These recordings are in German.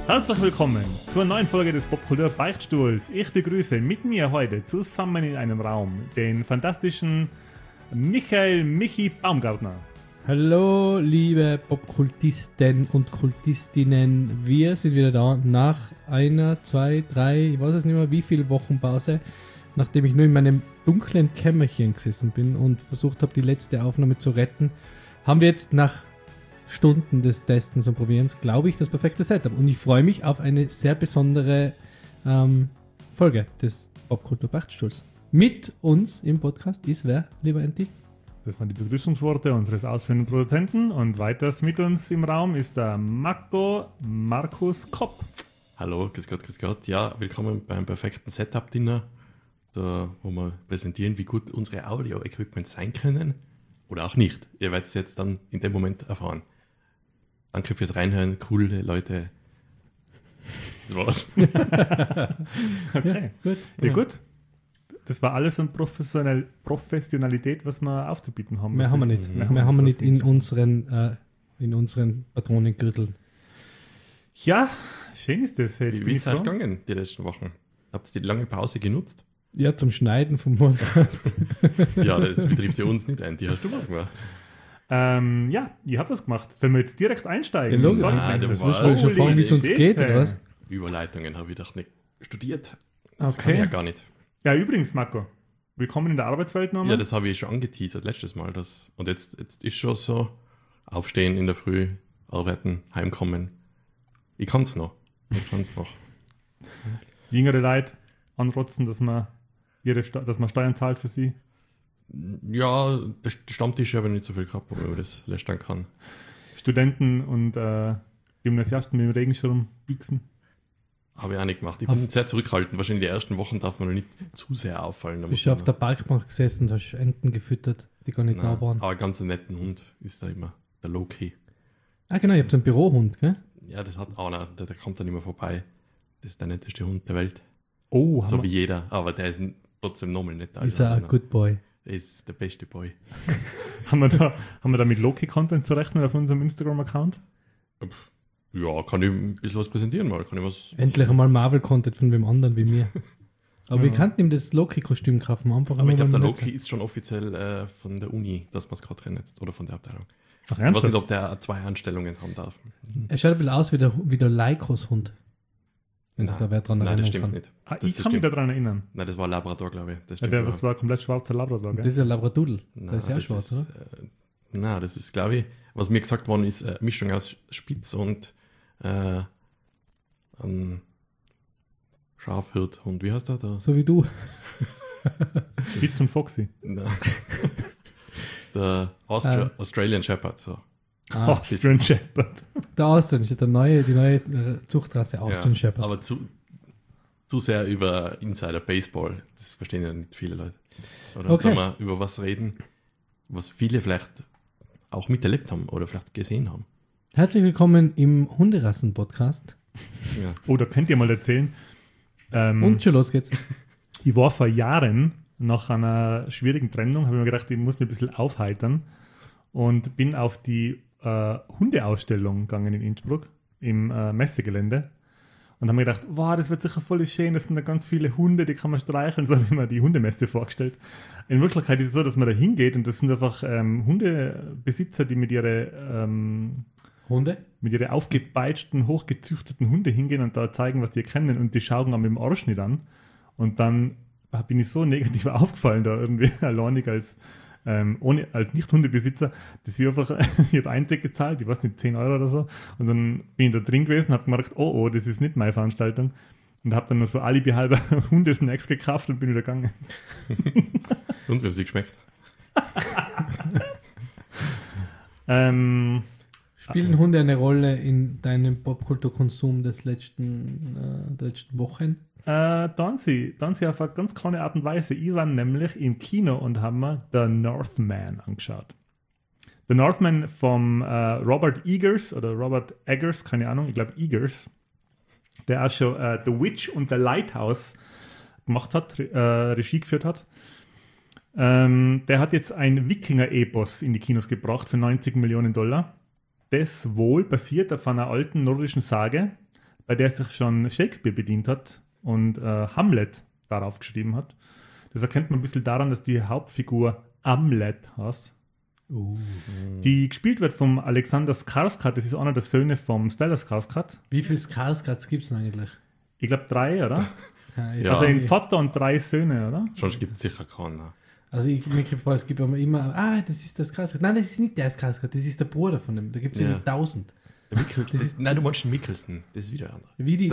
Herzlich willkommen zur neuen Folge des Popkultur Beichtstuhls. Ich begrüße mit mir heute zusammen in einem Raum den fantastischen Michael Michi Baumgartner. Hallo liebe Popkultisten und Kultistinnen, wir sind wieder da nach einer, 2, 3, ich weiß es nicht mehr, wie viel Wochen Pause, nachdem ich nur in meinem dunklen Kämmerchen gesessen bin und versucht habe, die letzte Aufnahme zu retten, haben wir jetzt nach Stunden des Testens und Probierens, glaube ich, das perfekte Setup. Und ich freue mich auf eine sehr besondere Folge des Popkultur-Beichtstuhls. Mit uns im Podcast ist wer, lieber Enti? Das waren die Begrüßungsworte unseres ausführenden Produzenten. Und weiters mit uns im Raum ist der Markus Kopp. Hallo, grüß Gott. Ja, willkommen beim perfekten Setup-Dinner, da wo wir präsentieren, wie gut unsere Audio-Equipment sein können oder auch nicht. Ihr werdet es jetzt dann in dem Moment erfahren. Danke fürs Reinhören, coole Leute. Das war's. Okay, ja, gut. Ja, gut. Das war alles an Professionalität, was wir aufzubieten haben. Mehr haben wir nicht. Mehr haben wir nicht in unseren Patronengürteln. Ja, schön ist das. Jetzt Wie ist es gegangen die letzten Wochen? Habt ihr die lange Pause genutzt? Ja, zum Schneiden vom Podcast. Ja, das betrifft ja uns nicht ein. Hast du was gemacht? Ja, ich habe was gemacht. Sollen wir jetzt direkt einsteigen? Ja, logisch. Das Du willst schon fragen, wie es uns geht, oder was? Überleitungen habe ich doch nicht studiert. Okay. Kann ich ja gar nicht. Ja, übrigens, Marco, willkommen in der Arbeitswelt nochmal. Ja, das habe ich schon angeteasert letztes Mal. Und jetzt ist schon so, aufstehen in der Früh, arbeiten, heimkommen. Ich kann es noch. Jüngere Leute anrotzen, dass man Steuern zahlt für sie. Ja, der Stammtisch habe ich nicht so viel gehabt, wo man das lästern kann. Studenten und Gymnasiasten mit dem Regenschirm biegsen. Habe ich auch nicht gemacht. Ich bin sehr zurückhaltend. Wahrscheinlich die ersten Wochen darf man noch nicht zu sehr auffallen. Da Bist du auf der Parkbank gesessen und hast Enten gefüttert, die gar nicht da waren? Aber ein ganz netten Hund ist da immer der Low-Key. Ah genau, ihr habt einen Bürohund, gell? Ja, das hat auch einer, der kommt dann immer vorbei. Das ist der netteste Hund der Welt. Oh, so wie jeder, aber der ist trotzdem nochmal netter. Ist er ein Good Boy? Er ist der beste Boy. haben wir da mit Loki-Content zu rechnen auf unserem Instagram-Account? Ja, kann ich ein bisschen was präsentieren mal. Endlich einmal Marvel-Content von wem anderen wie mir. Aber wir kannten ihm das Loki-Kostüm kaufen. Einfach aber ich glaube, der Loki ist schon offiziell von der Uni, dass man es gerade drin jetzt, oder von der Abteilung. Ach, ich weiß nicht, ob der 2 Anstellungen haben darf. Er schaut ein bisschen aus wie der Lycos Hund. Wenn sich da wer dran erinnern Nein, das stimmt kann. nicht. Ich kann mich daran erinnern. Nein, das war ein Labrador, glaube ich. Das das war ein komplett schwarzer Labrador, gell? Das ist ein Labradoodle. Nein, der ist ja schwarz, oder? Nein, das ist, glaube ich, was mir gesagt worden ist, eine Mischung aus Spitz und ein Schafhirthund. Wie heißt der da? So wie du. Spitz und Foxy. Nein. Der Australian Shepherd. So. Austrian Shepherd. Der Austrian, die neue Zuchtrasse Austrian Shepherd. Aber zu sehr über Insider Baseball. Das verstehen ja nicht viele Leute. Oder sollen wir über was reden, was viele vielleicht auch miterlebt haben oder vielleicht gesehen haben? Herzlich willkommen im Hunderassen-Podcast. Ja. Oh, da könnt ihr mal erzählen. Und schon los geht's. Ich war vor Jahren nach einer schwierigen Trennung, habe ich mir gedacht, ich muss mich ein bisschen aufheitern und bin auf die Hundeausstellung gegangen in Innsbruck im Messegelände und habe mir gedacht, wow, das wird sicher voll schön, das sind da ganz viele Hunde, die kann man streicheln, so habe ich mir die Hundemesse vorgestellt. In Wirklichkeit ist es so, dass man da hingeht und das sind einfach Hundebesitzer, die mit ihren aufgepeitschten, hochgezüchteten Hunde hingehen und da zeigen, was die kennen und die schauen am mit dem Arsch nicht an. Und dann bin ich so negativ aufgefallen da irgendwie, alleinig als Nicht-Hundebesitzer, dass ich einfach, ich habe Eintritt gezahlt, ich weiß nicht, 10 € oder so, und dann bin ich da drin gewesen, habe gemerkt, oh, das ist nicht meine Veranstaltung, und habe dann noch so alibi-halber Hundesnacks gekauft und bin wieder gegangen. Und wie haben sie geschmeckt? Spielen Hunde eine Rolle in deinem Popkulturkonsum der letzten Wochen? Dann sie auf eine ganz kleine Art und Weise. Ich war nämlich im Kino und haben mir The Northman angeschaut. The Northman vom Robert Eggers, keine Ahnung, ich glaube Eggers, der auch schon The Witch und The Lighthouse gemacht hat, Regie geführt hat. Der hat jetzt ein Wikinger-Epos in die Kinos gebracht für $90 Millionen. Das wohl basiert auf einer alten nordischen Sage, bei der sich schon Shakespeare bedient hat und Hamlet darauf geschrieben hat. Das erkennt man ein bisschen daran, dass die Hauptfigur Hamlet heißt. Die gespielt wird vom Alexander Skarsgård, das ist einer der Söhne vom Stellan Skarsgård. Wie viele Skarsgårds gibt es denn eigentlich? Ich glaube 3, oder? Ja. Also ein Vater und 3 Söhne, oder? Sonst gibt es sicher keinen. Also ich mir vor, es gibt immer, das ist der Skarsgård. Nein, das ist nicht der Skarsgård, das ist der Bruder von dem. Da gibt es ja 1000. Nein, du meinst den Mikkelsen, das ist wieder einer. Wie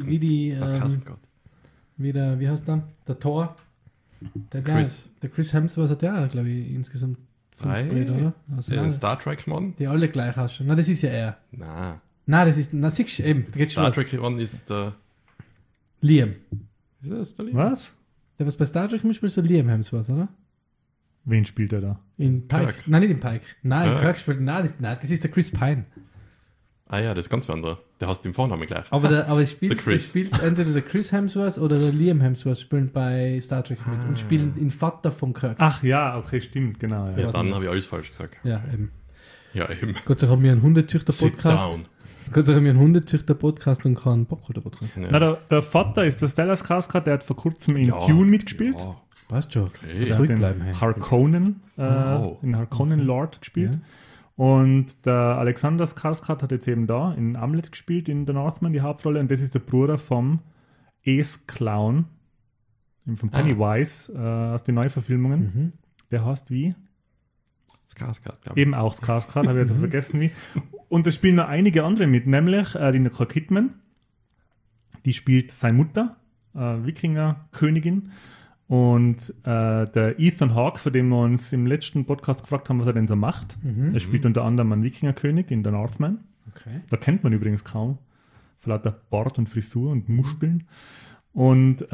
heißt der Thor? Der Chris Hemsworth hat ja, glaube ich, insgesamt 5 Brüder, oder? Also, Der Star Trek-Mann? die alle gleich ausschauen. Nein, das ist ja er. Nein. Nein, das ist, siehst du eben, da geht's Star schon. Trek-Mann ist der... Liam. Ist das der Liam? Was? Der, was bei Star Trek mitspielt, ist der Liam Hemsworth, oder? Wen spielt er da? In Pike. Kirk. Nein, nicht in Pike. Nein, Kirk. Kirk spielt, nein, das ist der Chris Pine. Ah ja, das ist ganz anderer. Der hast den Vornamen gleich. Aber es Der Chris. spielt entweder der Chris Hemsworth oder der Liam Hemsworth spielen bei Star Trek mit und spielen den Vater von Kirk. Ach ja, okay, stimmt, genau. Ja. Ja, weiß dann nicht. habe ich alles falsch gesagt. Ja, eben. Ja, eben. Gott sei Dank haben wir einen Sit Hundezüchter-Podcast. down. Gott sei Dank haben wir einen Hundezüchter-Podcast und keinen Popkultur-Podcast. Ja. Na, der Vater ist der Stellan Skarsgård, der hat vor kurzem in Dune mitgespielt. Ja. Passt schon. Okay. Der Ruhig hat den bleiben, hey. Harkonnen, Oh. in Harkonnen Lord gespielt. Ja. Und der Alexander Skarsgård hat jetzt eben da in Hamlet gespielt, in The Northman, die Hauptrolle. Und das ist der Bruder vom Ace Clown, von Pennywise, aus den Neuverfilmungen. Der heißt wie? Skarsgård, glaube ich. Eben auch Skarsgård, habe ich jetzt vergessen wie. Und da spielen noch einige andere mit, nämlich die Nicole Kidman. Die spielt seine Mutter, Wikinger-Königin. Und der Ethan Hawke, von dem wir uns im letzten Podcast gefragt haben, was er denn so macht. Er spielt unter anderem einen Wikingerkönig in The Northman. Okay. Da kennt man übrigens kaum. Vor lauter Bart und Frisur und Muskeln. Und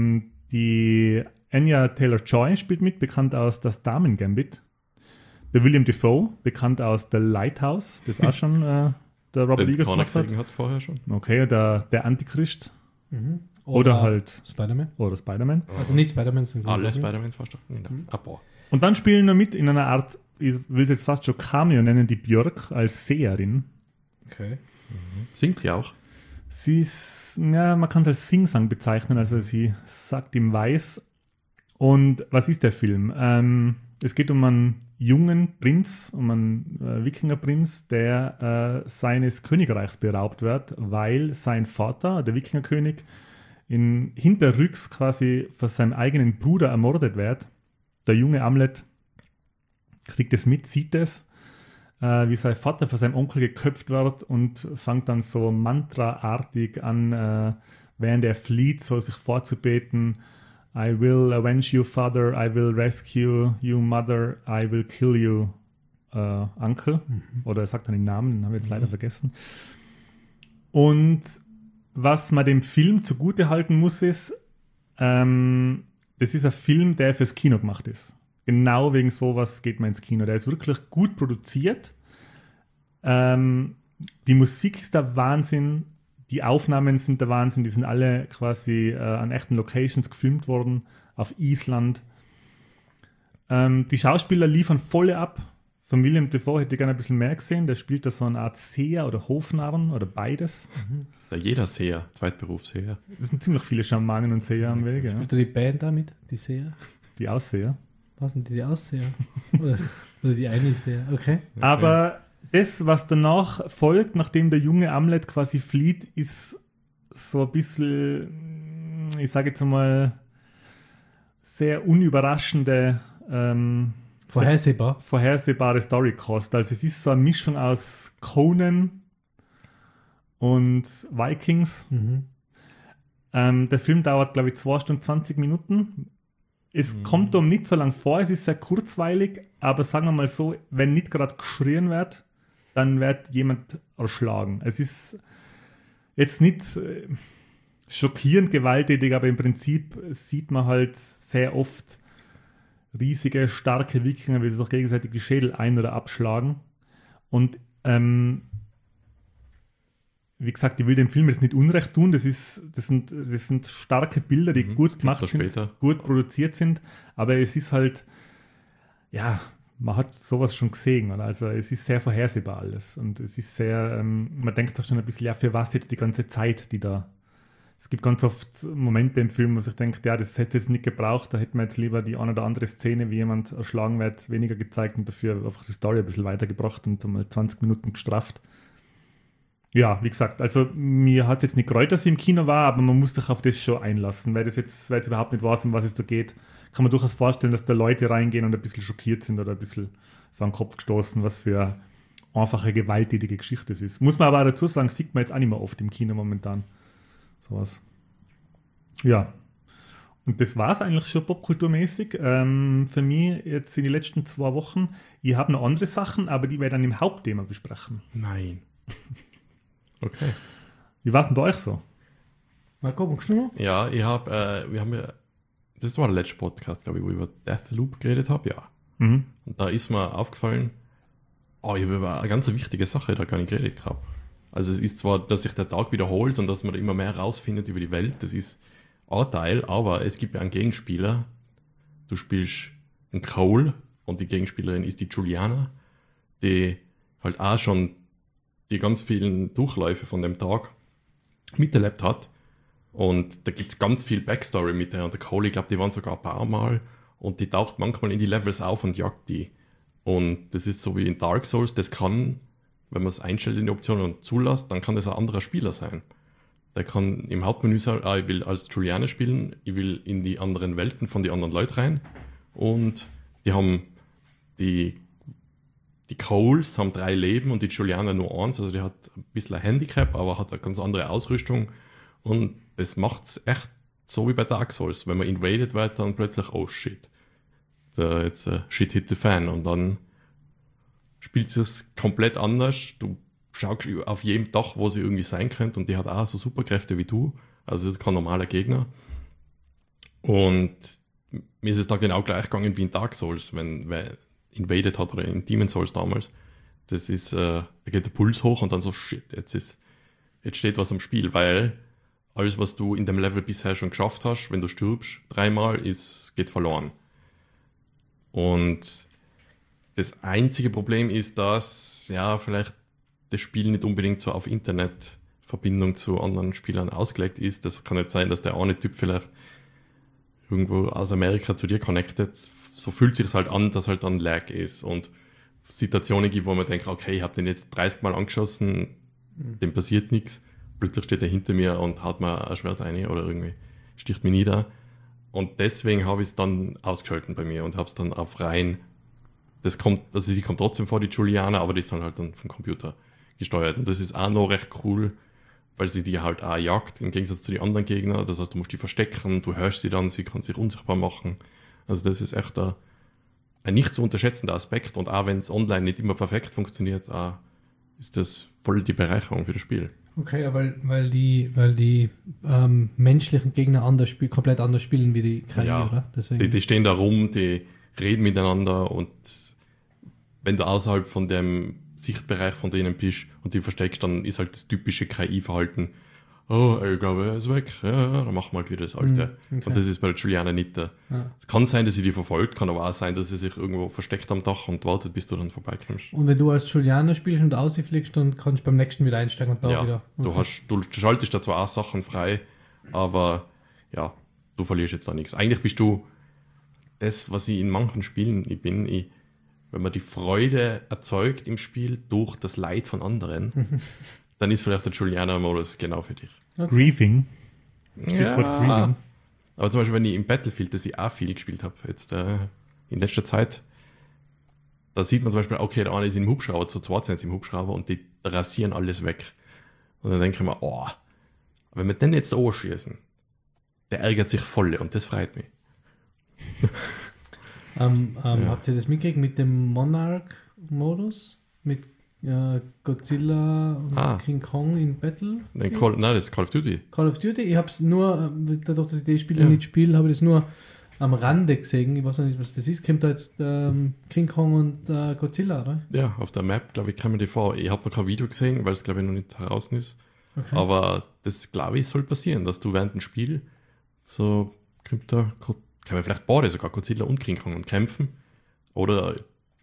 die Anya Taylor-Joy spielt mit, bekannt aus Das Damen-Gambit. Der William Dafoe, bekannt aus The Lighthouse, das auch schon der Robert Den Eggers keiner gemacht hat. gesehen hat vorher schon. Okay, der Antichrist. Oder halt Spider-Man. oder Spider-Man. Also nicht Spider-Man, sondern Alle Spider-Man fast. Ein paar. Und dann spielen wir mit in einer Art, ich will es jetzt fast schon Cameo nennen, die Björk als Seherin. Okay. Singt sie auch? Sie ist, ja, man kann es als Singsang bezeichnen, also sie sagt im Weiß. Und was ist der Film? Es geht um einen jungen Prinz, um einen Wikingerprinz, der seines Königreichs beraubt wird, weil sein Vater, der Wikingerkönig, hinterrücks quasi von seinem eigenen Bruder ermordet wird. Der junge Hamlet kriegt es mit, sieht es, wie sein Vater von seinem Onkel geköpft wird und fängt dann so mantraartig an, während er flieht, so sich vorzubeten: I will avenge you, father, I will rescue you, mother, I will kill you, uncle. Oder er sagt dann den Namen, den habe ich jetzt leider vergessen. Und was man dem Film zugute halten muss, ist, das ist ein Film, der fürs Kino gemacht ist. Genau wegen sowas geht man ins Kino. Der ist wirklich gut produziert. Die Musik ist der Wahnsinn. Die Aufnahmen sind der Wahnsinn. Die sind alle quasi an echten Locations gefilmt worden. Auf Island. Die Schauspieler liefern volle ab. Von William Dafoe hätte ich gerne ein bisschen mehr gesehen. Der spielt da so eine Art Seher oder Hofnarren oder beides. Das ist da jeder Seher, Zweitberufsseher. Es sind ziemlich viele Schamanen und Seher am Wege. Ja. Spielt da die Band damit? Die Seher? Die Ausseher. Was sind die Ausseher? oder die eine Seher? Okay. Aber das, was danach folgt, nachdem der junge Hamlet quasi flieht, ist so ein bisschen, ich sage jetzt mal, sehr unüberraschende, vorhersehbare Storykost. Also es ist so eine Mischung aus Conan und Vikings. Der Film dauert, glaube ich, 2 Stunden 20 Minuten. Es kommt um nicht so lang vor, es ist sehr kurzweilig, aber sagen wir mal so, wenn nicht gerade geschrien wird, dann wird jemand erschlagen. Es ist jetzt nicht schockierend gewalttätig, aber im Prinzip sieht man halt sehr oft riesige, starke Wikinger, wie sie sich auch gegenseitig die Schädel ein- oder abschlagen. Und wie gesagt, ich will dem Film jetzt nicht Unrecht tun. Das sind starke Bilder, die gut gemacht sind, später. gut produziert sind. Aber es ist halt, ja, man hat sowas schon gesehen. Oder? Also es ist sehr vorhersehbar alles. Und es ist sehr, man denkt da schon ein bisschen, ja, für was jetzt die ganze Zeit, die da. Es gibt ganz oft Momente im Film, wo sich denkt, ja, das hätte es nicht gebraucht, da hätte man jetzt lieber die eine oder andere Szene, wie jemand erschlagen wird, weniger gezeigt und dafür einfach die Story ein bisschen weitergebracht und mal 20 Minuten gestrafft. Ja, wie gesagt, also mir hat jetzt nicht gereut, dass ich im Kino war, aber man muss sich auf das schon einlassen, weil jetzt überhaupt nicht weiß, um was es da geht, kann man durchaus vorstellen, dass da Leute reingehen und ein bisschen schockiert sind oder ein bisschen vor den Kopf gestoßen, was für eine einfache, gewalttätige Geschichte es ist. Muss man aber auch dazu sagen, sieht man jetzt auch nicht mehr oft im Kino momentan. Sowas. Ja. Und das war es eigentlich schon popkulturmäßig. Für mich jetzt in den letzten 2 Wochen. Ich habe noch andere Sachen, aber die werde ich dann im Hauptthema besprechen. Nein. Okay. Wie war es denn bei euch so? Marco, magst du noch? Ja, wir haben ja, das war der letzte Podcast, glaube ich, wo ich über Deathloop geredet habe, ja. Mhm. Und da ist mir aufgefallen, ich habe über eine ganz wichtige Sache da gar nicht geredet gehabt. Also es ist zwar, dass sich der Tag wiederholt und dass man da immer mehr herausfindet über die Welt, das ist ein Teil, aber es gibt ja einen Gegenspieler. Du spielst einen Cole und die Gegenspielerin ist die Juliana, die halt auch schon die ganz vielen Durchläufe von dem Tag miterlebt hat. Und da gibt es ganz viel Backstory mit der und der Cole, ich glaube, die waren sogar ein paar Mal und die taucht manchmal in die Levels auf und jagt die. Und das ist so wie in Dark Souls, das kann, wenn man es einstellt in die Option und zulässt, dann kann das ein anderer Spieler sein. Der kann im Hauptmenü sagen, ich will als Juliane spielen, ich will in die anderen Welten von den anderen Leuten rein. Und die haben die Coles haben 3 Leben und die Juliana nur 1, also die hat ein bisschen ein Handicap, aber hat eine ganz andere Ausrüstung. Und das macht es echt so wie bei Dark Souls. Wenn man invaded wird, dann plötzlich, oh shit, jetzt shit hit the fan. Und dann spielt es komplett anders. Du schaust auf jedem Dach, wo sie irgendwie sein könnte, und die hat auch so Superkräfte wie du. Also das ist kein normaler Gegner. Und mir ist es da genau gleich gegangen wie in Dark Souls, wenn wer invaded hat oder in Demon's Souls damals. Das ist, da geht der Puls hoch und dann so, shit, jetzt steht was am Spiel, weil alles, was du in dem Level bisher schon geschafft hast, wenn du stirbst 3-mal, geht verloren. Und das einzige Problem ist, dass ja vielleicht das Spiel nicht unbedingt so auf Internetverbindung zu anderen Spielern ausgelegt ist. Das kann jetzt sein, dass der eine Typ vielleicht irgendwo aus Amerika zu dir connected. So fühlt sich halt an, dass halt dann Lag ist und Situationen gibt, wo man denkt, okay, ich habe den jetzt 30 Mal angeschossen, dem passiert nichts. Plötzlich steht er hinter mir und haut mir ein Schwert rein oder irgendwie sticht mich nieder. Und deswegen habe ich es dann ausgeschalten bei mir und habe es dann auf rein. Sie kommt trotzdem vor, die Juliana, aber die ist dann halt dann vom Computer gesteuert. Und das ist auch noch recht cool, weil sie die halt auch jagt, im Gegensatz zu den anderen Gegnern. Das heißt, du musst die verstecken, du hörst sie dann, sie kann sich unsichtbar machen. Also das ist echt ein nicht zu unterschätzender Aspekt. Und auch wenn es online nicht immer perfekt funktioniert, ist das voll die Bereicherung für das Spiel. Okay, aber weil die menschlichen Gegner komplett anders spielen wie die KI, ja, oder? Deswegen. Die stehen da rum, die reden miteinander, und wenn du außerhalb von dem Sichtbereich von denen bist und die versteckst, dann ist halt das typische KI-Verhalten. Oh, ich glaube, er ist weg. Ja, dann machen wir halt wieder das Alte. Okay. Und das ist bei der Juliana nicht. Es kann sein, dass sie die verfolgt, kann aber auch sein, dass sie sich irgendwo versteckt am Dach und wartet, bis du dann vorbeikommst. Und wenn du als Juliana spielst und ausfliegst, dann kannst du beim nächsten wieder einsteigen und da wieder. Okay. Du schaltest da zwar auch Sachen frei, aber ja, du verlierst jetzt da nichts. Eigentlich bist du das, was ich in manchen Spielen wenn man die Freude erzeugt im Spiel durch das Leid von anderen, dann ist vielleicht der Juliana-Modus genau für dich. Okay. Griefing. Stichwort Griefing. Aber zum Beispiel, wenn ich im Battlefield, das ich auch viel gespielt habe, jetzt in letzter Zeit, da sieht man zum Beispiel, okay, der eine ist im Hubschrauber, zu zweit sind sie im Hubschrauber und die rasieren alles weg. Und dann denke ich mir, wenn wir den jetzt anschießen, der ärgert sich voll und das freut mich. Habt ihr das mitgekriegt mit dem Monarch-Modus? Mit Godzilla und King Kong in Battle? Nein, das ist Call of Duty. Call of Duty? Ich habe es nur, dadurch, dass ich die Spiele nicht spiele, habe ich das nur am Rande gesehen. Ich weiß nicht, was das ist. Kommt da jetzt King Kong und Godzilla, oder? Ja, auf der Map, glaube ich, kommen die vor. Ich habe noch kein Video gesehen, weil es, glaube ich, noch nicht heraus ist. Okay. Aber das, glaube ich, soll passieren, dass du während dem Spiel so kommt da, kann man vielleicht beide sogar Godzilla und King Kong kämpfen oder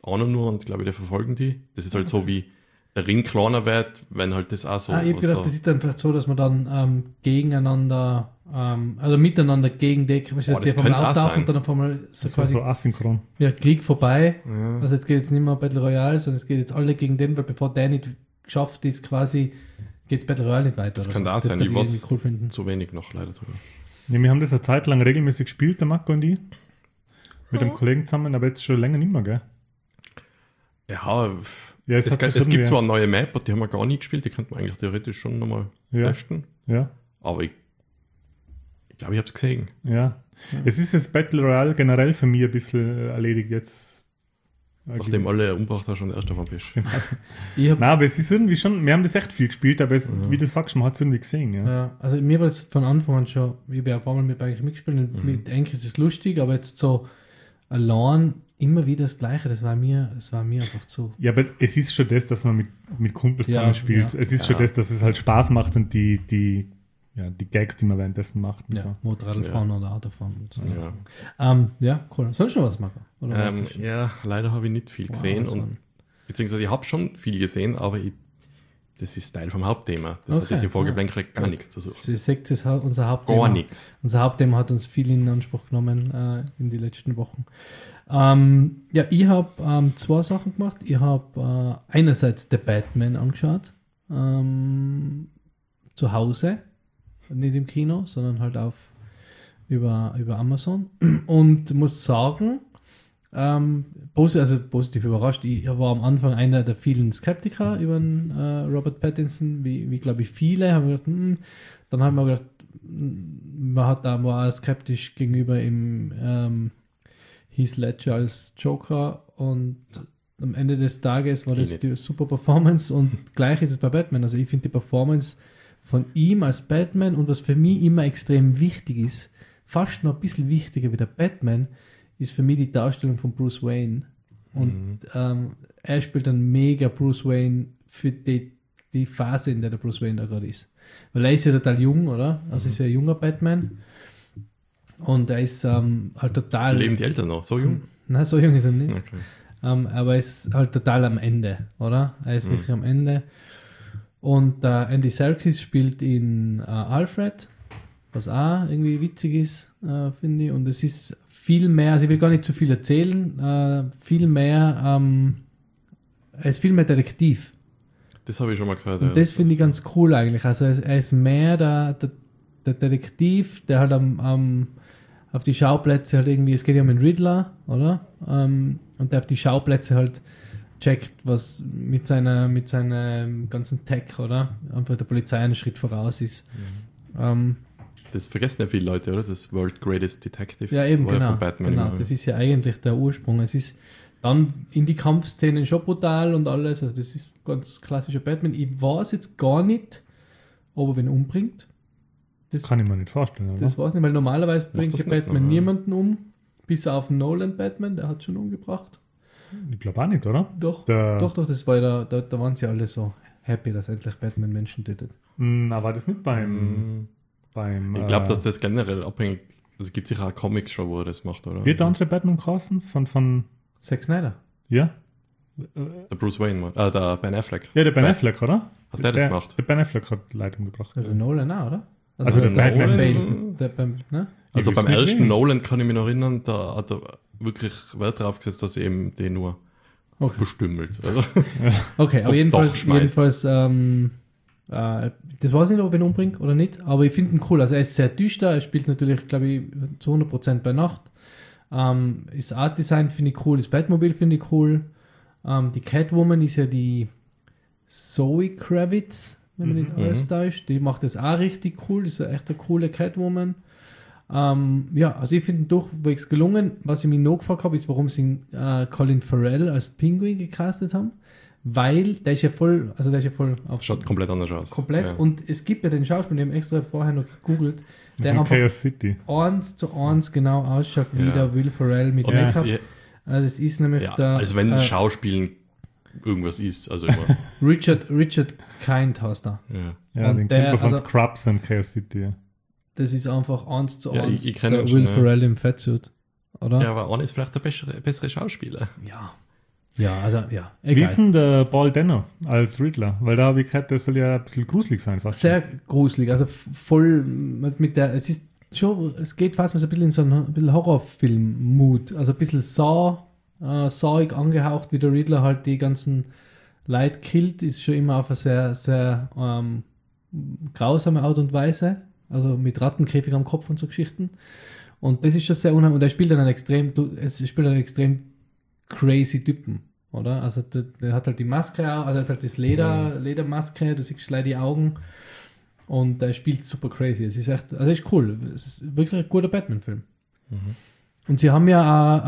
einer nur und glaube ich, die verfolgen die. Das ist halt so wie der Ring kleiner wird, wenn halt das auch so... ich habe gedacht, so das ist dann vielleicht so, dass man dann gegeneinander, also miteinander gegen die, dass die das auf einmal könnte auch auftauchen sein. und dann auf einmal so Das war quasi so asynchron. Krieg vorbei. Ja. Also jetzt geht jetzt nicht mehr Battle Royale, sondern es geht jetzt alle gegen den, weil bevor der nicht geschafft ist, quasi geht Battle Royale nicht weiter. Das oder kann so. auch sein, würd ich weiß irgendwie cool finden. zu wenig noch leider drüber. Ja, wir haben das eine Zeit lang regelmäßig gespielt, der Marco und ich. Mit einem Kollegen zusammen, aber jetzt schon länger nicht mehr, gell? Ja, Ja, es hat sich gibt irgendwie- zwar eine neue Map, aber die haben wir gar nie gespielt, die könnte man eigentlich theoretisch schon nochmal Ja. testen. Ja, Aber ich glaube, ich habe es gesehen. ja. Es ist jetzt Battle Royale generell für mich ein bisschen erledigt jetzt. Nachdem alle umgebracht haben, schon erst auf dem Fisch. Ich hab, Nein, aber es ist irgendwie schon, wir haben das echt viel gespielt, aber es, wie du sagst, man hat es irgendwie gesehen. Ja. ja, also mir war das von Anfang an schon, ich habe ja ein paar Mal mit eigentlich mitgespielt und mit Enkel ist es lustig, aber jetzt so allein immer wieder das Gleiche, das war mir einfach zu. Ja, aber es ist schon das, dass man mit Kumpels Ja, zusammen spielt. ja. Es ist schon das, dass es halt Spaß macht und die Gags, die man währenddessen macht. Und Ja, so. Motorradfahren oder Autofahren und so. Ja. Ja, cool. Soll schon was machen? Oder weißt du schon? Ja, leider habe ich nicht viel gesehen. das waren- Beziehungsweise ich habe schon viel gesehen, aber das ist Teil vom Hauptthema. Das hat Okay, jetzt im Vorgeblänkel gar nichts zu suchen. Ihr seht, das hat unser Hauptthema. Gar nichts. Unser Hauptthema hat uns viel in Anspruch genommen in die letzten Wochen. Ja, ich habe zwei Sachen gemacht. Ich habe einerseits The Batman angeschaut. Zu Hause. Nicht im Kino, sondern halt über Amazon. Und muss sagen, positiv überrascht. Ich war am Anfang einer der vielen Skeptiker über den, Robert Pattinson, wie glaube ich viele. Haben gedacht, dann haben wir gedacht, war auch skeptisch gegenüber im Heath Ledger als Joker und am Ende des Tages war das die super Performance und gleich ist es bei Batman. Also ich finde die Performance von ihm als Batman und was für mich immer extrem wichtig ist, fast noch ein bisschen wichtiger wie der Batman, ist für mich die Darstellung von Bruce Wayne. Und er spielt dann mega Bruce Wayne für die Phase, in der der Bruce Wayne da gerade ist. Weil er ist ja total jung, oder? Also ist ja ein junger Batman. Und er ist halt total... Leben die Eltern noch? So jung? Nein, so jung ist er nicht. Okay. Aber er ist halt total am Ende, oder? Er ist wirklich am Ende. Und Andy Serkis spielt in Alfred, was auch irgendwie witzig ist, finde ich. Und es ist viel mehr, also ich will gar nicht zu viel erzählen, viel mehr, er ist viel mehr Detektiv. Das habe ich schon mal gehört. Und das finde ich ganz cool eigentlich. Also er ist mehr der Detektiv, der halt auf die Schauplätze halt irgendwie, es geht ja um den Riddler, oder? Und der auf die Schauplätze halt checkt, was mit seinem ganzen Tech, oder? Einfach der Polizei einen Schritt voraus ist. Das vergessen ja viele Leute, oder? Das World Greatest Detective. Ja, eben, war genau. von Batman Genau, immer. das ist ja eigentlich der Ursprung. Es ist dann in die Kampfszenen schon brutal und alles. Also das ist ganz klassischer Batman. Ich weiß jetzt gar nicht, ob er wen umbringt. Das, Kann ich mir nicht vorstellen. Oder? das weiß ich nicht, weil normalerweise bringt das ja nicht, Batman oder? niemanden um, bis auf Nolan Batman, der hat schon umgebracht. Ich glaube auch nicht, oder? Doch, Der- doch, das war ja da waren sie alle so happy, dass endlich Batman Menschen tötet. Na, war das nicht beim Ich glaube, dass das generell abhängig. Also es gibt sicher auch Comics schon, wo er das macht, oder? Wird der andere Batman geheißen? Von Zack Snyder. ja? Der Bruce Wayne, der Ben Affleck. Ja, der Ben Affleck, oder? Hat der das gemacht? Der Ben Affleck hat Leitung gebracht. Also Nolan auch, oder? Also der Batman- Bale. Ne? Also Ich beim weiß nicht ersten wen. Nolan kann ich mich noch erinnern, da hat er wirklich Wert drauf gesetzt, dass er eben den nur Okay. verstümmelt. Also, Okay, aber Doch jedenfalls schmeißt. das weiß ich nicht, ob er ihn umbringt oder nicht, aber ich finde ihn cool. Also er ist sehr düster, er spielt natürlich, glaube ich, zu 100% bei Nacht. Das Art-Design finde ich cool, das Batmobil finde ich cool. Die Catwoman ist ja die Zoe Kravitz, wenn man nicht alles täuscht. Die macht das auch richtig cool, ist ja echt eine coole Catwoman. Ja, also ich finde ihn durchwegs gelungen. Was ich mich noch gefragt habe, ist, warum sie Colin Farrell als Pinguin gecastet haben. Weil der ist ja voll auf schaut komplett anders aus. komplett. Ja. Und es gibt ja den Schauspieler, den habe ich extra vorher noch gegoogelt, der Von einfach Chaos City. 1:1 genau ausschaut wie Ja. der Will Ferrell mit Und Make-up. ja, Das ist nämlich ja, der also wenn Schauspielen irgendwas ist, also immer. Richard Kind heißt er. Ja. Ja, Und den der- kennt man von also- Scrubs und Chaos City. Ja. Das ist einfach 1:1 ich kenn der ihn schon, Will ja. Ferrell im Fettsuit. Oder? Ja, aber Arne ist vielleicht der bessere Schauspieler. Ja. Ja, also, ja, Wie egal. ist denn der Paul Denner als Riddler? Weil da habe ich gehört, das soll ja ein bisschen gruselig sein fast. Sehr gruselig, also voll mit der, es ist schon, es geht fast mal so ein bisschen in so einen ein bisschen Horrorfilm-Mood, also ein bisschen sawig angehaucht, wie der Riddler halt die ganzen Leute killt, ist schon immer auf eine sehr, sehr grausame Art und Weise, also mit Rattenkäfig am Kopf und so Geschichten. Und das ist schon sehr unheimlich, und er spielt dann einen extrem crazy Typen, oder? Also der hat halt die Maske auch, also er hat halt das Ledermaske, du siehst gleich die Augen und er spielt super crazy. Es ist echt, also ist cool. Es ist wirklich ein guter Batman-Film. Und sie haben ja auch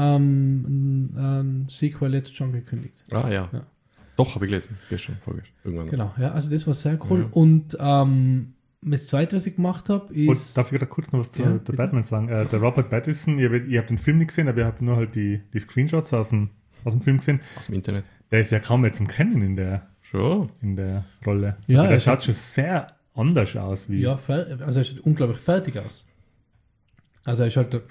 ein Sequel jetzt schon gekündigt. Ah ja. Ja. Doch, habe ich gelesen. Gestern, vorgestern. Irgendwann. Genau, ja, also das war sehr cool. Ja. Und das zweite, was ich gemacht habe, ist... Darf ich gerade kurz noch was zu Ja, der bitte. Batman sagen? Der Robert Pattinson, ihr habt den Film nicht gesehen, aber ihr habt nur halt die Screenshots aus dem Film gesehen. Aus dem Internet. Der ist ja kaum mehr zum Kennen in der Schon. Rolle. Ja, Also der er schaut schon sehr anders aus. Wie Ja, also er sieht unglaublich fertig aus. Also er ist halt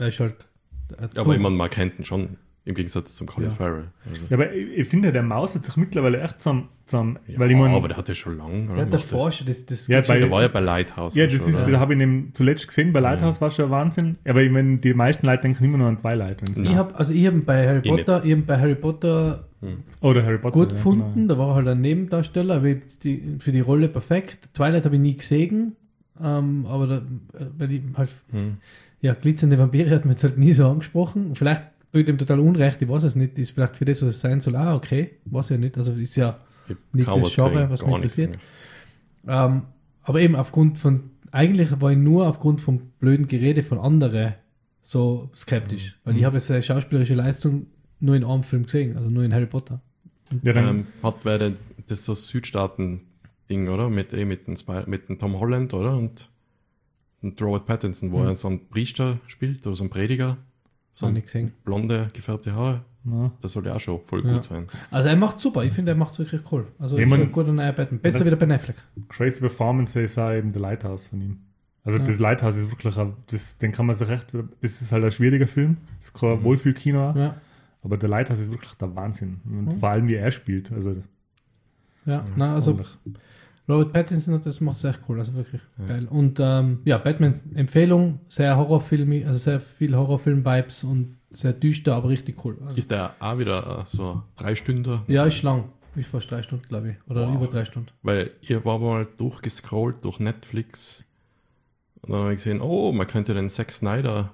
Ja, aber ich meine, man kennt ihn schon. Im Gegensatz zum Colin Ja. Farrell. Also. Ja, aber ich finde, der Maus hat sich mittlerweile echt zusammen Ja, weil ich mein, aber der hat ja schon lange. der hat davor schon, das Ja, gibt's Der war ja bei Lighthouse. ja, auch das schon, ist, oder? da habe ich ihn zuletzt gesehen, bei Lighthouse war schon ein Wahnsinn. Aber ich meine, die meisten Leute denken immer nur an Twilight. Wenn sie Ich habe bei Harry Potter Oder Harry Potter. gut ja, gefunden, genau. da war er halt ein Nebendarsteller, aber für die Rolle perfekt. Twilight habe ich nie gesehen, aber weil ich halt, ja, glitzernde Vampire hat mir jetzt halt nie so angesprochen. Vielleicht bin ich dem total unrecht, ich weiß es nicht, ist vielleicht für das, was es sein soll, okay, weiß ich nicht, also ist ja Ich hab nicht kaum das Genre, gesehen, was gar mich nichts interessiert. gesehen. Aber eben eigentlich war ich nur aufgrund vom blöden Gerede von anderen so skeptisch, weil ich habe seine schauspielerische Leistung nur in einem Film gesehen, also nur in Harry Potter. Ja, dann, Wäre das so Südstaaten-Ding, oder? Mit dem Tom Holland, oder? Und Robert Pattinson, wo er so einen Priester spielt oder so einen Prediger. So Hab ein ich gesehen. blonde, gefärbte Haare. ja. Das soll ja auch schon voll Ja. gut sein. Also er macht super, ich finde, er macht es wirklich cool. Also Ich ist mein- ein guter neuer Batman. Besser wie der Ben Affleck. Crazy Performance ist auch eben der Lighthouse von ihm. Also das Lighthouse ist wirklich, den kann man sich recht, das ist halt ein schwieriger Film, das ist kein Wohlfühlkino, Ja, aber der Lighthouse ist wirklich der Wahnsinn. Und vor allem, wie er spielt. Also, ja. Na, also ordentlich. Robert Pattinson, das macht es echt cool, also wirklich geil. Und ja, Batmans Empfehlung, sehr Horrorfilmig, also sehr viel Horrorfilm-Vibes und sehr düster, aber richtig cool. Also, Ist der auch wieder so 3 Stunden? ja, ist lang. Ist fast 3 Stunden, glaube ich. Oder Wow. über 3 Stunden. Weil ihr war mal durchgescrollt durch Netflix und dann habe ich gesehen, oh, man könnte den Zack Snyder,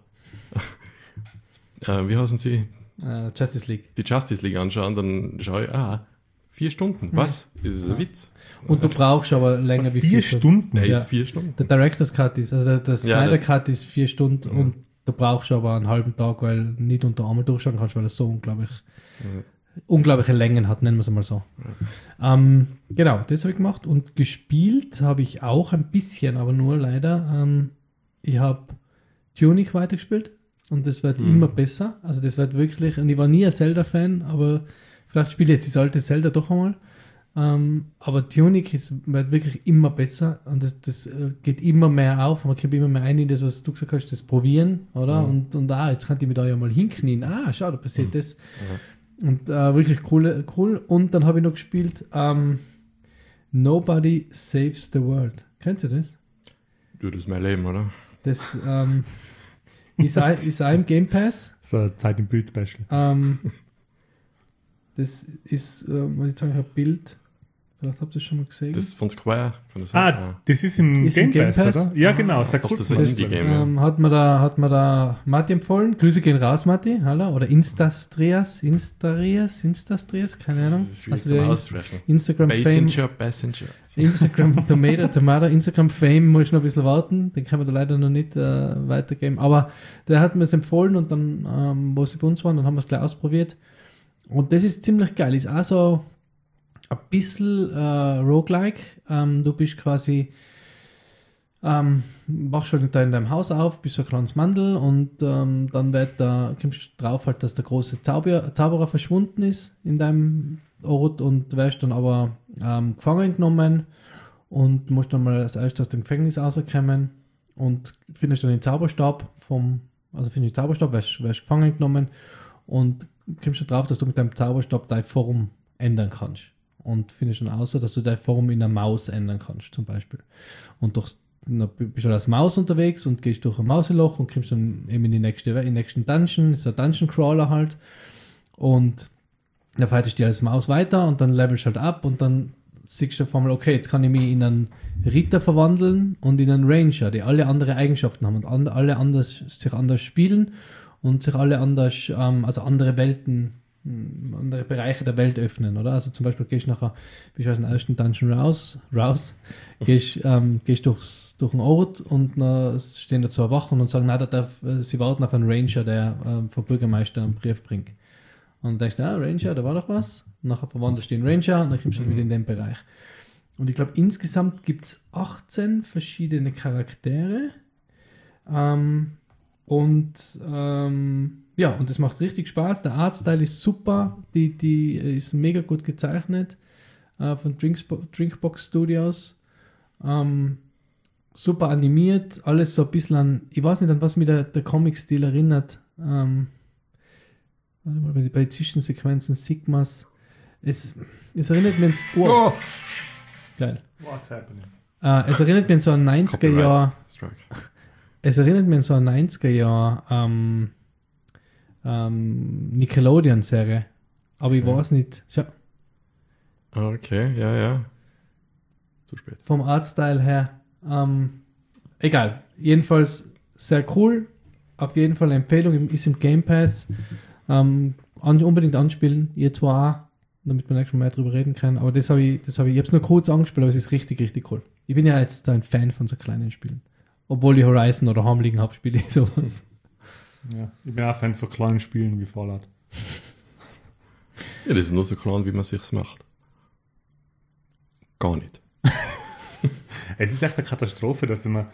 wie heißen sie, Justice League. die Justice League anschauen, dann schaue ich, 4 Stunden, was? Ist es ein Witz? Und du brauchst aber länger Was, wie 4 Stunden? Der Ja. ist 4 Stunden. Der Director's Cut ist, also der Snyder der- Cut ist 4 Stunden und du brauchst aber einen halben Tag, weil du nicht unter einmal durchschauen kannst, weil es so unglaubliche Längen hat, nennen wir es mal so. Genau, das habe ich gemacht und gespielt habe ich auch ein bisschen, aber nur leider. Ich habe Tunic weitergespielt und das wird immer besser. Also das wird wirklich, und ich war nie ein Zelda-Fan, aber vielleicht spiele ich jetzt das alte Zelda doch einmal. Aber Tunic wird wirklich immer besser und das geht immer mehr auf. Man kommt immer mehr ein in das, was du gesagt hast, das Probieren, oder? Und jetzt kann ich mich da ja mal hinknien. Schau, da passiert das. Und wirklich cool. Und dann habe ich noch gespielt Nobody Saves the World. Kennst du das? Du, das ist mein Leben, oder? Das ist auch im Game Pass. So ein Zeit im Bild-Special. Das ist, was ich sagen, ein Bild. Vielleicht habt ihr es schon mal gesehen. Das ist von Square, kann das sein? Das ist im Ist im Game Game Pass, Pass? oder? Ja, genau. Seit doch, kurzem. das ist ein Indie-Game. Ja. hat mir da Matti empfohlen. Grüße gehen raus, Matti. Hallo. Oder Instastrias, keine Ahnung. Das ist schwierig Also zum der Aussprechen. Instagram-Fame. Passenger. Instagram Tomato, Instagram Fame muss ich noch ein bisschen warten, den kann man da leider noch nicht weitergeben, aber der hat mir es empfohlen und dann, wo sie bei uns waren, dann haben wir es gleich ausprobiert und das ist ziemlich geil, ist auch so ein bisschen roguelike, du bist quasi wachst halt da in deinem Haus auf, bist so ein kleines Mandel und dann kommst du drauf halt, dass der große Zauberer verschwunden ist in deinem Ort und du wirst dann aber gefangen genommen und musst dann mal als erstes aus dem Gefängnis rauskommen und findest dann den Zauberstab wirst gefangen genommen und kommst du drauf, dass du mit deinem Zauberstab deine Form ändern kannst. Und findest dann außer, dass du deine Form in einer Maus ändern kannst, zum Beispiel. Und dann bist du als Maus unterwegs und gehst durch ein Mauseloch und kommst dann eben in den nächsten Dungeon, ist ein Dungeon Crawler halt. Und dann fightest du als Maus weiter und dann levelst du halt ab und dann siehst du auf einmal, okay, jetzt kann ich mich in einen Ritter verwandeln und in einen Ranger, die alle andere Eigenschaften haben und alle sich anders spielen und sich alle anders, also andere Welten, andere Bereiche der Welt öffnen, oder? Also zum Beispiel gehst du nachher, bist du aus dem ersten Dungeon raus gehst durch einen Ort und dann stehen da zwei Wachen und sagen, nein, sie warten auf einen Ranger, der vom Bürgermeister einen Brief bringt. Und dann denkst du, Ranger, da war doch was. Und nachher verwandelst du in Ranger und dann kommst du wieder in den Bereich. Und ich glaube, insgesamt gibt es 18 verschiedene Charaktere. Und es macht richtig Spaß. Der Artstyle ist super. Die ist mega gut gezeichnet von Drinkbox Studios. Super animiert. Alles so ein bisschen an, ich weiß nicht, an was mir der Comic-Stil erinnert. Warte mal, bei Zwischensequenzen Sigmas. Es erinnert mich an. Geil. What's happening? Es erinnert mich an so ein 90er-Jahr. Es erinnert mich an so ein 90er-Jahr Nickelodeon-Serie. Aber ich weiß nicht. Schau. Okay, ja. Zu spät. Vom Artstyle her. Egal. Jedenfalls sehr cool. Auf jeden Fall eine Empfehlung. Ist im Game Pass. Unbedingt anspielen. Ihr zwar auch, damit wir nächstes Mal mehr drüber reden können. Aber ich habe es nur kurz angespielt, aber es ist richtig, richtig cool. Ich bin ja jetzt ein Fan von so kleinen Spielen. Obwohl ich Horizon oder Home liegen habe, spiele ich sowas. Ja, ich bin auch Fan von kleinen Spielen wie Fallout. Ja, das ist nur so klein, wie man sich's macht. Gar nicht. Es ist echt eine Katastrophe, dass ich mir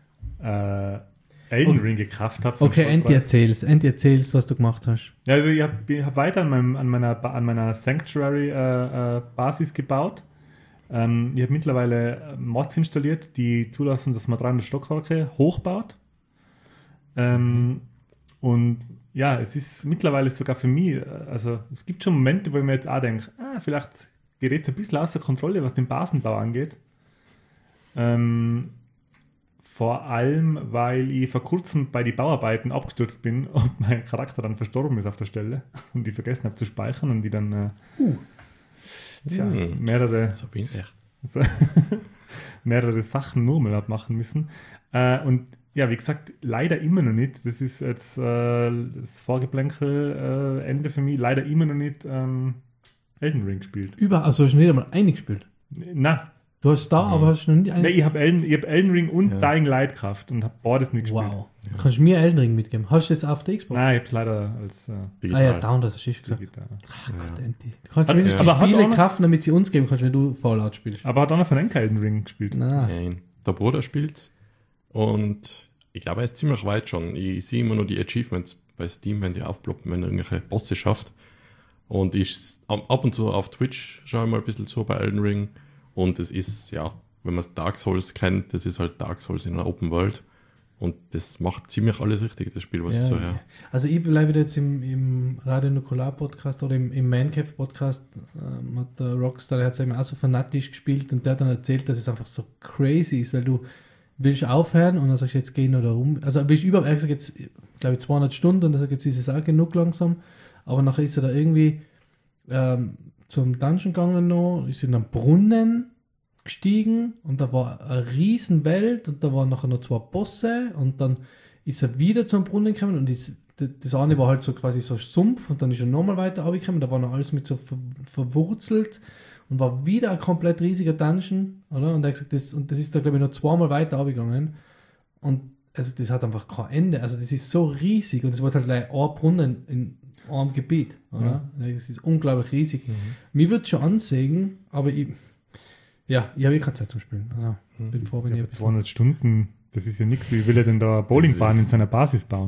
Elden Ring gekauft habe. Okay, Andy erzähl's, was du gemacht hast. Ja, also ich hab weiter an meiner Sanctuary Basis gebaut. Ich habe mittlerweile Mods installiert, die zulassen, dass man 300 Stockwerke hochbaut. Und ja, es ist mittlerweile sogar für mich, also es gibt schon Momente, wo ich mir jetzt auch denke, vielleicht gerät es ein bisschen außer Kontrolle, was den Basenbau angeht. Vor allem, weil ich vor kurzem bei den Bauarbeiten abgestürzt bin und mein Charakter dann verstorben ist auf der Stelle und ich vergessen habe zu speichern und die dann mehrere Sachen nur mal abmachen müssen. Und ja, wie gesagt, leider immer noch nicht. Das ist jetzt das Vorgeplänkel Ende für mich. Leider immer noch nicht Elden Ring gespielt. Also hast du nicht einmal eingespielt? Nein. Du hast da, aber hast du noch nicht eingespielt? Nein, ich hab Elden Ring und Dying Light gekauft und habe beides nicht gespielt. Wow. Ja. Kannst du mir Elden Ring mitgeben? Hast du das auf der Xbox? Nein, ich habe es leider als digital. Ja, down, das hast du gesagt. Digital. Ach Gott, Enti. Du kannst zumindest die Spiele kaufen, damit sie uns geben kannst, wenn du Fallout spielst. Aber hat auch noch von Elden Ring gespielt? Nein. Der Bruder spielt und ich glaube, er ist ziemlich weit schon. Ich sehe immer nur die Achievements bei Steam, wenn die aufploppen, wenn er irgendwelche Bosse schafft. Und ich ab und zu auf Twitch schaue ich mal ein bisschen so bei Elden Ring. Und es ist, ja, wenn man Dark Souls kennt, das ist halt Dark Souls in einer Open World. Und das macht ziemlich alles richtig, das Spiel, was ich so höre. Also ich bleibe jetzt im Radio Nukular Podcast oder im Mancave Podcast, hat der Rockstar, der hat es eben auch so fanatisch gespielt und der hat dann erzählt, dass es einfach so crazy ist, weil du willst aufhören und dann sagst du, jetzt geh noch da rum. Also willst überhaupt, er hat gesagt, jetzt, glaube ich, 200 Stunden und er sagt, jetzt ist es auch genug langsam. Aber nachher ist er da irgendwie zum Dungeon gegangen noch, ist in einen Brunnen gestiegen und da war eine riesen Welt und da waren nachher noch 2 Bosse und dann ist er wieder zum Brunnen gekommen und das eine war halt so quasi so Sumpf und dann ist er nochmal weiter runtergekommen, da war noch alles mit so verwurzelt und war wieder ein komplett riesiger Dungeon, oder? Und er hat gesagt, das ist da glaube ich noch 2-mal weiter runtergegangen und also das hat einfach kein Ende, also das ist so riesig und das war halt ein Brunnen in einem Gebiet, oder? Ja. Das ist unglaublich riesig. Mir würde es schon ansehen, aber ich habe keine Zeit zum Spielen. Also, bin froh, wenn ich 200 Stunden, das ist ja nichts. Wie will er denn da eine Bowlingbahn in seiner Basis bauen?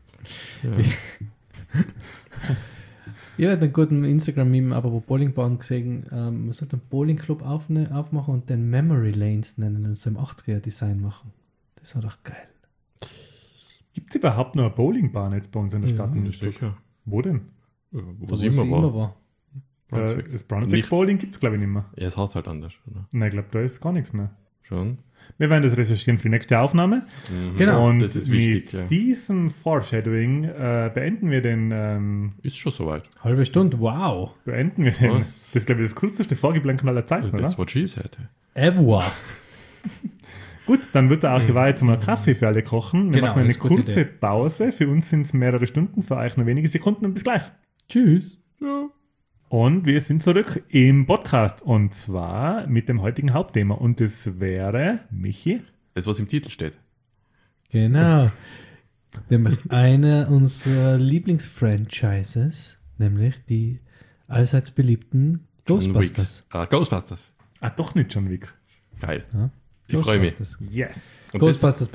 Ja. Ich habe einen guten Instagram-Meme, aber wo Bowlingbahn gesehen, man sollte einen Bowlingclub aufmachen und den Memory Lanes nennen und so im 80er-Design machen. Das war doch geil. Gibt es überhaupt noch eine Bowlingbahn jetzt bei uns in der Stadt? Sicher. Wo denn? Wo es immer war. Brunswick. Das Brunswick Bowling gibt es, glaube ich, nicht mehr. Ja, es heißt halt anders, oder? Nein, ich glaube, da ist gar nichts mehr. Schon. Wir werden das recherchieren für die nächste Aufnahme. Genau. Und Das ist wichtig, mit ja. diesem Foreshadowing beenden wir den. Ist schon soweit. Halbe Stunde, wow. Was? Das ist, glaube ich, das kürzeste Vorgeblänken aller Zeiten, oder? That's what she said. Ever. Gut, dann wird der Archivar jetzt mal Kaffee für alle kochen. Wir Genau, machen eine das ist eine gute kurze Idee. Pause. Für uns sind es mehrere Stunden, für euch nur wenige Sekunden und bis gleich. Tschüss. Ja. Und wir sind zurück im Podcast und zwar mit dem heutigen Hauptthema und das wäre, Michi, Das, was im Titel steht. Genau. Nämlich einer unserer Lieblingsfranchises, nämlich die allseits beliebten Ghostbusters. Ghostbusters. doch nicht John Wick. Geil. Ja, Ich freue mich. Ghostbusters. Yes. Und Ghostbusters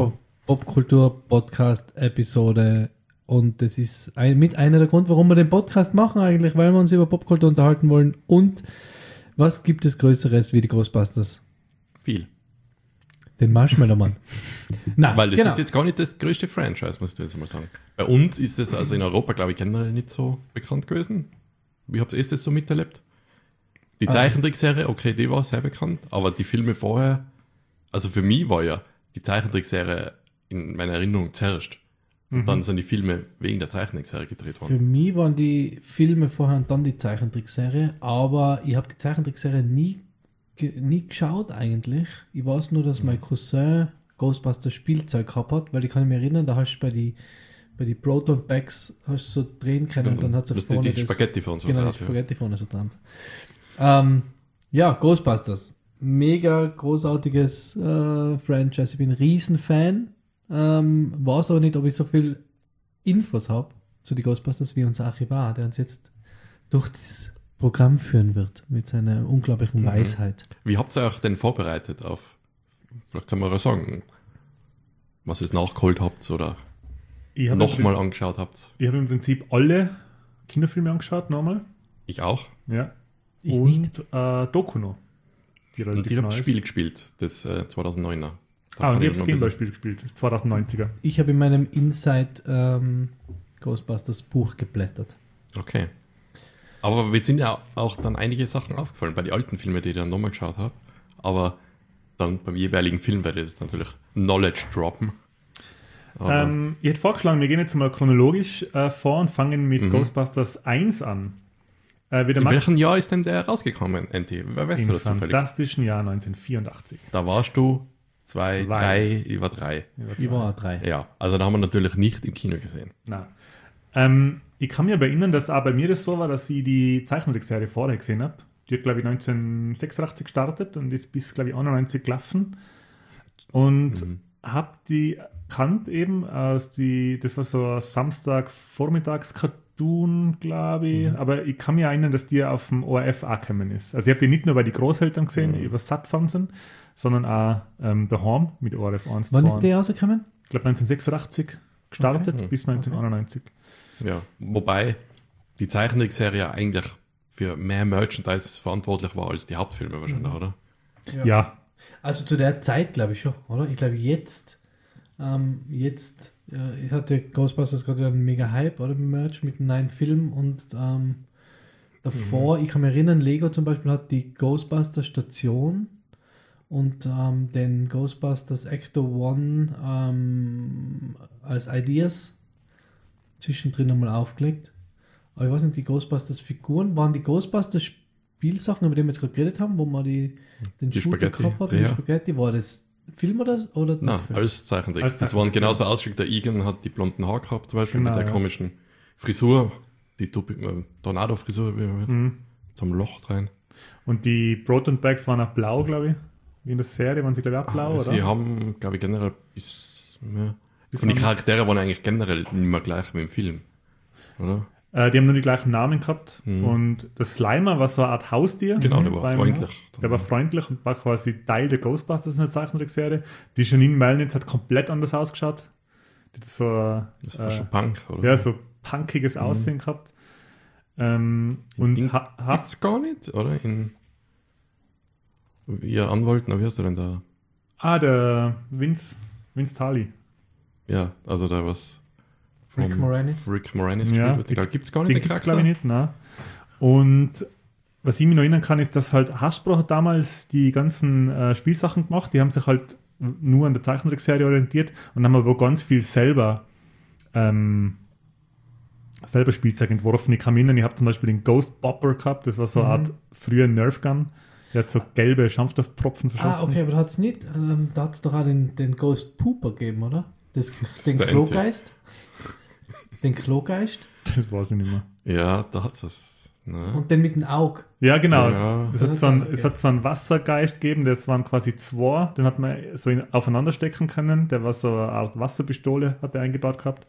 Popkultur-Podcast-Episode. Und das ist mit einer der Gründe, warum wir den Podcast machen eigentlich, weil wir uns über Popkultur unterhalten wollen. Und was gibt es Größeres wie die Ghostbusters? Viel. Den Marshmallow-Mann. Na, Weil das genau. ist jetzt gar nicht das größte Franchise, musst du jetzt mal sagen. Bei uns ist es also in Europa, glaube ich, generell nicht so bekannt gewesen. Wie habt ihr das so miterlebt? Die Zeichentrickserie, okay, die war sehr bekannt, aber die Filme vorher, also für mich war ja die Zeichentrickserie in meiner Erinnerung zuerst. Und dann sind die Filme wegen der Zeichentrickserie gedreht worden. Für mich waren die Filme vorher und dann die Zeichentrickserie, aber ich habe die Zeichentrickserie nie geschaut eigentlich. Ich weiß nur, dass mein Cousin Ghostbusters Spielzeug gehabt hat, weil ich kann mich erinnern, da hast du bei die Proton Bags hast du so drehen können und dann hat es das ist die Spaghetti von so genau, drauf, die Spaghetti vorne so dran. Ja, Ghostbusters. Mega großartiges Franchise. Ich bin ein Riesenfan. Weiß aber nicht, ob ich so viel Infos habe zu den Ghostbusters wie unser Archivar, der uns jetzt durch das Programm führen wird mit seiner unglaublichen Weisheit. Wie habt ihr euch denn vorbereitet auf, vielleicht kann man ja sagen, was ihr nachgeholt habt oder Ich habe nochmal angeschaut habt? Ich habe im Prinzip alle Kinofilme angeschaut, nochmal. Ich auch. Ja. Ich und nicht. Doku noch. Die Und relativ ich habe neu das ist. Spiel gespielt, das 2009er. Da Und kann ich habe noch das ein Gameboy-Spiel gespielt, das 2090er. Ich habe in meinem Inside Ghostbusters Buch geblättert. bisschen- Okay. Aber wir sind ja auch dann einige Sachen aufgefallen bei den alten Filmen, die ich dann nochmal geschaut habe. Aber dann beim jeweiligen Film werde ich jetzt natürlich Knowledge droppen. Aber Ich hätte vorgeschlagen, wir gehen jetzt mal chronologisch vor und fangen mit Ghostbusters 1 an. Wie der in Max welchem Jahr ist denn der rausgekommen, NT? Wer weißt im du das zufällig? fantastischen Jahr 1984. Da warst du 2, Zwei. 3, ich war 3. Ich war 3. Ja, also da haben wir natürlich nicht im Kino gesehen. Na. Ich kann mich aber erinnern, dass auch bei mir das so war, dass ich die Zeichentrickserie vorher gesehen habe. Die hat, glaube ich, 1986 gestartet und ist bis, glaube ich, 91 gelaufen. Und habe die kannt eben aus das war so ein Samstag-Vormittags-Cartoon, glaube ich. Aber ich kann mich erinnern, dass die auf dem ORF auch gekommen ist. Also ich habe die nicht nur bei den Großeltern gesehen, die über Sat-Fernsehen, sondern auch daheim mit ORF 1, Wann 2. ist der rausgekommen? Ich glaube 1986 gestartet bis 1991. Ja, wobei die Zeichentrickserie eigentlich für mehr Merchandise verantwortlich war als die Hauptfilme wahrscheinlich, oder? Ja. Also zu der Zeit glaube ich schon, oder? Ich glaube jetzt ich hatte Ghostbusters gerade einen mega Hype, oder? Mit Merch, mit einem neuen Film und davor, ich kann mich erinnern, Lego zum Beispiel hat die Ghostbusters Station und den Ghostbusters Ecto One als Ideas zwischendrin nochmal aufgelegt. Aber ich weiß nicht, die Ghostbusters Figuren, waren die Ghostbusters Spielsachen, über die wir jetzt gerade geredet haben, wo man den Die Shooter Spaghetti, gehabt hat, ja. die Spaghetti, war das Film oder Nein, Film? als Zeichentrick. Als Das waren genauso ausgeschickt. Der Egan hat die blonden Haare gehabt, zum Beispiel Genau, mit der ja. komischen Frisur, die Tornado-Frisur zum Loch rein. Und die Proton Bags waren auch blau, glaube ich. Wie in der Serie waren sie, glaube ich, auch blau, oder? Sie haben, glaube ich, generell und die haben- Charaktere waren eigentlich generell nicht mehr gleich wie im Film, oder? Die haben nur die gleichen Namen gehabt. Und der Slimer war so eine Art Haustier. Genau, der war freundlich. Der war freundlich und war quasi Teil der Ghostbusters in der Zeichentrickserie. Die Janine Melnitz hat komplett anders ausgeschaut. Die hat so, Das war schon Punk, oder? ja, so punkiges Aussehen gehabt. Und Den hast gibt's gar nicht, oder? Ihr Anwalt, wie heißt du denn da? der Vince Tali. Ja, also da was Rick Moranis. Rick Moranis gespielt Ja, wird. Ich glaube, gibt es gar nicht Den den gibt es, Charakter. glaube ich, nicht. Nein. Und was ich mich noch erinnern kann, ist, dass halt Hasbro hat damals die ganzen Spielsachen gemacht. Die haben sich halt nur an der Zeichentrickserie orientiert und haben aber ganz viel selber Spielzeug entworfen. Ich kann mich erinnern, ich habe zum Beispiel den Ghost Bopper gehabt. Das war so eine Art früher Nerf Gun. Der hat so gelbe Schaumstoffpropfen verschossen. Okay, aber da hat es nicht, da hat es doch auch den Ghost Pooper gegeben, oder? Den ist der Klogeist. Den Klogeist. Das weiß ich nicht mehr. Ja, da hat es was. Ne? Und den mit dem Auge. Ja, genau. Ja. Es, Ja, hat das so ein, ist okay. es hat so einen Wassergeist gegeben, das waren quasi zwei, den hat man so aufeinander stecken können. Der war so eine Art Wasserpistole, hat er eingebaut gehabt.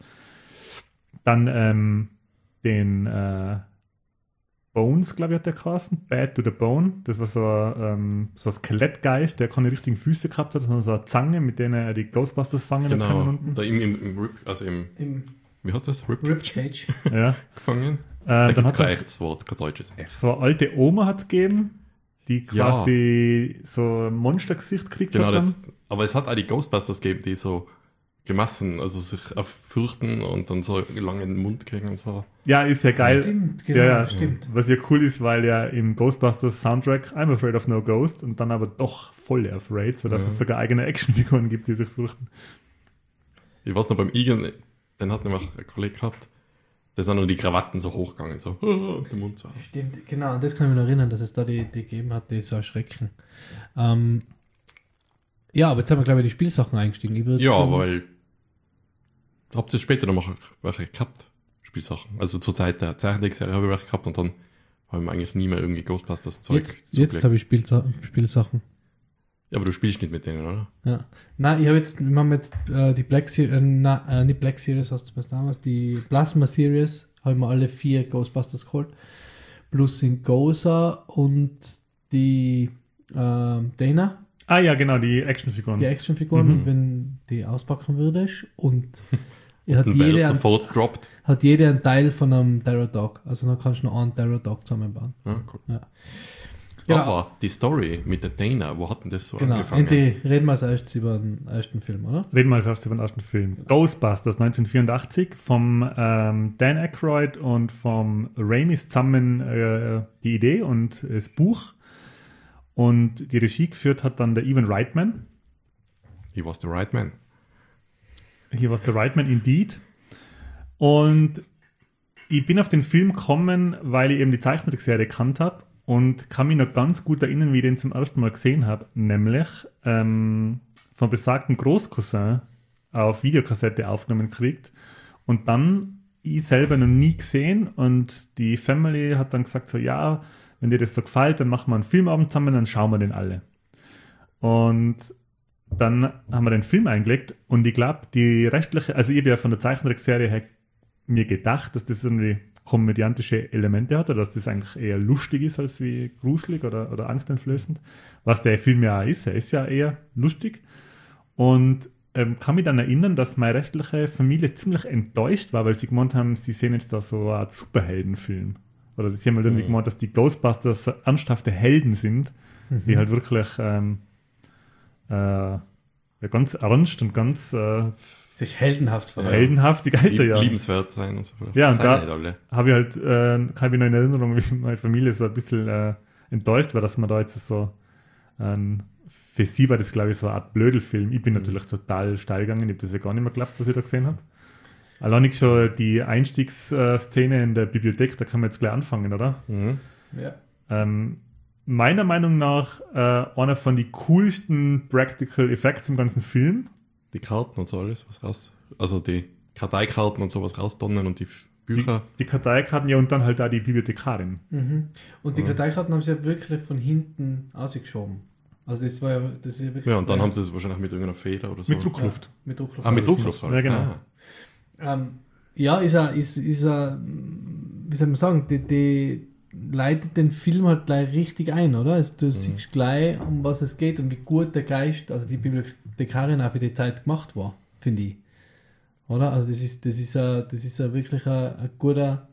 Dann den Bones, glaube ich, hat der geheißen. Bad to the Bone. Das war so ein Skelettgeist, der keine richtigen Füße gehabt hat, sondern so eine Zange, mit der er die Ghostbusters fangen hat können Genau. unten. Da im Rip, also Im wie heißt das? Ribcage. Ja. Gefangen. Da Dann gibt es hat kein es echtes Wort, kein deutsches S. so eine alte Oma hat es gegeben, die Ja. quasi so ein Monstergesicht gekriegt Genau, hat. Dann. aber es hat auch die Ghostbusters gegeben, die so gemassen, also sich fürchten und dann so einen langen Mund kriegen und so. Ja, ist ja geil. Stimmt, genau, Ja, stimmt. Was ja cool ist, weil ja im Ghostbusters Soundtrack I'm Afraid of No Ghost und dann aber doch voll afraid, sodass es sogar eigene Actionfiguren gibt, die sich fürchten. Ich weiß noch, beim Igen, den hat nämlich ein Kollege gehabt, da sind nur die Krawatten so hochgegangen, so, und der Mund so. Stimmt, genau. An das kann ich mich noch erinnern, dass es da die gegeben hat, die so erschrecken. Ja, aber jetzt haben wir, glaube ich, die Spielsachen eingestiegen. Ich würd Ja, schon- weil habt ihr später noch mal welche gehabt, Spielsachen. Also zur Zeit der Zeichentrickserie habe ich welche gehabt und dann haben wir eigentlich nie mehr irgendwie Ghostbusters Zeug Jetzt zugelegt. habe ich Spielsachen. Ja, aber du spielst nicht mit denen, oder? Ja. Nein, wir haben jetzt die Black Series, nicht Black Series, was das damals, die Plasma Series, haben wir alle 4 Ghostbusters geholt. Plus sind Gozer und die Dana, Ah ja, genau, die Actionfiguren. die Actionfiguren, wenn die auspacken würdest. Und hat Und weil jede, er sofort droppt. hat jede einen Teil von einem Terror Dog. Also dann kannst du noch einen Terror Dog zusammenbauen. Ja, cool. Ja. Genau. Aber die Story mit der Dana, wo hat denn das so Genau, angefangen? endlich reden wir als erstes über den ersten Film, oder? Reden wir als erstes über den ersten Film. Ghostbusters 1984 vom Dan Aykroyd und vom Raimi zusammen die Idee und das Buch. Und die Regie geführt hat dann der Ivan Reitman. He was the right man. Hier war es der Reitman indeed. Und ich bin auf den Film gekommen, weil ich eben die Zeichentrickserie gekannt habe und kann mich noch ganz gut erinnern, wie ich den zum ersten Mal gesehen habe. Nämlich vom besagten Großcousin auf Videokassette aufgenommen gekriegt und dann ich selber noch nie gesehen und die Family hat dann gesagt so, ja, wenn dir das so gefällt, dann machen wir einen Filmabend zusammen, dann schauen wir den alle. Und dann haben wir den Film eingelegt und ich glaube, die rechtliche, also ich habe ja von der Zeichentrickserie her mir gedacht, dass das irgendwie komödiantische Elemente hat oder dass das eigentlich eher lustig ist als wie gruselig oder angsteinflößend, was der Film ja auch ist. Er ist ja eher lustig und kann mich dann erinnern, dass meine rechtliche Familie ziemlich enttäuscht war, weil sie gemeint haben, sie sehen jetzt da so eine Art Superheldenfilm. Oder sie haben halt irgendwie gemeint, dass die Ghostbusters so ernsthafte Helden sind, die halt wirklich ganz ernst und ganz Sich heldenhaft verhalten. heldenhaft die Geister, ja. Liebenswert sein und so weiter. Ja, und Seien da- nicht alle. Habe ich halt, habe ich noch in Erinnerung, wie meine Familie so ein bisschen enttäuscht war, dass man da jetzt so für sie war das, glaube ich, so eine Art Blödelfilm. Ich bin natürlich total steil gegangen, ich habe das ja gar nicht mehr geklappt, was ich da gesehen habe. Allein schon die Einstiegsszene in der Bibliothek, da kann man jetzt gleich anfangen, oder? Mhm. Ja. Meiner Meinung nach einer von den coolsten Practical Effects im ganzen Film. Die Karten und so alles, was raus. Also die Karteikarten und sowas rausdonnern und die Bücher. Die Karteikarten, ja, und dann halt auch die Bibliothekarin. Und die Karteikarten haben sie ja wirklich von hinten ausgeschoben. Also das war ja, das ist ja wirklich. Ja, und dann haben sie es wahrscheinlich mit irgendeiner Feder oder so. Mit Druckluft. Ja, mit Druckluft. Ah, mit Also, Druckluft. Ja, genau. Ja, ist wie soll man sagen, die leitet den Film halt gleich richtig ein, oder? Also, du siehst gleich, um was es geht und wie gut der Geist, also die Bibliothekarin auch für die Zeit gemacht war, finde ich. Oder? Also das ist ja wirklich ein guter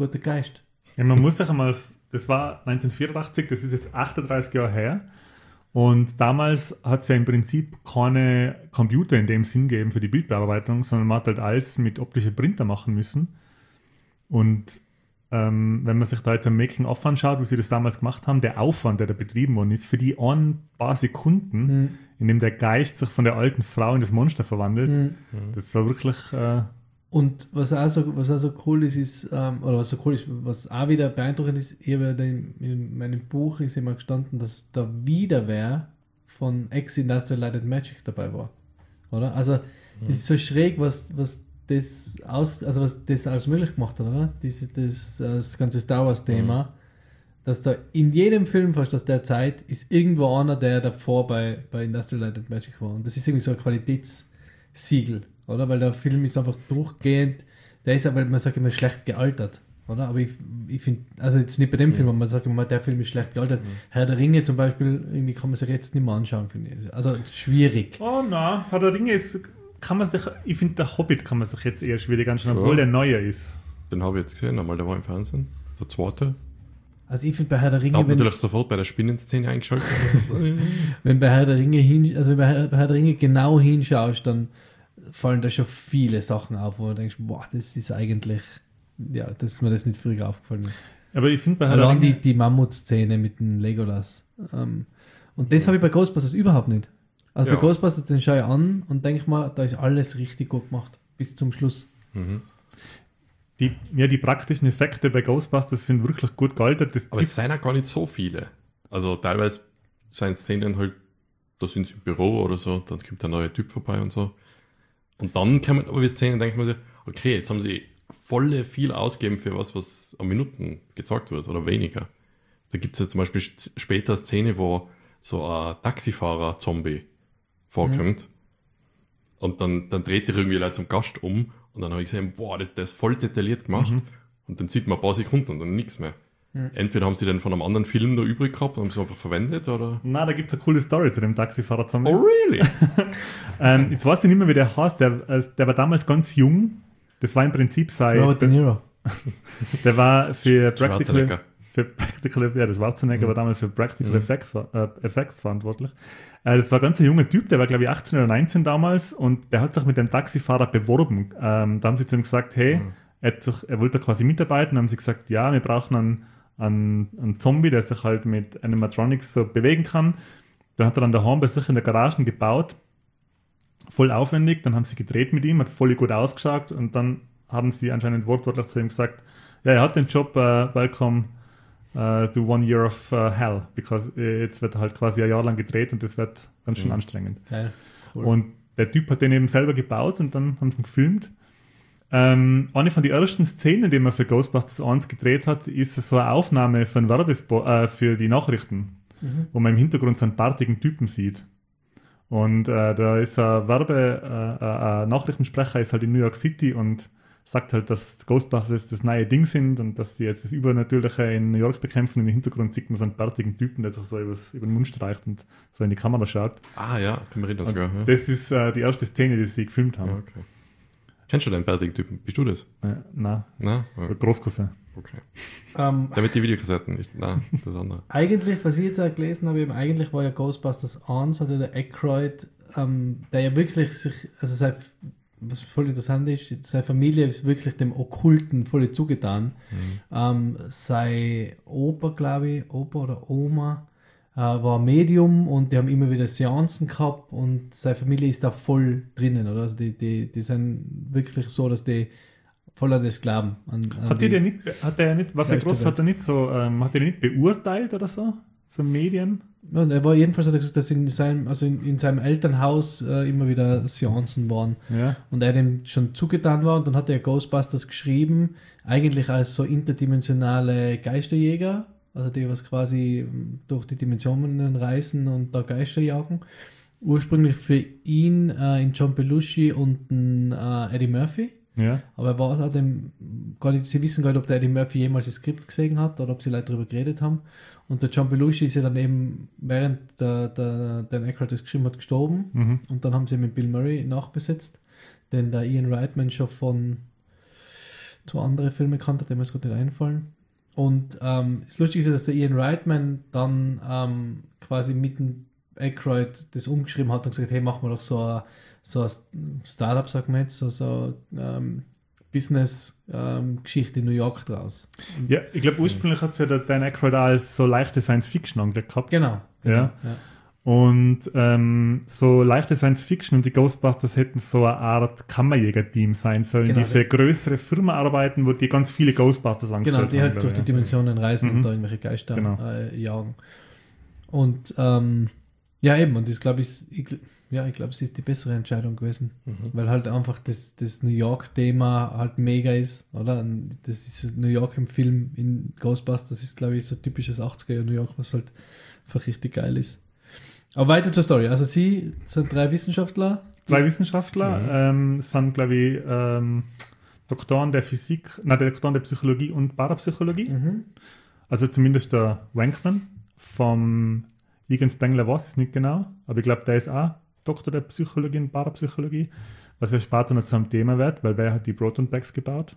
Geist. Ja, man muss sich einmal, das war 1984, das ist jetzt 38 Jahre her. Und damals hat es ja im Prinzip keine Computer in dem Sinn gegeben für die Bildbearbeitung, sondern man hat halt alles mit optischen Printer machen müssen. Und wenn man sich da jetzt ein Making-of anschaut, wie sie das damals gemacht haben, der Aufwand, der da betrieben worden ist, für die ein paar Sekunden, in dem der Geist sich von der alten Frau in das Monster verwandelt, das war wirklich... Und was auch so cool ist, was auch wieder beeindruckend ist, ich habe ja in meinem Buch ist immer gestanden, dass der Wiederwehr von Ex-Industrial Light and Magic dabei war. Oder? Also, es ist so schräg, was das alles möglich gemacht hat, oder? Das ganze Star Wars-Thema, dass da in jedem Film fast aus der Zeit ist irgendwo einer, der davor bei Industrial Light and Magic war. Und das ist irgendwie so ein Qualitätssiegel. Oder? Weil der Film ist einfach durchgehend, der ist aber, man sagt immer, schlecht gealtert. Oder? Aber ich finde, also jetzt nicht bei dem Film, aber man sagt immer, der Film ist schlecht gealtert. Herr der Ringe zum Beispiel, irgendwie kann man sich jetzt nicht mehr anschauen, finde ich. Also schwierig. Oh nein, Herr der Ringe ich finde, der Hobbit kann man sich jetzt eher schwierig anschauen, obwohl der neuer ist. Den habe ich jetzt gesehen, einmal, der war im Fernsehen, der zweite. Also ich finde bei Herr der Ringe... Ich habe natürlich sofort bei der Spinnenszene eingeschaltet. wenn bei Herr der Ringe genau hinschaust, dann fallen da schon viele Sachen auf, wo du denkst, boah, das ist eigentlich, ja, dass mir das nicht früher aufgefallen ist. Aber ich finde bei Herr der Ringe... die Mammut-Szene mit dem Legolas. Und das habe ich bei Ghostbusters überhaupt nicht. Also bei Ghostbusters, den schaue ich an und denke mal, da ist alles richtig gut gemacht. Bis zum Schluss. Die praktischen Effekte bei Ghostbusters sind wirklich gut gealtert. Aber es sind auch gar nicht so viele. Also teilweise sind Szenen halt, da sind sie im Büro oder so, dann kommt ein neuer Typ vorbei und so. Und dann kommen aber die Szenen, denkt man sich, okay, jetzt haben sie viel ausgegeben für was an Minuten gezeigt wird oder weniger. Da gibt es ja zum Beispiel später eine Szene, wo so ein Taxifahrer-Zombie vorkommt. Und dann dreht sich irgendwie Leute zum Gast um und dann habe ich gesehen, boah, das ist voll detailliert gemacht. Und dann sieht man ein paar Sekunden und dann nichts mehr. Entweder haben sie den von einem anderen Film da übrig gehabt und haben sie einfach verwendet, oder? Na, da gibt es eine coole Story zu dem Taxifahrer-Zombie. Oh, really? Jetzt weiß ich nicht mehr, wie der heißt. Der war damals ganz jung. Das war im Prinzip Robert De Niro. Der war für Schwarzenegger. Der Schwarzenegger war damals für Practical Effects verantwortlich. Das war ein ganz junger Typ, der war glaube ich 18 oder 19 damals und der hat sich mit dem Taxifahrer beworben. Da haben sie zu ihm gesagt, hey, er wollte quasi mitarbeiten, haben sie gesagt, ja, wir brauchen einen Zombie, der sich halt mit Animatronics so bewegen kann. Dann hat er dann daheim bei sich in der Garage gebaut, voll aufwendig, dann haben sie gedreht mit ihm, hat voll gut ausgeschaut und dann haben sie anscheinend wortwörtlich zu ihm gesagt, ja, er hat den Job, welcome to 1 year of hell, because jetzt wird halt quasi ein Jahr lang gedreht und das wird ganz schön anstrengend. Geil. Cool. Und der Typ hat den eben selber gebaut und dann haben sie ihn gefilmt. Eine von den ersten Szenen, die man für Ghostbusters 1 gedreht hat, ist so eine Aufnahme für, für die Nachrichten, wo man im Hintergrund so einen bärtigen Typen sieht. Und da ist ein Nachrichtensprecher, ist halt in New York City und sagt halt, dass Ghostbusters das neue Ding sind und dass sie jetzt das Übernatürliche in New York bekämpfen. Und im Hintergrund sieht man so einen bärtigen Typen, der sich so über den Mund streicht und so in die Kamera schaut. Ah ja, kann man reden sogar. Ja. Das ist die erste Szene, die sie gefilmt haben. Ja, okay. Kennst du den bärtigen Typen? Bist du das? Nein, Nein? das war Großcousin. Okay. Der mit die Videokassetten ist, nein, das ist das andere. Eigentlich, was ich jetzt auch gelesen habe, eigentlich war ja Ghostbusters 1, also der Aykroyd, der ja wirklich sich, also was voll interessant ist, seine Familie ist wirklich dem Okkulten voll zugetan. Sein Opa, glaube ich, Opa oder Oma, war Medium und die haben immer wieder Seancen gehabt und seine Familie ist da voll drinnen, oder? Also die sind wirklich so, dass die voll an das glauben. Hat er nicht beurteilt oder so? So Medien? Ja, er war jedenfalls, hat er gesagt, dass in seinem Elternhaus immer wieder Seancen waren. Ja. Und er dem schon zugetan war und dann hat er Ghostbusters geschrieben, eigentlich als so interdimensionale Geisterjäger, also die was quasi durch die Dimensionen reisen und da Geister jagen. Ursprünglich für ihn in John Belushi und Eddie Murphy. Ja. Aber er war gar nicht, sie wissen gar nicht, ob der Eddie Murphy jemals das Skript gesehen hat oder ob sie Leute darüber geredet haben. Und der John Belushi ist ja dann eben, während der Aykroyd das geschrieben hat, gestorben. Und dann haben sie mit Bill Murray nachbesetzt, den der Ian Reitman schon von 2 anderen Filmen kannte, dem ist gerade nicht einfallen. Und das Lustige ist, dass der Ian Reitman dann quasi mit dem Aykroyd das umgeschrieben hat und gesagt, hey, machen wir doch so ein Startup, sagen wir jetzt, so Business-Geschichte in New York draus. Ja, ich glaube, ursprünglich hat es ja der Dan Aykroyd als so leichte Science-Fiction angelegt gehabt. Genau. Ja. Und so leichte Science-Fiction und die Ghostbusters hätten so eine Art Kammerjäger-Team sein sollen, Genau, die für größere Firmen arbeiten, wo die ganz viele Ghostbusters angestellt haben. Genau, die halt durch die Dimensionen reisen und da irgendwelche Geister jagen. Und ja, eben, und das glaube ich, es ist die bessere Entscheidung gewesen, weil halt einfach das New York-Thema halt mega ist, oder? Und das ist New York im Film in Ghostbusters ist, glaube ich, so typisches 80er-Jahr New York, was halt einfach richtig geil ist. Aber weiter zur Story. Also sie sind 3 Wissenschaftler. Sind, glaube ich, Doktoren der Doktoren der Psychologie und Parapsychologie. Also zumindest der Wankman vom Egan Spengler weiß es nicht genau, aber ich glaube, der ist auch Doktor der Psychologie und Parapsychologie, was ja später noch zu einem Thema wird, weil wer hat die Proton Packs gebaut?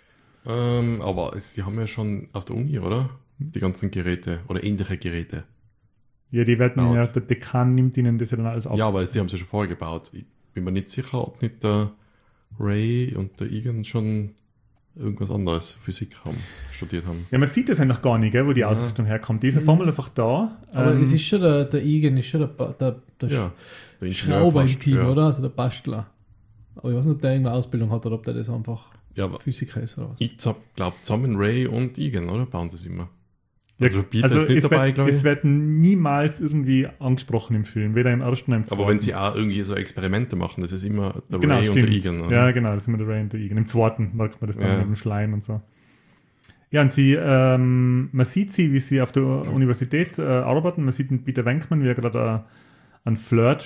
Aber sie haben ja schon auf der Uni, oder? Die ganzen Geräte oder ähnliche Geräte. Ja, die werden ja, der Dekan nimmt ihnen das ja dann alles ab. Ja, aber sie haben sie schon vorher gebaut. Ich bin mir nicht sicher, ob nicht der Ray und der Egan schon irgendwas anderes, Physik studiert haben. Ja, man sieht das eigentlich gar nicht, gell, wo die Ausrüstung herkommt. Diese Formel einfach da. Aber es ist schon der Egan, ist schon der Schrauber im Team, oder? Also der Bastler. Aber ich weiß nicht, ob der irgendeine Ausbildung hat oder ob der das einfach Physiker ist oder was. Ich glaube, zusammen Ray und Egan, oder? Bauen das immer. Also, ist nicht dabei, glaube ich. Es wird niemals irgendwie angesprochen im Film, weder im ersten noch im zweiten. Aber wenn sie auch irgendwie so Experimente machen, das ist immer der Ray und der Egan. Oder? Ja, genau, das ist immer der Ray und der Egan. Im zweiten merkt man das dann mit dem Schleim und so. Ja, und sie, man sieht sie, wie sie auf der Universität arbeiten. Man sieht den Peter Venkman, wie er gerade einen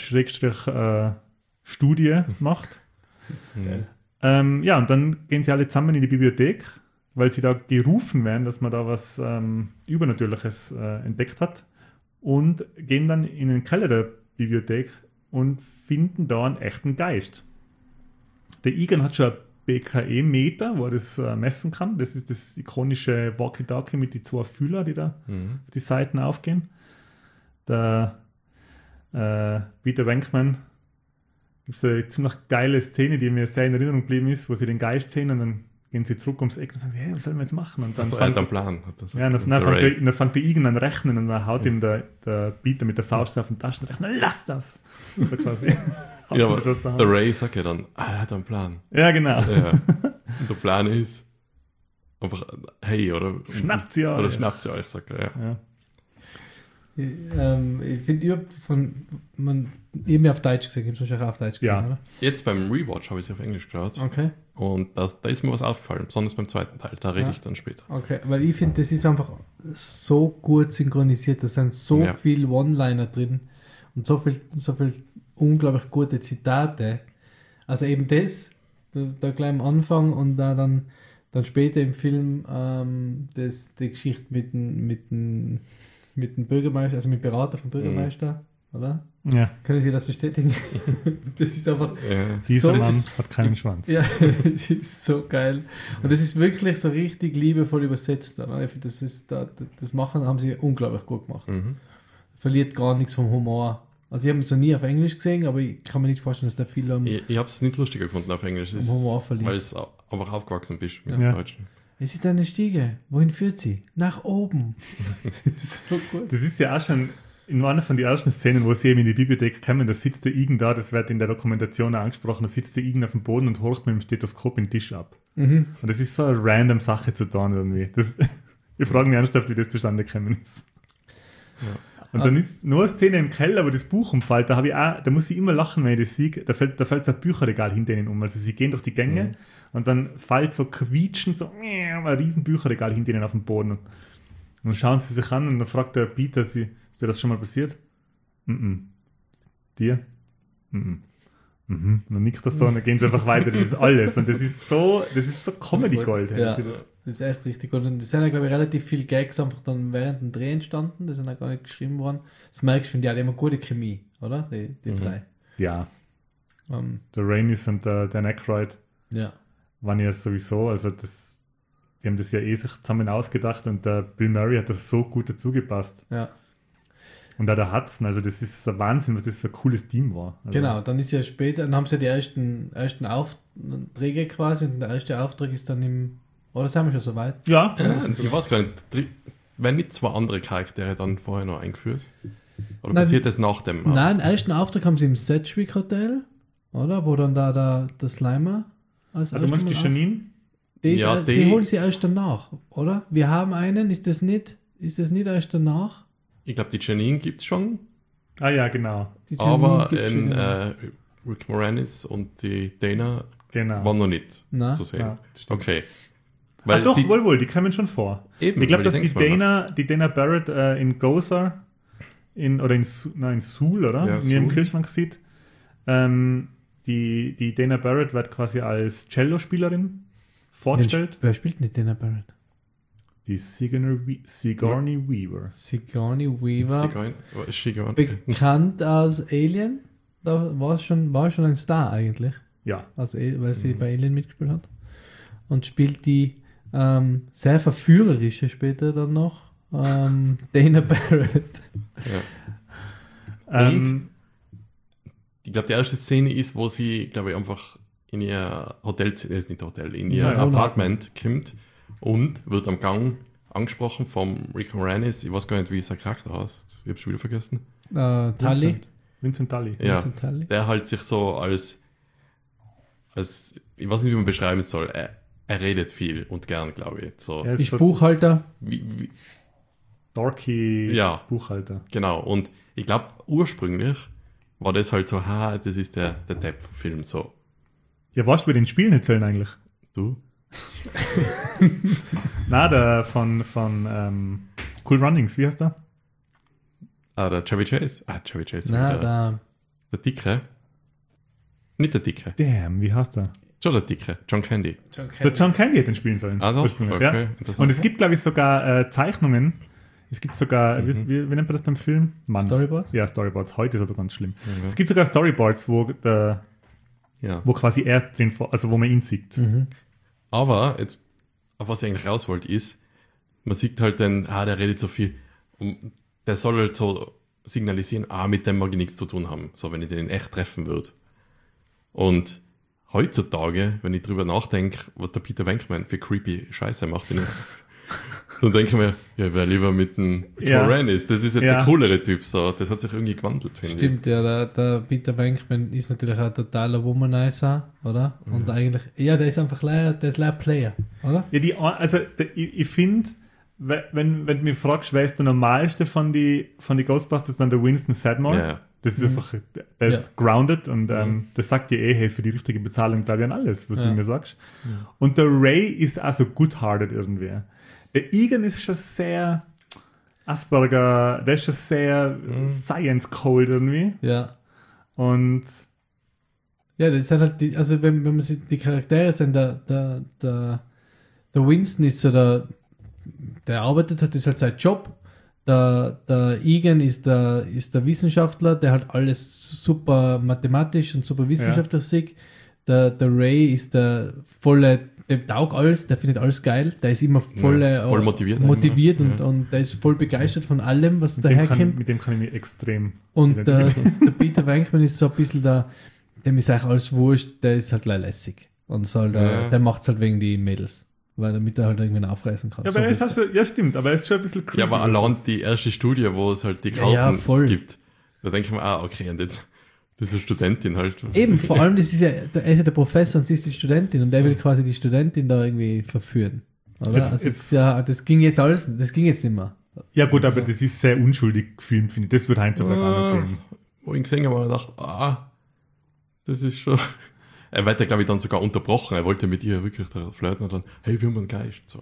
Flirt-Studie macht. Ja, und dann gehen sie alle zusammen in die Bibliothek, weil sie da gerufen werden, dass man da was Übernatürliches entdeckt hat, und gehen dann in den Keller der Bibliothek und finden da einen echten Geist. Der Egan hat schon ein BKE-Meter, wo er das messen kann. Das ist das ikonische Walkie-Talkie mit den 2 Fühler, die da auf die Seiten aufgehen. Der Peter Venkman, gibt es eine ziemlich geile Szene, die mir sehr in Erinnerung geblieben ist, wo sie den Geist sehen und dann gehen sie zurück ums Eck und sagen, hey, was sollen wir jetzt machen? Und dann fängt der Plan. Dann fängt der Egan an rechnen und dann haut ihm der Peter mit der Faust auf den Taschenrechner, lass das! So quasi. Ja, aber der Ray sagt ja dann, er hat einen Plan. Ja, genau. Ja. Und der Plan ist einfach, hey, oder? Schnappt sie euch. Oder schnappt sie euch, sagt er, ja. Ich finde überhaupt eben auf Deutsch gesehen, ich habe es wahrscheinlich auch auf Deutsch gesehen, oder? Jetzt beim Rewatch habe ich es auf Englisch geschaut. Okay. Und da ist mir was aufgefallen, besonders beim zweiten Teil. Da rede ich dann später. Okay, weil ich finde, das ist einfach so gut synchronisiert. Da sind so viele One-Liner drin und so viel unglaublich gute Zitate. Also eben das, da gleich am Anfang und dann später im Film die Geschichte mit dem Bürgermeister, also mit Berater vom Bürgermeister, oder? Ja. Können Sie das bestätigen? Das ist einfach... Dieser Mann hat keinen Schwanz. Ja, das ist so geil. Und das ist wirklich so richtig liebevoll übersetzt. Oder? Ich finde, das haben sie unglaublich gut gemacht. Verliert gar nichts vom Humor. Also ich habe es noch nie auf Englisch gesehen, aber ich kann mir nicht vorstellen, dass der Film... Ich habe es nicht lustiger gefunden auf Englisch. Humor verliert. Weil es einfach aufgewachsen bist mit dem Deutschen. Es ist eine Stiege. Wohin führt sie? Nach oben. Das ist so gut. Das ist ja auch schon in einer von den ersten Szenen, wo sie eben in die Bibliothek kommen, da sitzt der Egan da, das wird in der Dokumentation auch angesprochen, da sitzt der Egan auf dem Boden und horcht mit dem Stethoskop den Tisch ab. Und das ist so eine random Sache zu tun irgendwie. Ich frage mich ernsthaft, wie das zustande gekommen ist. Ja. Und dann ist nur eine Szene im Keller, wo das Buch umfällt, da muss ich immer lachen, wenn ich das sehe, da fällt so ein Bücherregal hinter ihnen um. Also sie gehen durch die Gänge und dann fällt so quietschend so ein riesen Bücherregal hinter ihnen auf den Boden. Und dann schauen sie sich an und dann fragt der Peter, ist dir das schon mal passiert? Dir? Und dann nickt das so und dann gehen sie einfach weiter. Das ist alles. Und das ist so Comedy-Gold. Ja, das ist echt richtig gut. Und es sind ja, glaube ich, relativ viele Gags einfach dann während dem Dreh entstanden. Die sind ja gar nicht geschrieben worden. Das merkst du, finde ich, auch immer gute Chemie, oder? Die 3. Ja. Der Rainis und der Dan Aykroyd waren ja sowieso, also die haben das ja sich zusammen ausgedacht und der Bill Murray hat das so gut dazu gepasst. Ja. Und auch der Hudson, also das ist ein Wahnsinn, was das für ein cooles Team war. Also, Genau, dann ist ja später, dann haben sie ja die ersten Aufträge quasi und der erste Auftrag ist dann oder sind wir schon so weit? Ja, Ich weiß gar nicht, werden nicht zwei andere Charaktere dann vorher noch eingeführt? Oder Nein, passiert das nach dem? Nein, den ersten Auftrag haben sie im Sedgwick Hotel, oder? Wo dann der Slimer als du meinst die Janine? Die holen sie erst danach, oder? Wir haben einen, ist das nicht erst danach? Ich glaube, die Janine gibt es schon, Ah ja, genau. Die Janine aber gibt's schon, ja. Rick Moranis und die Dana Genau. waren noch nicht Nein. zu sehen. Ja, das stimmt. Okay. Doch, die, wohl, die kommen schon vor. Eben, Ich glaube, weil dass ich die denk's Dana Barrett in Gozer in Suhl, oder? Ja, In ihrem Suhl. Kühlschrank sieht. Die Dana Barrett wird quasi als Cello-Spielerin vorgestellt. Wer spielt nicht Dana Barrett? Die Sigourney Weaver. Sigourney Weaver. Sigourney. Bekannt als Alien. Da war schon ein Star eigentlich. Ja. Weil sie bei Alien mitgespielt hat. Und spielt die sehr verführerische später dann noch Dana Barrett. Ja. Und ich glaube, die erste Szene ist, wo sie, glaube ich, einfach in ihr in ihr Apartment kommt und wird am Gang angesprochen vom Rick Moranis. Ich weiß gar nicht, wie sein Charakter heißt. Ich habe schon wieder vergessen. Tully. Vincent Tully. Ja, Vincent Tully. der halt sich so als ich weiß nicht, wie man beschreiben soll. Er redet viel und gern, glaube ich. So, Er ist Ist so Buchhalter. wie, dorky Ja. Buchhalter. genau. Und ich glaube, ursprünglich war das halt so, das ist der Depp-Film. So, Ja, warst du bei den Spielen erzählen eigentlich? du? Na, der von Cool Runnings, wie heißt der? Der Chevy Chase. Chevy Chase. Na, Der Dicke. Nicht der Dicke. Damn, wie heißt der? Schon der Dicke. John Candy. Der John Candy hätte den spielen sollen. Ah, doch? ursprünglich, Okay, ja. interessant. Und es gibt, glaube ich, sogar Zeichnungen. Es gibt sogar, wie nennt man das beim Film? Mann. Storyboards? Ja, Storyboards. Heute ist aber ganz schlimm. Okay. Es gibt sogar Storyboards, wo Ja. quasi er drin, also wo man ihn sieht. Aber, jetzt, auf was ich eigentlich raus wollte, ist, man sieht halt den, der redet so viel. Und der soll halt so signalisieren, mit dem mag ich nichts zu tun haben. So, wenn ich den in echt treffen würde. Und heutzutage, wenn ich drüber nachdenke, was der Peter Venkman für creepy Scheiße macht, dann denke ich mir, ich wäre lieber mit dem Moranis. Das ist jetzt der coolere Typ. So. Das hat sich irgendwie gewandelt, finde ich. Stimmt, ja, der Peter Venkman ist natürlich ein totaler Womanizer, oder? Und eigentlich, der ist einfach der ist leider Player, oder? Ja, ich finde, wenn du mich fragst, wer ist der normalste von die Ghostbusters, dann der Winston Sedmore. Ja. Das ist einfach, der ist grounded und das sagt dir hey, für die richtige Bezahlung glaube ich an alles, was du mir sagst. Und der Ray ist auch so good-hearted irgendwie. Der Egan ist schon sehr Asperger, der ist schon sehr science-cold irgendwie. Ja. Und Ja, das sind halt also wenn man sich die Charaktere sind, der Winston ist so der arbeitet hat, ist halt sein Job. Der Egan ist der Wissenschaftler, der halt alles super mathematisch und super wissenschaftlich sieht. Der Ray ist der taugt alles, der findet alles geil, der ist immer voll motiviert und der ist voll begeistert von allem, was daherkommt. Mit dem kann ich mich extrem Und der Peter Venkman ist so ein bisschen dem ist eigentlich alles wurscht, der ist halt gleich lässig. Und soll der macht es halt wegen die Mädels. Weil damit er halt irgendwann aufreißen kann. Ja, aber stimmt, aber es ist schon ein bisschen creepy. Ja, aber allein die erste Studie, wo es halt die Krauten gibt, da denke ich mir, okay, und jetzt diese Studentin halt. Eben, vor allem, er ist ja der Professor und sie ist die Studentin und der will quasi die Studentin da irgendwie verführen. Oder? Das ging jetzt nicht mehr. Ja gut, aber das ist sehr unschuldig gefilmt, finde ich. Das wird heutzutage auch nicht gehen. Wo ich gesehen habe, habe ich gedacht, das ist schon... Er wird ja, glaube ich, dann sogar unterbrochen. Er wollte mit ihr wirklich da flirten und dann, hey, wir haben einen Geist. So.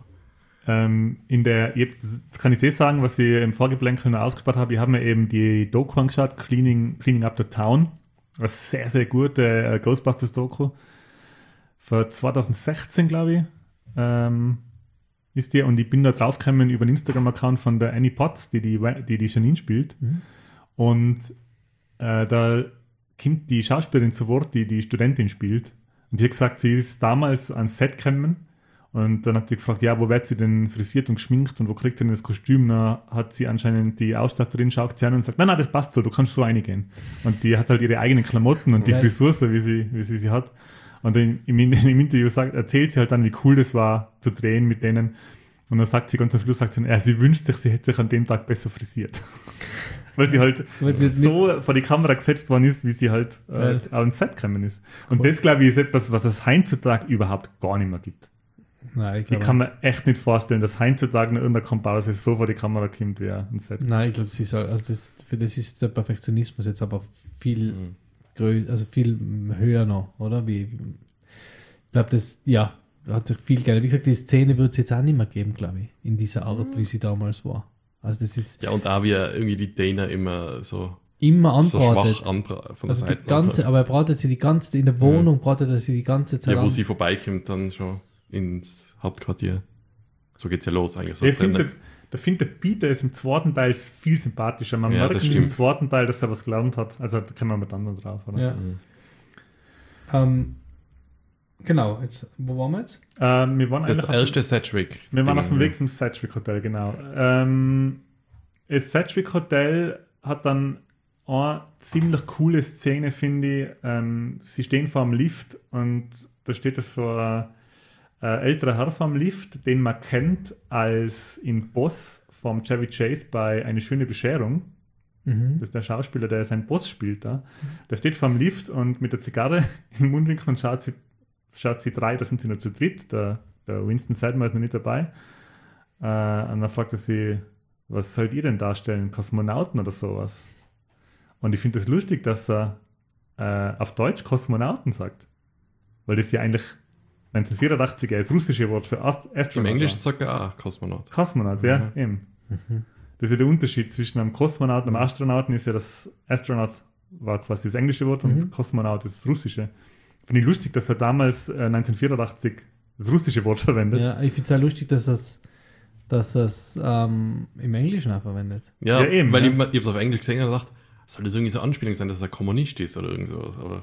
Jetzt kann ich sehr sagen, was ich im Vorgeplänkel noch ausgespart habe. Ich habe mir eben die Doku angeschaut, Cleaning Up the Town. Eine sehr, sehr gute Ghostbusters-Doku. Für 2016, glaube ich, ist die. Und ich bin da draufgekommen über den Instagram-Account von der Annie Potts, die Janine spielt. Und da kommt die Schauspielerin zu Wort, die Studentin spielt. Und die hat gesagt, sie ist damals ans Set gekommen Und dann hat sie gefragt, ja, wo wird sie denn frisiert und geschminkt und wo kriegt sie denn das Kostüm? Dann hat sie anscheinend die Ausstatterin, schaut sie an und sagt, nein, das passt so, du kannst so reingehen. Und die hat halt ihre eigenen Klamotten und die Frisur so, wie sie hat. Und im Interview erzählt sie halt dann, wie cool das war, zu drehen mit denen. Und dann sagt sie ganz am Schluss, sie wünscht sich, sie hätte sich an dem Tag besser frisiert. Weil sie halt so vor die Kamera gesetzt worden ist, wie sie halt ans Set gekommen ist. Und das, glaube ich, ist etwas, was es heutzutage überhaupt gar nicht mehr gibt. Nein, ich kann mir echt nicht vorstellen, dass heutzutage noch irgendeine Kompause so vor die Kamera kommt wie ein Set. Nein, ich glaube, für das ist der Perfektionismus jetzt aber viel viel höher noch, oder? Ich glaube, das, hat sich viel geändert. Wie gesagt, die Szene wird es jetzt auch nicht mehr geben, glaube ich, in dieser Art, wie sie damals war. Also das ist... Ja, und auch wie irgendwie die Dana immer so... Immer anbratet. So schwach von der Seite. Aber er bratet sie in der Wohnung, bratet er sie die ganze Zeit an. Ja, wo sie vorbeikommt, dann schon ins Hauptquartier. So geht es ja los eigentlich. So ich finde, der Peter ist im zweiten Teil viel sympathischer. Man merkt im zweiten Teil, dass er was gelernt hat. Also da kommen wir mit anderen drauf, oder? Ja. Genau, jetzt, wo waren wir jetzt? Wir waren das erste Sedgwick. Wir waren auf dem Weg zum Sedgwick Hotel, genau. Das Sedgwick Hotel hat dann eine ziemlich coole Szene, finde ich. Sie stehen vor einem Lift und da steht so ein älterer Herr vor dem Lift, den man kennt als im Boss vom Chevy Chase bei Eine schöne Bescherung. Das ist der Schauspieler, der seinen Boss spielt da. Der steht vor dem Lift und mit der Zigarre im Mundwinkel und schaut sie drei, da sind sie nur zu dritt. Der Winston Sedmer ist noch nicht dabei. Und dann fragt er sie, was sollt ihr denn darstellen? Kosmonauten oder sowas? Und ich finde es das lustig, dass er auf Deutsch Kosmonauten sagt. Weil das ja eigentlich 1984 das russische Wort für Astronaut. Im Englischen sagt er auch Kosmonaut. Kosmonaut, ja, eben. Das ist ja der Unterschied zwischen einem Kosmonauten und einem Astronauten, ist ja, dass Astronaut war quasi das englische Wort und Kosmonaut ist das russische. Finde ich lustig, dass er damals 1984 das russische Wort verwendet. Ja, ich finde es auch lustig, dass er es im Englischen auch verwendet. Ja, eben, weil ich habe es auf Englisch gesehen und dachte, soll das irgendwie so eine Anspielung sein, dass er Kommunist ist oder irgend sowas, aber...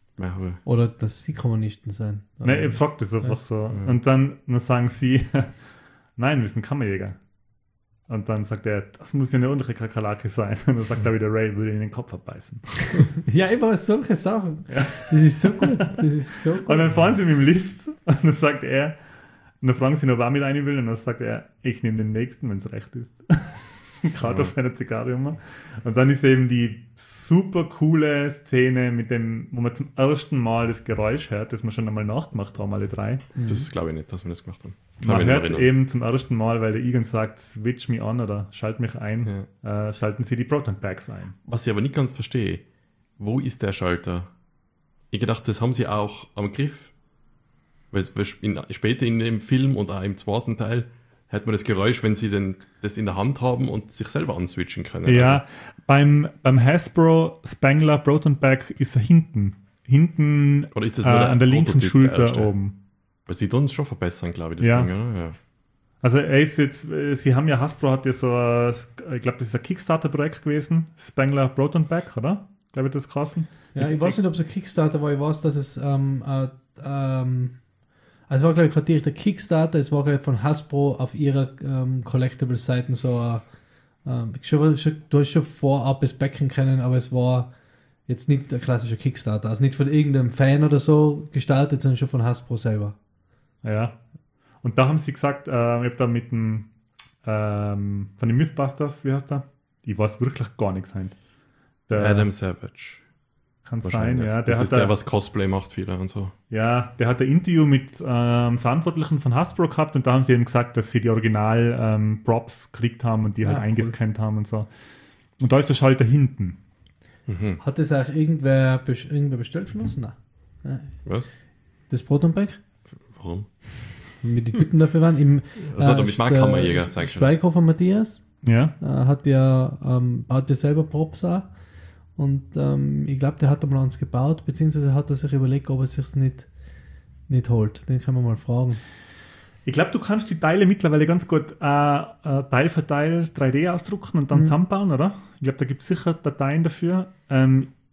Oder dass sie Kommunisten sein. Nein, ich frage das einfach so. Ja. Und dann sagen sie, nein, wir sind Kammerjäger. Und dann sagt er, das muss ja eine andere Kakerlake sein. Und dann sagt er wieder, Ray würde in den Kopf abbeißen. Ja, einfach solche Sachen. Ja. Das ist so gut. Und dann fahren sie mit dem Lift und dann sagt er, und dann fragen sie ihn, ob er mit rein will. Und dann sagt er, ich nehme den nächsten, wenn es recht ist. Gerade auf seiner Zigarre immer. Und dann ist eben die super coole Szene mit dem, wo man zum ersten Mal das Geräusch hört, das wir schon einmal nachgemacht haben, alle drei. Das glaube ich nicht, dass wir das gemacht haben. Man hört eben zum ersten Mal, weil der Egan sagt, switch me on oder schalt mich ein, schalten sie die Proton Packs ein. Was ich aber nicht ganz verstehe, wo ist der Schalter? Ich gedacht, das haben sie auch am Griff. Weil später in dem Film und auch im zweiten Teil hört man das Geräusch, wenn sie das in der Hand haben und sich selber answitchen können. Ja, also, beim Hasbro Spangler Proton Pack ist er hinten. Oder ist das nur an der linken Schulter oben. Weil sie tun es schon verbessern, glaube ich, das Ding. Ja. Also er ist jetzt, sie haben ja, Hasbro hat ja so, ich glaube, das ist ein Kickstarter-Projekt gewesen, Spangler Proton Pack, oder? Glaube ich, das krassen. Ja, ich weiß nicht, ob es ein Kickstarter war, ich weiß, dass es also war, glaube ich, gerade direkt der Kickstarter, es war, glaube ich, von Hasbro auf ihrer Collectibles-Seiten so du hast schon vorab es backen können, aber es war jetzt nicht der klassische Kickstarter, also nicht von irgendeinem Fan oder so gestartet, sondern schon von Hasbro selber. Ja, und da haben sie gesagt, ich habe da mit dem von den Mythbusters, wie heißt der? Ich weiß wirklich gar nichts. Adam Savage. Kann sein, ja. Das ist der, was Cosplay macht, viele und so. Ja, der hat ein Interview mit Verantwortlichen von Hasbro gehabt und da haben sie eben gesagt, dass sie die Original-Props gekriegt haben und die halt eingescannt haben und so. Und da ist der Schalter hinten. Hat das auch irgendwer bestellt von uns? Nein. Was? Das Proton Pack? Warum? Mit die Typen dafür waren. Das hat er mit Kammerjäger, sag ich schon. Schweighofer Matthias hat ja selber Props auch. Und ich glaube, der hat einmal eins gebaut, beziehungsweise hat er sich überlegt, ob er sich nicht holt. Den können wir mal fragen. Ich glaube, du kannst die Teile mittlerweile ganz gut Teil für Teil 3D ausdrucken und dann zusammenbauen, oder? Ich glaube, da gibt es sicher Dateien dafür.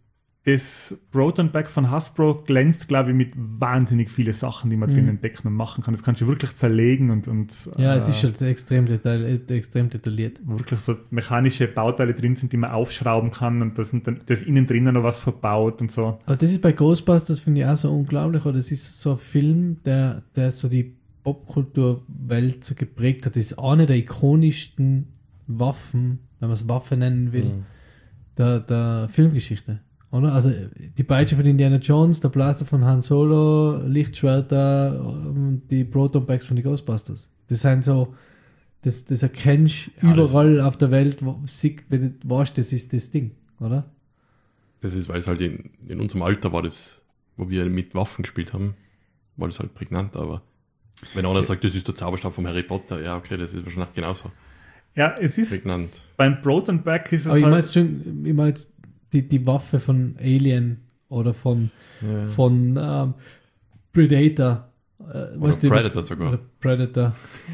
das Brotenback von Hasbro glänzt, glaube ich, mit wahnsinnig vielen Sachen, die man drin entdecken und machen kann. Das kannst du wirklich zerlegen und ja, es ist halt extrem detailliert. Wirklich so mechanische Bauteile drin sind, die man aufschrauben kann und da ist innen drinnen noch was verbaut und so. Aber das ist bei Ghostbusters, finde ich, auch so unglaublich. Oder es ist so ein Film, der so die Popkulturwelt so geprägt hat. Das ist eine der ikonischsten Waffen, wenn man es Waffe nennen will, der Filmgeschichte. Oder? Also die Peitsche von Indiana Jones, der Blaster von Han Solo, Lichtschwerter und die Proton-Packs von den Ghostbusters. Das sind so, das erkennst du überall auf der Welt, wenn du weißt, das ist das Ding, oder? Das ist, weil es halt in unserem Alter war das, wo wir mit Waffen gespielt haben, war das halt prägnant, aber wenn einer sagt, das ist der Zauberstab von Harry Potter, ja okay, das ist wahrscheinlich genauso. Ja, es ist prägnant. Beim Proton-Pack ist es aber halt... ich meine jetzt die Waffe von Alien oder von Predator. Oder Predator sogar. Oder Predator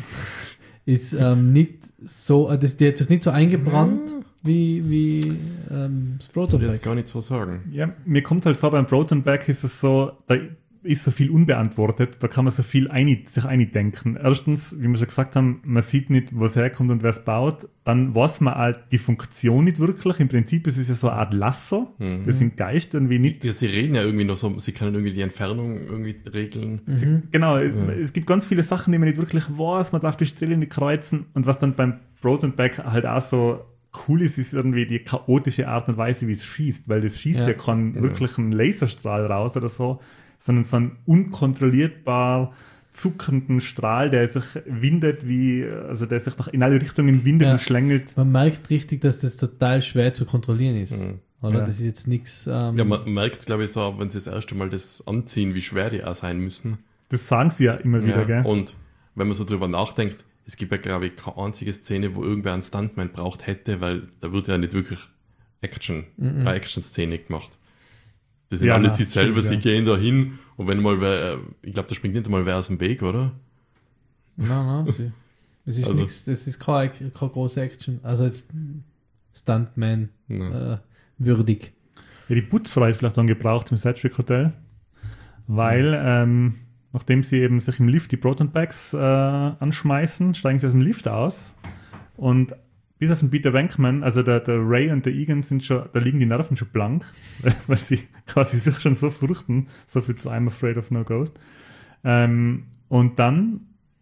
ist nicht so, die hat sich nicht so eingebrannt wie das Das würde ich Proton-Pack. jetzt gar nicht so sagen. Ja, mir kommt halt vor, beim Proton-Pack ist es so, da ist so viel unbeantwortet, da kann man so viel sich eindenken. Erstens, wie wir schon gesagt haben, man sieht nicht, wo es herkommt und wer es baut. Dann weiß man halt die Funktion nicht wirklich. Im Prinzip ist es ja so eine Art Lasso. Das sind Geister irgendwie nicht. Ja, sie reden ja irgendwie noch so, sie können irgendwie die Entfernung irgendwie regeln. Genau, es gibt ganz viele Sachen, die man nicht wirklich weiß. Man darf die Stelle nicht kreuzen. Und was dann beim Proton-Pack halt auch so cool ist irgendwie die chaotische Art und Weise, wie es schießt. Weil das schießt ja keinen wirklichen Laserstrahl raus oder so, sondern so einen unkontrollierbar zuckenden Strahl, der sich windet der sich in alle Richtungen windet und schlängelt. Man merkt richtig, dass das total schwer zu kontrollieren ist. Oder? Ja. Das ist jetzt nichts... ja, man merkt, glaube ich, so, wenn sie das erste Mal das anziehen, wie schwer die auch sein müssen. Das sagen sie ja immer wieder, gell? Und wenn man so drüber nachdenkt, es gibt ja, glaube ich, keine einzige Szene, wo irgendwer einen Stuntman braucht hätte, weil da wird ja nicht wirklich eine Action-Szene gemacht. Das sind alle sie selber, sie gehen da hin und wenn mal wer, ich glaube, da springt nicht mal wer aus dem Weg, oder? Nein, das ist nichts, das ist keine große Action. Also jetzt Stuntman würdig. Ja, die Putzfrau ist vielleicht dann gebraucht im Sedgwick Hotel, weil nachdem sie eben sich im Lift die Proton-Packs anschmeißen, steigen sie aus dem Lift aus und bis auf den Peter Venkman, also der Ray und der Egan da liegen die Nerven schon blank, weil sie quasi sich schon so fürchten, so viel zu I'm afraid of no ghost. Und dann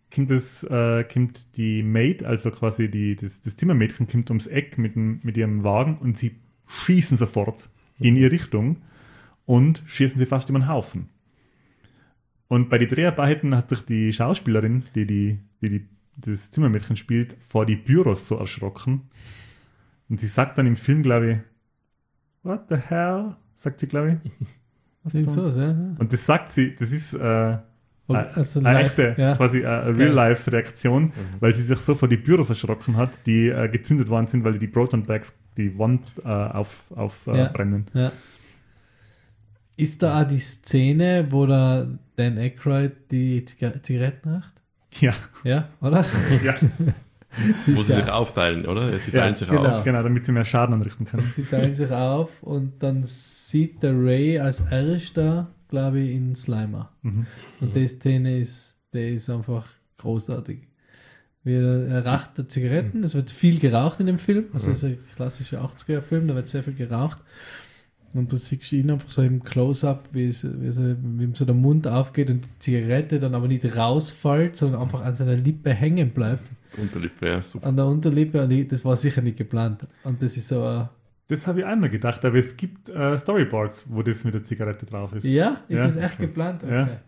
kommt die Maid, also quasi das Zimmermädchen, kommt ums Eck mit ihrem Wagen und sie schießen sofort in ihre Richtung und schießen sie fast über den Haufen. Und bei den Dreharbeiten hat sich die Schauspielerin, die das Zimmermädchen spielt, vor die Büros so erschrocken. Und sie sagt dann im Film, glaube ich, what the hell? Sagt sie, glaube ich. Und das sagt sie, das ist eine echte, quasi eine Real-Life-Reaktion, weil sie sich so vor die Büros erschrocken hat, die gezündet worden sind, weil die Proton-Packs die Wand aufbrennen. Ja. Ist da auch die Szene, wo da Dan Aykroyd die Zigaretten raucht? Ja. Ja, oder? Ja. Wo sie sich aufteilen, oder? Sie teilen sich auf. Genau, damit sie mehr Schaden anrichten können. Sie teilen sich auf und dann sieht der Ray als erster, glaube ich, in Slimer. Und die Szene ist einfach großartig. Er raucht Zigaretten, es wird viel geraucht in dem Film, also es ist ein klassischer 80er-Film, da wird sehr viel geraucht. Und da siehst du ihn einfach so im Close-Up, wie ihm so der Mund aufgeht und die Zigarette dann aber nicht rausfällt, sondern einfach an seiner Lippe hängen bleibt. Unterlippe, ja, super. An der Unterlippe, und das war sicher nicht geplant. Und das ist so das habe ich einmal gedacht, aber es gibt Storyboards, wo das mit der Zigarette drauf ist. Ja? Ist das echt geplant? Okay. Ja.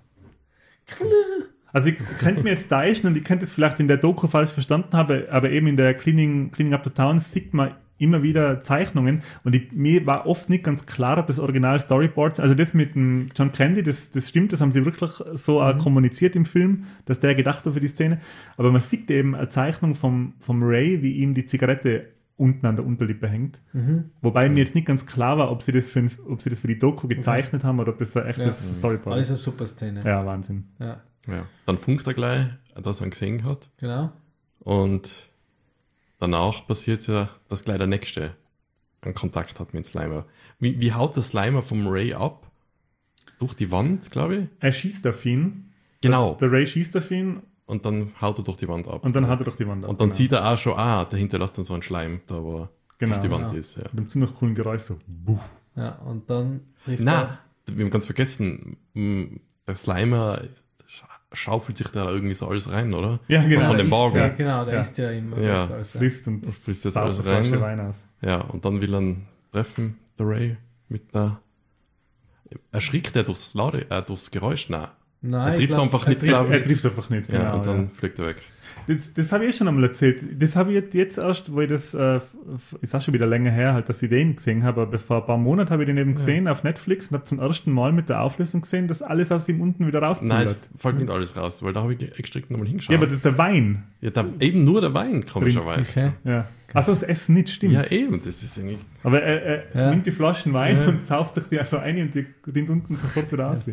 Also ich könnte mir jetzt täuschen und ich könnte es vielleicht in der Doku falsch verstanden haben, aber eben in der Cleaning Up the Town sieht man immer wieder Zeichnungen und mir war oft nicht ganz klar, ob das Original Storyboards, also das mit dem John Candy, das stimmt, das haben sie wirklich so kommuniziert im Film, dass der gedacht war für die Szene, aber man sieht eben eine Zeichnung vom Ray, wie ihm die Zigarette unten an der Unterlippe hängt, wobei mir jetzt nicht ganz klar war, ob sie das für die Doku gezeichnet haben oder ob das ein echtes Storyboard ist. Das ist eine super Szene. Ja, Wahnsinn. Ja. Dann funkt er gleich, dass er ihn gesehen hat. Genau. Und danach passiert ja das gleich der nächste. einen Kontakt hat mit Slimer. Wie haut der Slimer vom Ray ab? Durch die Wand, glaube ich? Er schießt auf ihn. Genau. Der Ray schießt auf ihn. Und dann haut er durch die Wand ab. Und dann haut er durch die Wand ab. Und dann sieht er auch schon, der hinterlässt dann so einen Schleim, da wo er durch die Wand ist. Ja. Mit einem ziemlich coolen Geräusch so. Buff. Ja, und dann trifft Nein, wir haben ganz vergessen, der Slimer schaufelt sich da irgendwie so alles rein, oder? Ja, genau. Von dem Wagen. Ja, genau, der Ja. isst ja immer Ja. alles. Frisst und frisst jetzt saugt alles eine Flasche rein. Wein aus. Ja, und dann will er ihn treffen, der Ray, mit der... Erschrickt er durchs Geräusch? Nein. Nein, Er trifft einfach nicht, glaube Er ich. trifft einfach nicht, genau. Ja, und dann fliegt er weg. Das habe ich schon einmal erzählt. Das habe ich jetzt erst, weil das ist auch schon wieder länger her, halt, dass ich den gesehen habe. Aber vor ein paar Monaten habe ich den eben gesehen auf Netflix und habe zum ersten Mal mit der Auflösung gesehen, dass alles aus ihm unten wieder Nein, rauspullert. es fällt nicht alles raus, weil da habe ich extra nochmal hingeschaut. Ja, aber das ist der Wein. Ja, eben nur der Wein, komischerweise. Okay. Ja. Also das Essen nicht, stimmt. Ja, eben, das ist irgendwie... Aber er Ja. nimmt die Flaschen Wein Ja. und sauft sich die so ein und die rinnt unten sofort wieder raus.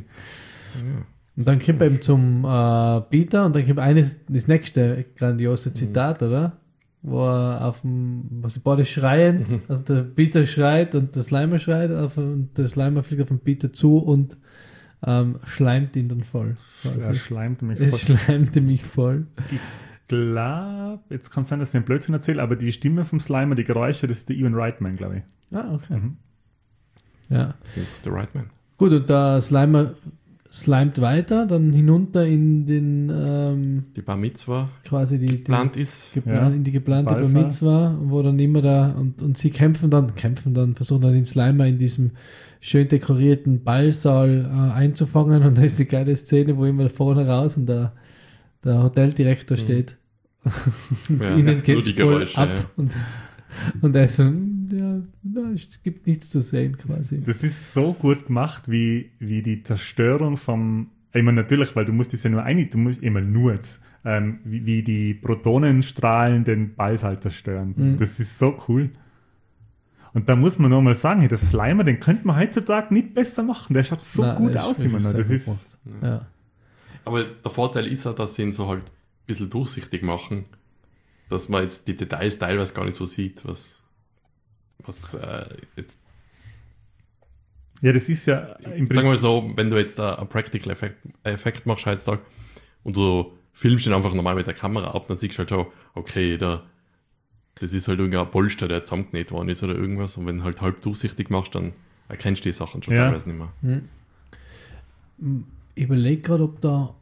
Und dann kommt er eben zum Peter und dann kommt das nächste grandiose Zitat, oder? Wo er wo sie beide schreien, also der Peter schreit und der Slimer schreit und der Slimer fliegt auf den Peter zu und schleimt ihn dann voll. Er schleimt mich Es voll. schleimte mich voll. Glaube, jetzt kann es sein, dass ich einen Blödsinn erzähle, aber die Stimme vom Slimer, die Geräusche, das ist der Ivan Reitman, glaube ich. Ah, okay. Ja. Das ist der Right Man. Gut, und der Slimer slimet weiter, dann hinunter in den Die Bar Mitzwa quasi die geplant ist. in die geplante Bar Ballsaal. Mitzwa, wo dann immer da und sie kämpfen dann, versuchen dann den Slimer in diesem schön dekorierten Ballsaal einzufangen und da ist die geile Szene, wo immer vorne raus und der Hoteldirektor steht. Ja, Ihnen nur geht's die voll Geräusche, ab ja. und er ist so, ja, es gibt nichts zu sehen quasi. Das ist so gut gemacht, wie die Zerstörung vom, ich meine natürlich, weil du musst das ja nur du musst immer nur jetzt, wie die Protonenstrahlen den Ballsaal zerstören. Das ist so cool. Und da muss man nochmal sagen, hey, der Slimer, den könnte man heutzutage nicht besser machen. Der schaut so Nein, gut der ist aus wirklich immer noch. sehr Das gut ist, gemacht. Ja. Aber der Vorteil ist ja, dass sie ihn so halt ein bisschen durchsichtig machen, dass man jetzt die Details teilweise gar nicht so sieht, was jetzt, ja, das ist ja im sagen wir mal so, wenn du jetzt einen Practical Effekt machst heutzutage und du filmst ihn einfach normal mit der Kamera ab, dann siehst du halt schon, okay, das ist halt irgendein Polster, der zusammengenäht worden ist oder irgendwas, und wenn du halt halb durchsichtig machst, dann erkennst du die Sachen schon Ja. teilweise nicht mehr. Ich überlege gerade, ob da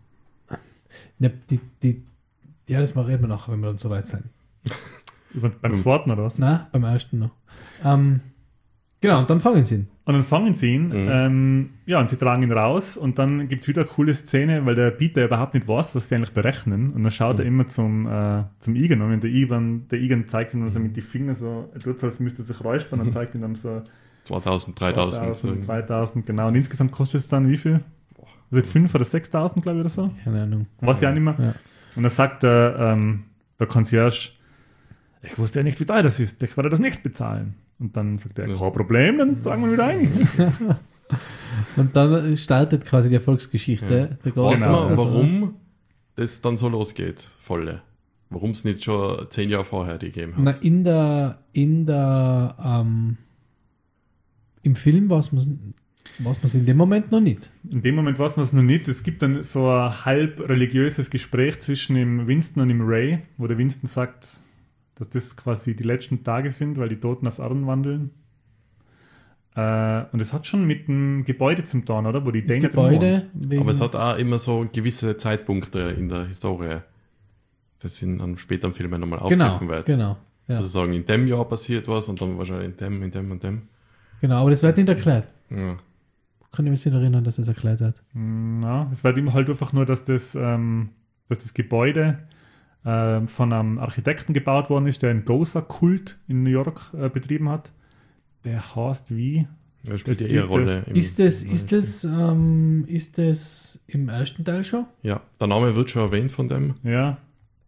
ne, ja, das reden wir nachher, wenn wir dann soweit sind. beim zweiten oder was? Nein, beim ersten noch. Genau, und dann fangen sie ihn. Und dann fangen sie ihn, und sie tragen ihn raus und dann gibt es wieder eine coole Szene, weil der Peter überhaupt nicht weiß, was sie eigentlich berechnen, und dann schaut er immer zum Egan und der Egan zeigt ihm dann so mit den Fingern so, er tut so, als müsste er sich räuspern und zeigt ihm dann so 2000, 3000. 2000, genau, und insgesamt kostet es dann wie viel? Also 5.000 oder 6.000, glaube ich, oder so? Keine Ahnung. Weiß ich auch nicht mehr. Ja. Und dann sagt der Concierge, ich wusste ja nicht, wie teuer das ist, ich werde das nicht bezahlen. Und dann sagt er, kein Problem, dann tragen wir wieder ein. Und dann startet quasi die Erfolgsgeschichte. Ja. Der Weiß Genau. man, warum das dann so losgeht, volle? Warum es nicht schon 10 Jahre vorher die gegeben hat? Na, im Film weiß man es in dem Moment noch nicht. In dem Moment weiß man es noch nicht. Es gibt dann so ein halb religiöses Gespräch zwischen dem Winston und dem Ray, wo der Winston sagt, dass das quasi die letzten Tage sind, weil die Toten auf Erden wandeln. Und es hat schon mit dem Gebäude zum tun, oder? Wo die Das Dane drin wohnt. Gebäude, wegen, Aber es hat auch immer so gewisse Zeitpunkte in der Historie, das in einem späteren Film nochmal aufgegriffen wird. genau. Ja. Also sagen, in dem Jahr passiert was und dann wahrscheinlich in dem und dem. Genau, aber das wird nicht erklärt. Ja. Kann ich mich nicht erinnern, dass das erklärt wird. Na, es war immer halt einfach nur, dass das Gebäude von einem Architekten gebaut worden ist, der einen Gozer-Kult in New York betrieben hat. Der heißt wie? Das spielt ja Der eher Typ, Rolle. Ist das im ersten Teil schon? Ja, der Name wird schon erwähnt von dem. Ja,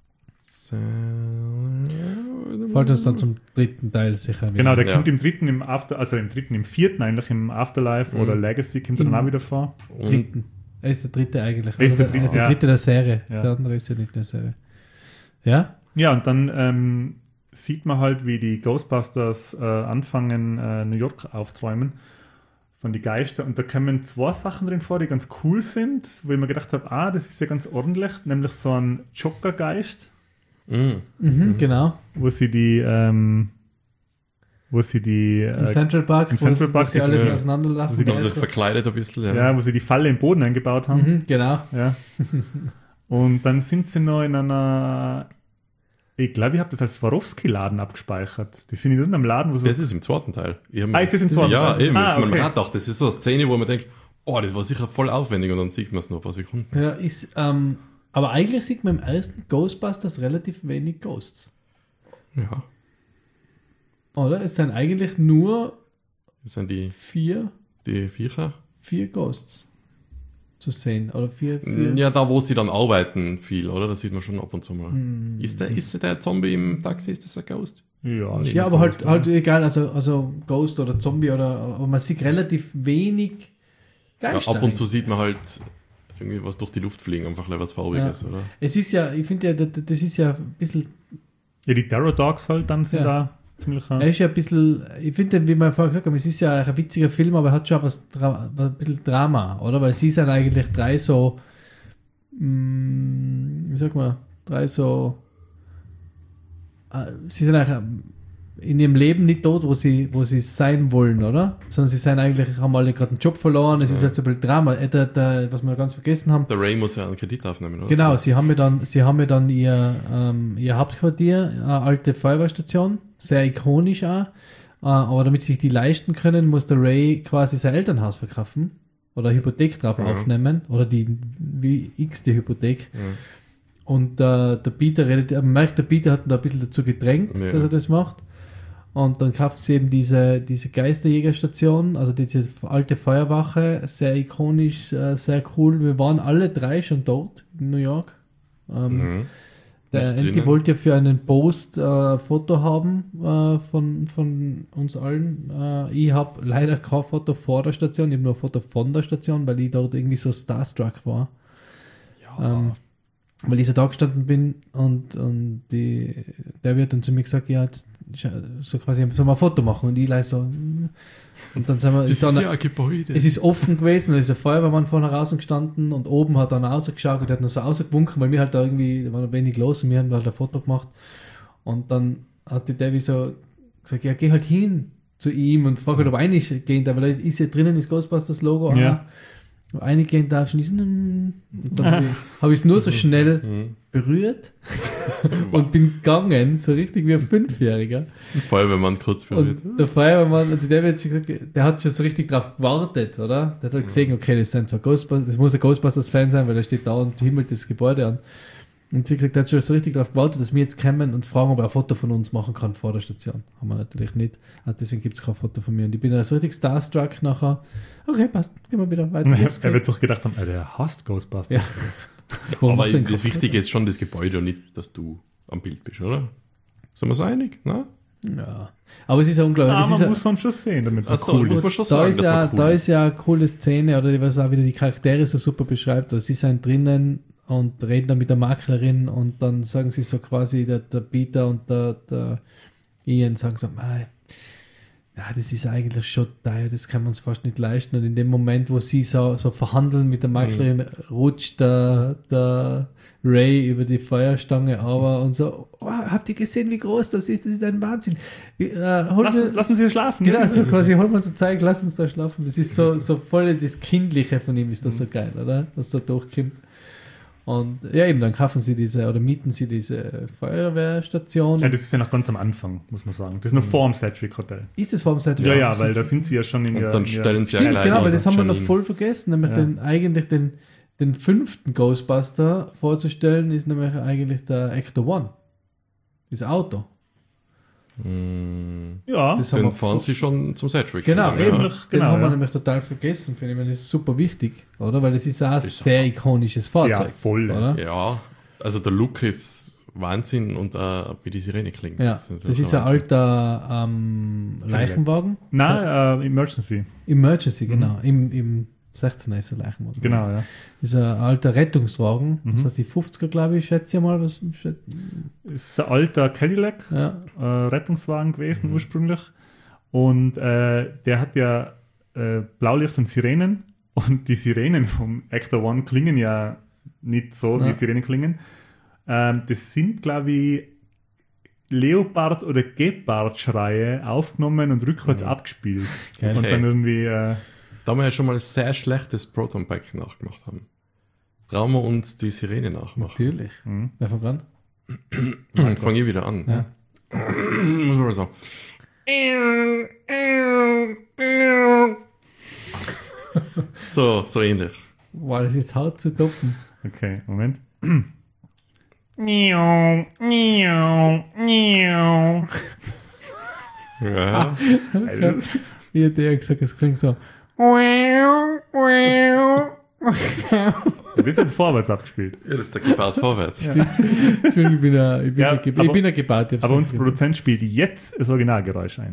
Fällt uns dann zum dritten Teil sicher wieder. genau, der Ja. kommt im vierten eigentlich, im Afterlife oder Legacy kommt er dann auch wieder vor. Und Dritten. Er ist der dritte eigentlich. Er ist der Er dritte, ist der ja. dritte der Serie. Ja. Der andere ist ja nicht in der Serie. Ja? Ja, und dann sieht man halt, wie die Ghostbusters anfangen, New York aufzuräumen von die Geister. Und da kommen 2 Sachen drin vor, die ganz cool sind, wo ich mir gedacht habe, das ist ja ganz ordentlich, nämlich so ein Joker-Geist, Genau. wo sie die Im Central Park, wo sie alles wo auseinanderlaufen. sie die- Also verkleidet ein bisschen. Ja. wo sie die Falle im Boden eingebaut haben. Genau. Ja. Und dann sind sie noch in einer, ich glaube, ich habe das als Swarovski-Laden abgespeichert. Die sind in irgendeinem Laden, wo so... Das ist im zweiten Teil. ist das im zweiten Ja, Teil? eben. Ah, Das ist okay. man auch, das ist so eine Szene, wo man denkt, das war sicher voll aufwendig und dann sieht man es noch ein paar Sekunden. Ja, aber eigentlich sieht man im ersten Ghostbusters relativ wenig Ghosts. Ja. Oder? Es sind eigentlich nur Das sind die 4 Viecher. Ghosts zu sehen. Oder 4. Ja, da wo sie dann arbeiten viel, oder? Das sieht man schon ab und zu mal. Ist der Zombie im Taxi, ist das ein Ghost? Ja, Ja, aber halt egal, also Ghost oder Zombie aber man sieht relativ wenig Ja, Geister. ab und zu sieht man halt irgendwie was durch die Luft fliegen, einfach was Farbiges, oder? Es ist ja, ich finde ja, das ist ja ein bisschen, Ja, die Terror Dogs halt dann sind Ja. da ziemlich... er ist ja ein bisschen, ich finde, wie wir vorher gesagt haben, es ist ja ein witziger Film, aber er hat schon ein bisschen Drama, oder? Weil sie sind eigentlich 3 so, wie sag mal, 3 so, sie sind eigentlich in ihrem Leben nicht dort, wo sie sein wollen, oder? Sondern sie sind eigentlich, haben alle gerade einen Job verloren, es ist jetzt ein bisschen Drama. Was wir ganz vergessen haben, Der Ray muss ja einen Kredit aufnehmen, oder? genau, sie haben ja dann ihr Hauptquartier, eine alte Feuerwehrstation, sehr ikonisch auch, aber damit sie sich die leisten können, muss der Ray quasi sein Elternhaus verkaufen oder eine Hypothek drauf aufnehmen oder die x-te Hypothek. Ja. Und der Peter man merkt, der Peter hat ihn da ein bisschen dazu gedrängt, Ja. dass er das macht. Und dann kauft sie eben diese Geisterjägerstation, also diese alte Feuerwache, sehr ikonisch, sehr cool. Wir waren alle 3 schon dort in New York. Der Nicht Andy drinnen. wollte ja für einen Post Foto haben von uns allen. Ich habe leider kein Foto vor der Station, ich habe nur ein Foto von der Station, weil ich dort irgendwie so starstruck war. Weil ich so da gestanden bin und der wird dann zu mir gesagt, ja, jetzt, so quasi, sollen wir ein Foto machen? Und ich leise so, und dann sind wir, Das ist dann, ja ein Gebäude. es ist offen gewesen, da ist ein Feuerwehrmann vorne raus gestanden und oben hat er dann rausgeschaut und der hat noch so rausgewunken, weil wir halt da irgendwie, da war noch wenig los und wir haben halt ein Foto gemacht. Und dann hat die Debbie so gesagt, ja, geh halt hin zu ihm und frag halt, ob einig gehen darf, weil da ist ja drinnen das Ghostbusters-Logo. Ja. Eingehen darf und dann habe ich es nur so schnell berührt und bin gegangen, so richtig wie ein 5-Jähriger. Feuerwehrmann kurz berührt. Und der Feuerwehrmann, und der hat schon gesagt, der hat schon so richtig drauf gewartet, oder? Der hat halt gesehen, okay, das sind so Ghostbusters, das muss ein Ghostbusters-Fan sein, weil er steht da und himmelt das Gebäude an. Und sie hat gesagt, der hat schon so richtig drauf gewartet, dass wir jetzt kommen und fragen, ob er ein Foto von uns machen kann vor der Station. Haben wir natürlich nicht. Deswegen gibt es kein Foto von mir. Und ich bin da so richtig starstruck nachher. Okay, passt. Gehen wir wieder weiter. Er wird sich gedacht haben, der hasst Ghostbusters. Ja. Warum Aber macht den das Kopf Wichtige ist schon das Gebäude und nicht, dass du am Bild bist, oder? Sind wir uns einig? Ne? Ja. Aber es ist ja unglaublich. Ah, Es ist man ja, muss schon sehen, damit man Achso, cool muss ist. man schon da, sagen, ist dass ja, man cool da ist. ist ja eine coole Szene, oder was auch wieder die Charaktere so super beschreibt. Also sie sind drinnen und reden dann mit der Maklerin und dann sagen sie so quasi, der Peter und der Ian sagen so, ja, das ist eigentlich schon teuer, das kann man uns fast nicht leisten. Und in dem Moment, wo sie so verhandeln mit der Maklerin, rutscht der Ray über die Feuerstange aber und so, habt ihr gesehen, wie groß das ist ein Wahnsinn. Lassen Sie schlafen. Genau, ne? so quasi, holen wir uns ein Zeug, lass uns da schlafen. Das ist so voll das Kindliche von ihm, ist das so geil, oder? Was da durchkommt. Und ja, eben, dann kaufen sie mieten sie diese Feuerwehrstation. Ja, das ist ja noch ganz am Anfang, muss man sagen. Das ist noch vor dem Sedgwick Hotel. Ist das vor dem Seite? Ja, weil da sind sie ja schon in Und der... dann in der- stellen sie Stimmt, alleine genau, weil das haben wir noch Janine. voll vergessen, nämlich den 5. Ghostbuster vorzustellen, ist nämlich eigentlich der Ecto One. Das Auto. Ja, Das haben Dann wir fahren sie schon zum Sedgwick. Genau, Ja. eben, Genau, den haben wir ja. nämlich total vergessen, finde ich. Das ist super wichtig, oder? Weil das ist auch ein sehr ikonisches Fahrzeug. Ja, voll. Oder? Ja, also der Look ist Wahnsinn und wie die Sirene klingt. Ja, das ist ein Wahnsinn. alter Leichenwagen. Nein, Emergency. Emergency, genau. Im 16er ist der Leichenwagen. Genau, ja. Ist ein alter Rettungswagen. Das heißt, die 50er, glaube ich, schätze ich mal. Ist ein alter Cadillac, Ja. Rettungswagen gewesen ursprünglich. Und der hat ja Blaulicht und Sirenen. Und die Sirenen vom Ecto One klingen ja nicht so, wie Sirenen klingen. Das sind, glaube ich, Leopard- oder Gepard-Schreie aufgenommen und rückwärts abgespielt. Geil. Und dann irgendwie... Da wir ja schon mal ein sehr schlechtes Proton-Pack nachgemacht haben. Brauchen wir uns die Sirene nachmachen. Natürlich. Wer fängt an? Fange ich wieder an. Ja. Muss man so. So ähnlich. Wow, das ist jetzt hart zu toppen. Okay, Moment. Miau, miau, miau. Ja. Wie hat der gesagt, es klingt so. Das ist jetzt vorwärts abgespielt. Ja, das ist der Gepard vorwärts. Entschuldigung, ich bin aber- ein Gebaut. Aber unser Produzent spielt jetzt das Originalgeräusch ein.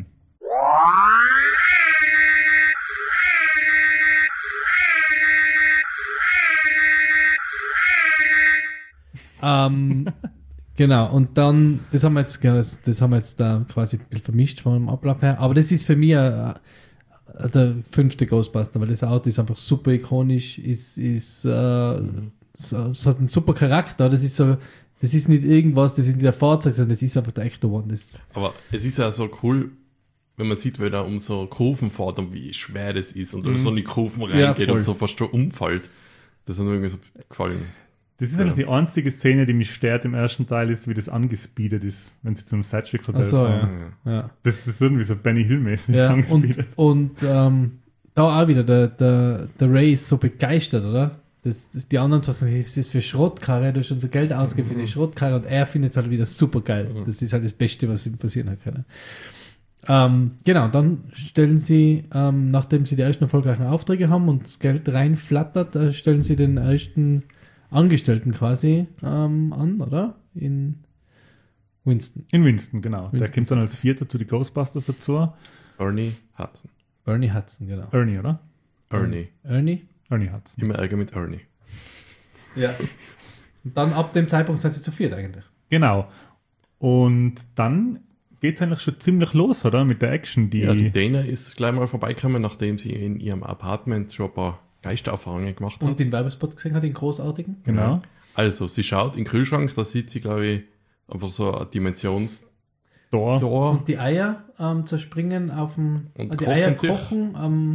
Genau, und dann, das haben wir jetzt da quasi ein bisschen vermischt vom Ablauf her, aber das ist für mich der 5. Ghostbuster, weil das Auto ist einfach super ikonisch, es hat einen super Charakter, das ist nicht irgendwas, das ist nicht ein Fahrzeug, sondern das ist einfach der Ecto One. Aber es ist ja so cool, wenn man sieht, wie er um so Kurven fährt und wie schwer das ist und so in die Kurven reingeht voll. und so fast schon umfällt. Das hat mir irgendwie so gefallen. Das ist eigentlich die einzige Szene, die mich stört im ersten Teil, ist, wie das angespeedet ist, wenn sie zum Sideshow Hotel Achso, fahren. ja. Das ist irgendwie so Benny Hill-mäßig Ja, angespeedet. und da auch wieder, der Ray ist so begeistert, oder? Die anderen sagen, was ist das für Schrottkarre? Du hast schon so Geld ausgegeben für die Schrottkarre und er findet es halt wieder super geil. Das ist halt das Beste, was ihm passieren hat können. Genau, dann stellen sie, nachdem sie die ersten erfolgreichen Aufträge haben und das Geld reinflattert, stellen sie den ersten Angestellten quasi an, oder? In Winston. In Winston, genau. Der Winston. kommt dann als Vierter zu den Ghostbusters dazu. Ernie Hudson. Bernie Hudson, genau. Ernie, oder? Ernie. Ernie? Ernie Hudson. Immer Ärger mit Ernie. Ja. Und dann ab dem Zeitpunkt sind sie zu viert eigentlich. Genau. Und dann geht es eigentlich schon ziemlich los, oder? Mit der Action, die... Ja, die Dana ist gleich mal vorbeigekommen, nachdem sie in ihrem Apartment schon ein paar Geistererfahrungen gemacht hat. Und den Werbespot gesehen hat, den großartigen. genau. Also, sie schaut in den Kühlschrank, da sieht sie, glaube ich, einfach so ein Dimensionstor. Da. Und die Eier zerspringen auf dem... Und die kochen Eier sich. kochen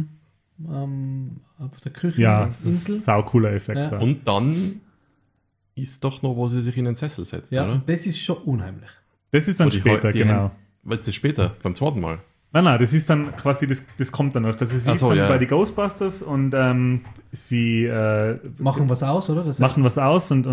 auf der Ja, Kücheninsel. saucooler Effekt. Ja. Da. Und dann ist doch noch, wo sie sich in den Sessel setzt, Ja, oder? und das ist schon unheimlich. Das ist dann Wo die später, die genau. Was ist das später? Beim zweiten Mal? Nein, das ist dann quasi, das kommt dann noch. Das ist Ach so, dann ja. bei den Ghostbusters und sie Machen was aus, oder? Das machen was aus und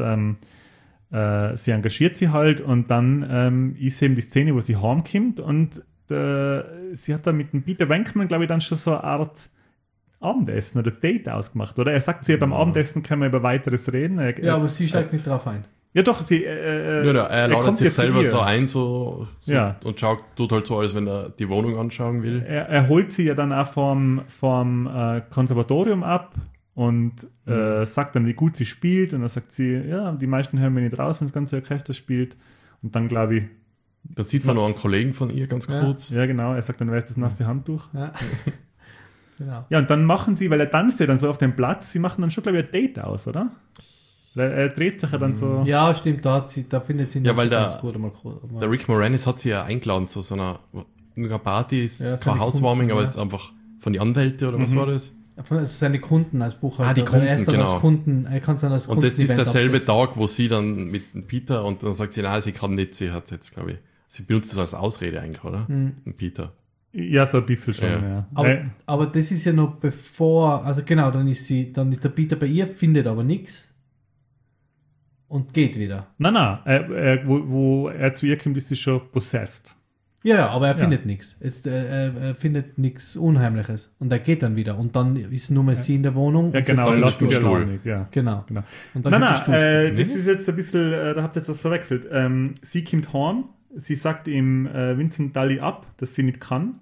sie engagiert sie halt und dann ist eben die Szene, wo sie heimkommt und sie hat dann mit dem Peter Venkman, glaube ich, dann schon so eine Art Abendessen oder Date ausgemacht, oder? Er sagt sie, beim Abendessen können wir über weiteres reden. ja, aber sie steigt nicht drauf ein. Ja, doch, sie. Ja, er ladet kommt sich ja zu selber ihr. so ein so Ja. und tut halt so, als wenn er die Wohnung anschauen will. Er holt sie ja dann auch vom Konservatorium ab und sagt dann, wie gut sie spielt. Und dann sagt sie, ja, die meisten hören mir nicht raus, wenn das ganze Orchester spielt. Und dann glaube ich, Da sieht man noch einen Kollegen von ihr ganz Ja. kurz. ja genau, er sagt dann, wer ist das nasse Handtuch? Ja. Genau. Ja, und dann machen sie, weil er tanzt ja dann so auf dem Platz, sie machen dann schon, glaube ich, ein Date aus, oder? Weil er dreht sich ja dann so. Ja, stimmt, da findet sie ihn Ja, dann weil schon der- ganz gut. Der Rick Moranis hat sie ja eingeladen zu so einer Party, ist Ja, zwar seine Housewarming, Kunden, aber ja. es ist einfach von den Anwälten oder was war das? seine Kunden als Buchhalter. die weil Kunden, er ist dann genau. als Kunden, er kann es dann als Und das ist Kundenevent derselbe absetzen. Tag, wo sie dann mit dem Peter und dann sagt sie, nein, sie kann nicht, sie hat jetzt, glaube ich, sie benutzt das als Ausrede eigentlich, oder? Mit Peter. Ja, so ein bisschen schon, Ja. ja. Aber das ist ja noch bevor, also genau, dann ist der Peter bei ihr, findet aber nichts und geht wieder. Nein, wo er zu ihr kommt, ist sie schon possessed. Ja, aber er findet nichts. Er findet nichts Unheimliches und er geht dann wieder und dann ist nur mehr sie in der Wohnung. Ja, und genau, setzt er sich lässt in sie den Stuhl. Stuhl. alleinig, ja. Genau. Genau. Und dann Nein, kommt der nein, Stuhl. das ist jetzt ein bisschen, da habt ihr jetzt was verwechselt. Sie kommt heim, sie sagt ihm Vincent Daly ab, dass sie nicht kann.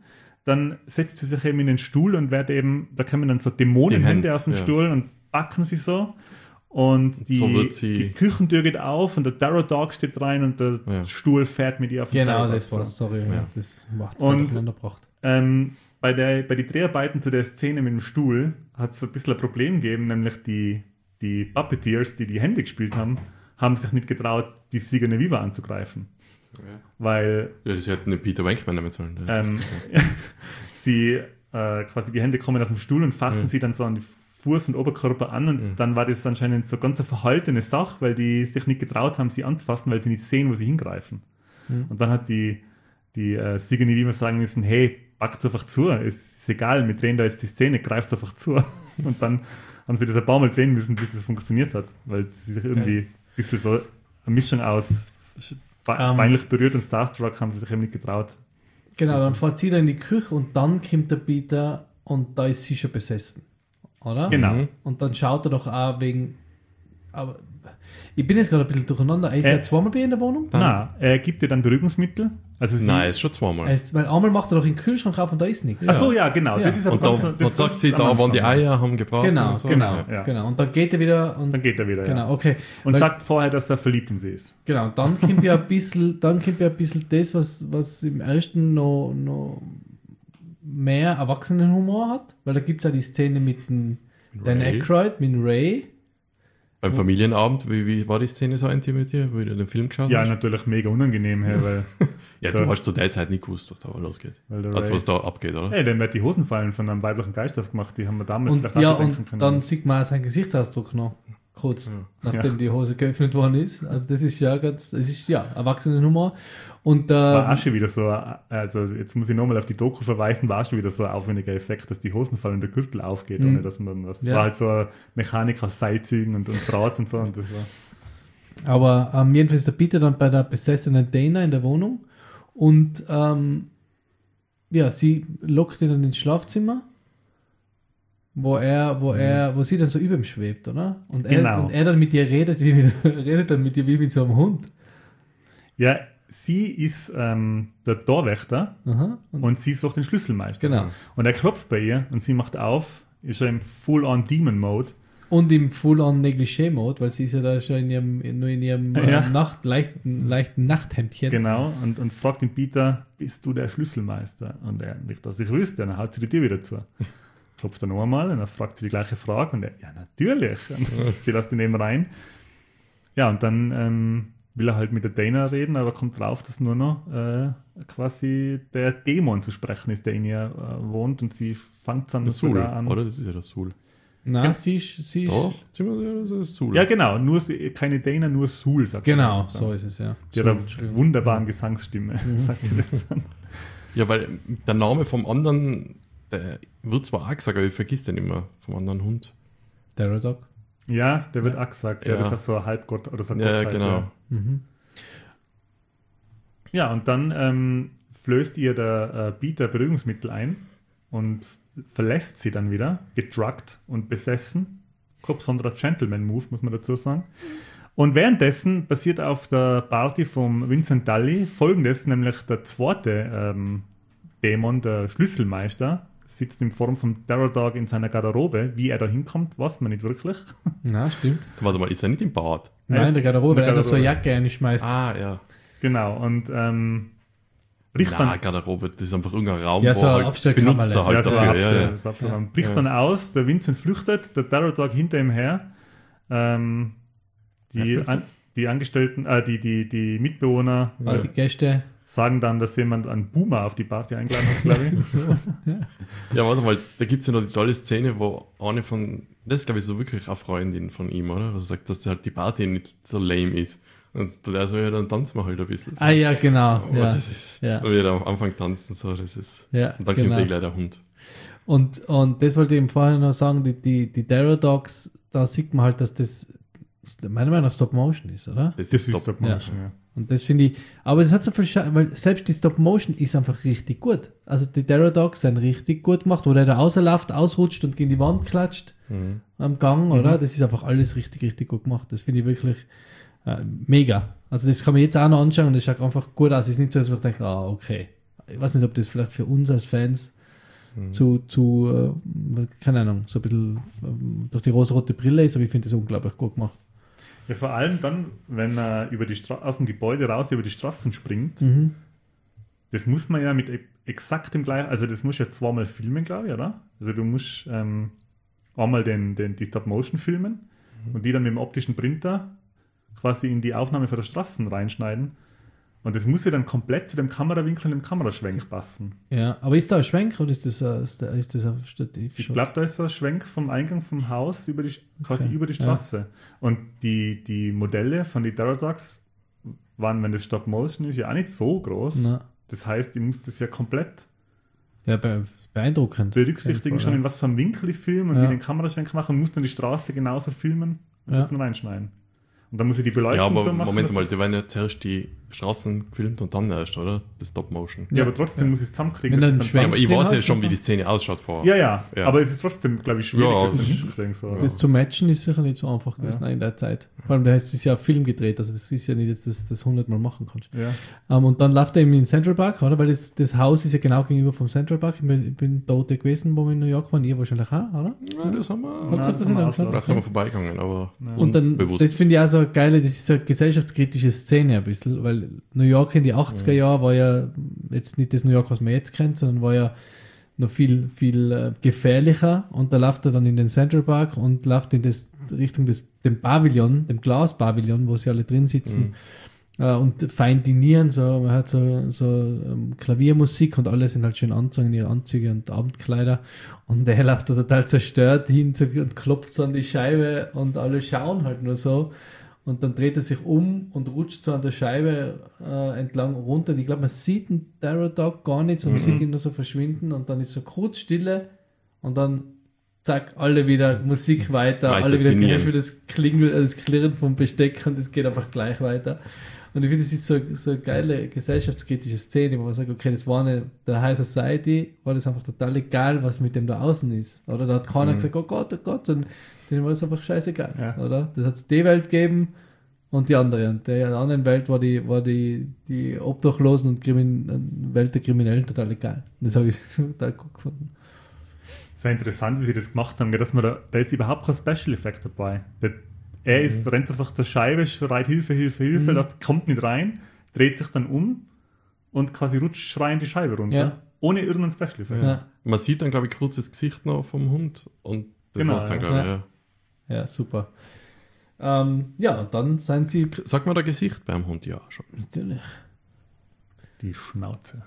dann setzt sie sich eben in den Stuhl und wird eben, da kommen dann so Dämonenhände aus dem Stuhl und packen sie so. Und so wird die Küchentür geht auf und der Darrow Dog steht rein und der Stuhl fährt mit ihr auf den Genau, Darrow das Dog. war's, sorry. Ja. Das macht Und- unterbracht. Bei den Dreharbeiten zu der Szene mit dem Stuhl hat es ein bisschen ein Problem gegeben, nämlich die Puppeteers, die Hände gespielt haben sich nicht getraut, die Sigourney Weaver anzugreifen. Ja. Weil Ja, das hätten nicht Peter Venkman nehmen sollen. sie quasi die Hände kommen aus dem Stuhl und fassen sie dann so an die Fuß und Oberkörper an und dann war das anscheinend so ganz eine verhaltene Sache, weil die sich nicht getraut haben, sie anzufassen, weil sie nicht sehen, wo sie hingreifen. Und dann hat die Sigourney Weaver sagen müssen, hey, packt einfach zu, es ist egal, wir drehen da jetzt die Szene, greift einfach zu. Und dann haben sie das ein paar Mal drehen müssen, bis es funktioniert hat, weil sie sich irgendwie ein bisschen so eine Mischung aus peinlich berührt und Starstruck haben sie sich eben nicht getraut. Genau, dann fährt sie da in die Küche und dann kommt der Peter und da ist sie schon besessen. Oder? Genau. Und dann schaut er doch auch wegen. Aber ich bin jetzt gerade ein bisschen durcheinander. Er ist ja zweimal bei ihr in der Wohnung. Nein, er gibt ihr dann Beruhigungsmittel. Also sie, Nein, ist schon zweimal. Weil einmal macht er doch in den Kühlschrank auf und da ist nichts. ach so, ja, genau. Ja. Das ist aber Und da ganz, das sagt sie, da waren die Eier, haben gebraten Genau, und so. genau, Ja. genau. Und dann geht er wieder und Dann geht er wieder, genau, ja. okay. Und Weil- sagt vorher, dass er verliebt in sie ist. Genau, und dann kommt ja ein bisschen, das, was im ersten noch mehr Erwachsenenhumor hat, weil da gibt es ja die Szene mit dem Dan Ray. Aykroyd, mit Ray. Beim Familienabend, wie war die Szene so intim mit dir, wo du den Film geschaut Ja, hast? natürlich mega unangenehm, hey, weil, Ja, du hast zu der Zeit nicht gewusst, was da losgeht. weil der Also Ray, was da abgeht, oder? hey, dann wird die Hosenfallen von einem weiblichen Geist aufgemacht, die haben wir damals Und, vielleicht auch ja, schon denken und können. dann sieht man auch seinen Gesichtsausdruck noch, kurz nachdem die Hose geöffnet worden ist. Also das ist ja ganz, es ist ja Erwachsenenhumor. Und war auch schon wieder so, also jetzt muss ich nochmal auf die Doku verweisen, war auch schon wieder so ein aufwendiger Effekt, dass die Hosenfallen und der Gürtel aufgeht, ohne dass man was. Ja. War halt so eine Mechanik aus Seilzügen und Draht und so und das war. aber jedenfalls ist der Peter dann bei der besessenen Dana in der Wohnung und ja, sie lockt ihn dann ins Schlafzimmer, wo sie dann so über ihm schwebt, oder? Und Genau. er dann mit ihr redet, redet dann mit ihr wie mit so einem Hund. Ja, sie ist der Torwächter Aha. und sie sucht den Schlüsselmeister. Genau. Und er klopft bei ihr und sie macht auf, ist ja im Full-on-Demon-Mode. Und im Full-on-Negligé-Mode, weil sie ist ja da schon nur in ihrem Ja. leichten Nachthemdchen. Genau, und fragt den Peter, bist du der Schlüsselmeister? Und er, nicht, dass ich wüsste, dann haut sie die Tür wieder zu. Klopft er noch einmal und dann fragt sie die gleiche Frage und er, ja, natürlich. Und sie lässt ihn eben rein. Ja, und dann will er halt mit der Dana reden, aber kommt drauf, dass nur noch quasi der Dämon zu sprechen ist, der in ihr wohnt und sie fängt dann Der Sul, sogar an. oder? Das ist ja der Sul. Nein, sie ist Doch, das ist Sul. Ja, genau, nur, keine Dana, nur Sul, sagt sie. genau, dann. so ist es, ja. Die hat eine wunderbaren Gesangsstimme, sagt sie das dann. Ja, weil der Name vom anderen, der wird zwar auch gesagt, aber ich vergiss den immer, vom anderen Hund. Darrow-Dog. Ja, der wird auch gesagt. Ja, Ja. das ist so ein Halbgott oder so ein Ja, Gottheit, genau. Ja. Ja, und dann flößt ihr der Peter Beruhigungsmittel ein und verlässt sie dann wieder, gedruckt und besessen. Kein besonderer Gentleman-Move, muss man dazu sagen. Und währenddessen passiert auf der Party vom Vincent Tully Folgendes, nämlich der zweite Dämon, der Schlüsselmeister, sitzt in Form von Darrow Dog in seiner Garderobe. Wie er da hinkommt, weiß man nicht wirklich. Na, stimmt. Warte mal, ist er nicht im Bad? Nein, der Garderobe, der weil er da so eine Garderobe. Jacke einschmeißt. Ah, ja. Genau, und bricht Na, dann Garderobe, das ist einfach irgendein Raum, Ja, so wo ein halt Abstellkammer, benutzt er ja. halt ja, so dafür. Abstell- Ja, ja. das Abstellraum. Bricht dann aus, der Vincent flüchtet, der Darrow Dog hinter ihm her. Die Angestellten, die Mitbewohner Die Gäste. sagen dann, dass jemand einen Boomer auf die Party eingeladen hat, glaube ich. Ja, warte mal, da gibt es ja noch die tolle Szene, wo eine von, das ist glaube ich so wirklich eine Freundin von ihm, oder? Also sagt, dass halt die Party nicht so lame ist. Und der so, ja, dann tanzen wir halt ein bisschen. So. Ah ja, genau. Aber Ja. das ist, Ja. wenn wir da am Anfang tanzen, so, das ist, Ja, und dann genau. kommt gleich der Hund. Und das wollte ich eben vorhin noch sagen, die Darrow Dogs, da sieht man halt, dass das meiner Meinung nach Stop-Motion ist, oder? Das ist Stop- Stop-Motion, ja. Und das finde ich, aber es hat so viel weil selbst die Stop-Motion ist einfach richtig gut. Also die Darrow Dogs sind richtig gut gemacht, wo der da rausläuft, ausrutscht und gegen die Wand klatscht am Gang, oder? Das ist einfach alles richtig, richtig gut gemacht. Das finde ich wirklich mega. Also das kann man jetzt auch noch anschauen und das schaut einfach gut aus. Es ist nicht so, dass man denkt, okay. Ich weiß nicht, ob das vielleicht für uns als Fans keine Ahnung, so ein bisschen durch die rosa-rote Brille ist, aber ich finde das unglaublich gut gemacht. Ja, vor allem dann, wenn er aus dem Gebäude raus über die Straßen springt, das muss man ja mit exakt dem gleichen, also das musst du ja zweimal filmen, glaube ich, oder? Also du musst einmal die Stop-Motion filmen und die dann mit dem optischen Printer quasi in die Aufnahme von der Straßen reinschneiden. Und das muss ja dann komplett zu dem Kamerawinkel und dem Kameraschwenk passen. Ja, aber ist da ein Schwenk oder ist das ein Stativ? Ich glaube, da ist so ein Schwenk vom Eingang vom Haus quasi über die Straße. Ja. Und die Modelle von den Terror Dogs waren, wenn das Stop-Motion ist, ja auch nicht so groß. Na. Das heißt, ich muss das ja komplett beeindruckend berücksichtigen, schon in was für einem Winkel ich filme und wie den Kameraschwenk mache und muss dann die Straße genauso filmen und das dann reinschneiden. Und dann muss ich die Beleuchtung so machen. Moment mal, die werden ja zuerst die Straßen gefilmt und dann erst, oder? Das Stop-Motion. Ja, aber trotzdem muss ich es zusammenkriegen. Aber ich weiß ja schon, wie die Szene ausschaut vorher. Ja, aber es ist trotzdem, glaube ich, schwierig, das dann hinzukriegen. So. Das zu matchen ist sicher nicht so einfach gewesen in der Zeit. Vor allem, da ist es ja Film gedreht, also das ist ja nicht, dass du das 100-mal machen kannst. Ja. Und dann läuft er eben in Central Park, oder? Weil das Haus ist ja genau gegenüber vom Central Park. Ich bin dort gewesen, wo wir in New York waren. Ihr wahrscheinlich auch, oder? Ja, das haben wir. Das sind wir vorbeigegangen, aber und dann, bewusst. Das finde ich auch so geil, das ist so eine gesellschaftskritische Szene ein bisschen, weil New York in die 80er Jahre war ja jetzt nicht das New York, was man jetzt kennt, sondern war ja noch viel, viel gefährlicher, und da läuft er dann in den Central Park und läuft in Richtung dem Pavillon, dem Glaspavillon, wo sie alle drin sitzen und fein dinieren, so, man hört so Klaviermusik und alle sind halt schön angezogen in ihre Anzüge und Abendkleider, und der läuft da total zerstört hin und klopft so an die Scheibe und alle schauen halt nur so. Und dann dreht er sich um und rutscht so an der Scheibe entlang runter. Und ich glaube, man sieht den Terror Dog gar nicht, sondern man sieht ihn nur so verschwinden. Und dann ist so kurz Stille. Und dann, zack, alle wieder Musik weiter. Alle wieder für das Klirren vom Besteck. Und es geht einfach gleich weiter. Und ich finde, das ist so eine geile gesellschaftskritische Szene, wo man sagt, okay, das war der High Society, war das einfach total egal, was mit dem da außen ist. Oder da hat keiner gesagt, oh Gott, und denen war das einfach scheißegal. Oder? Das hat es die Welt gegeben und die andere. Und der anderen Welt war die Obdachlosen und Welt der Kriminellen total egal. Und das habe ich total gut gefunden. Sehr interessant, wie sie das gemacht haben, dass da ist überhaupt kein Special Effekt dabei. Er rennt einfach zur Scheibe, schreit Hilfe, kommt nicht rein, dreht sich dann um und quasi rutscht schreiend die Scheibe runter. Ohne irgendeinen Special Effekt. Ja. Man sieht dann, glaube ich, kurz das Gesicht noch vom Hund und das war's dann, glaube ich. Ja, super. Und dann seien sie... Sagt man da Gesicht beim Hund? Ja, schon. Natürlich. Die Schnauze.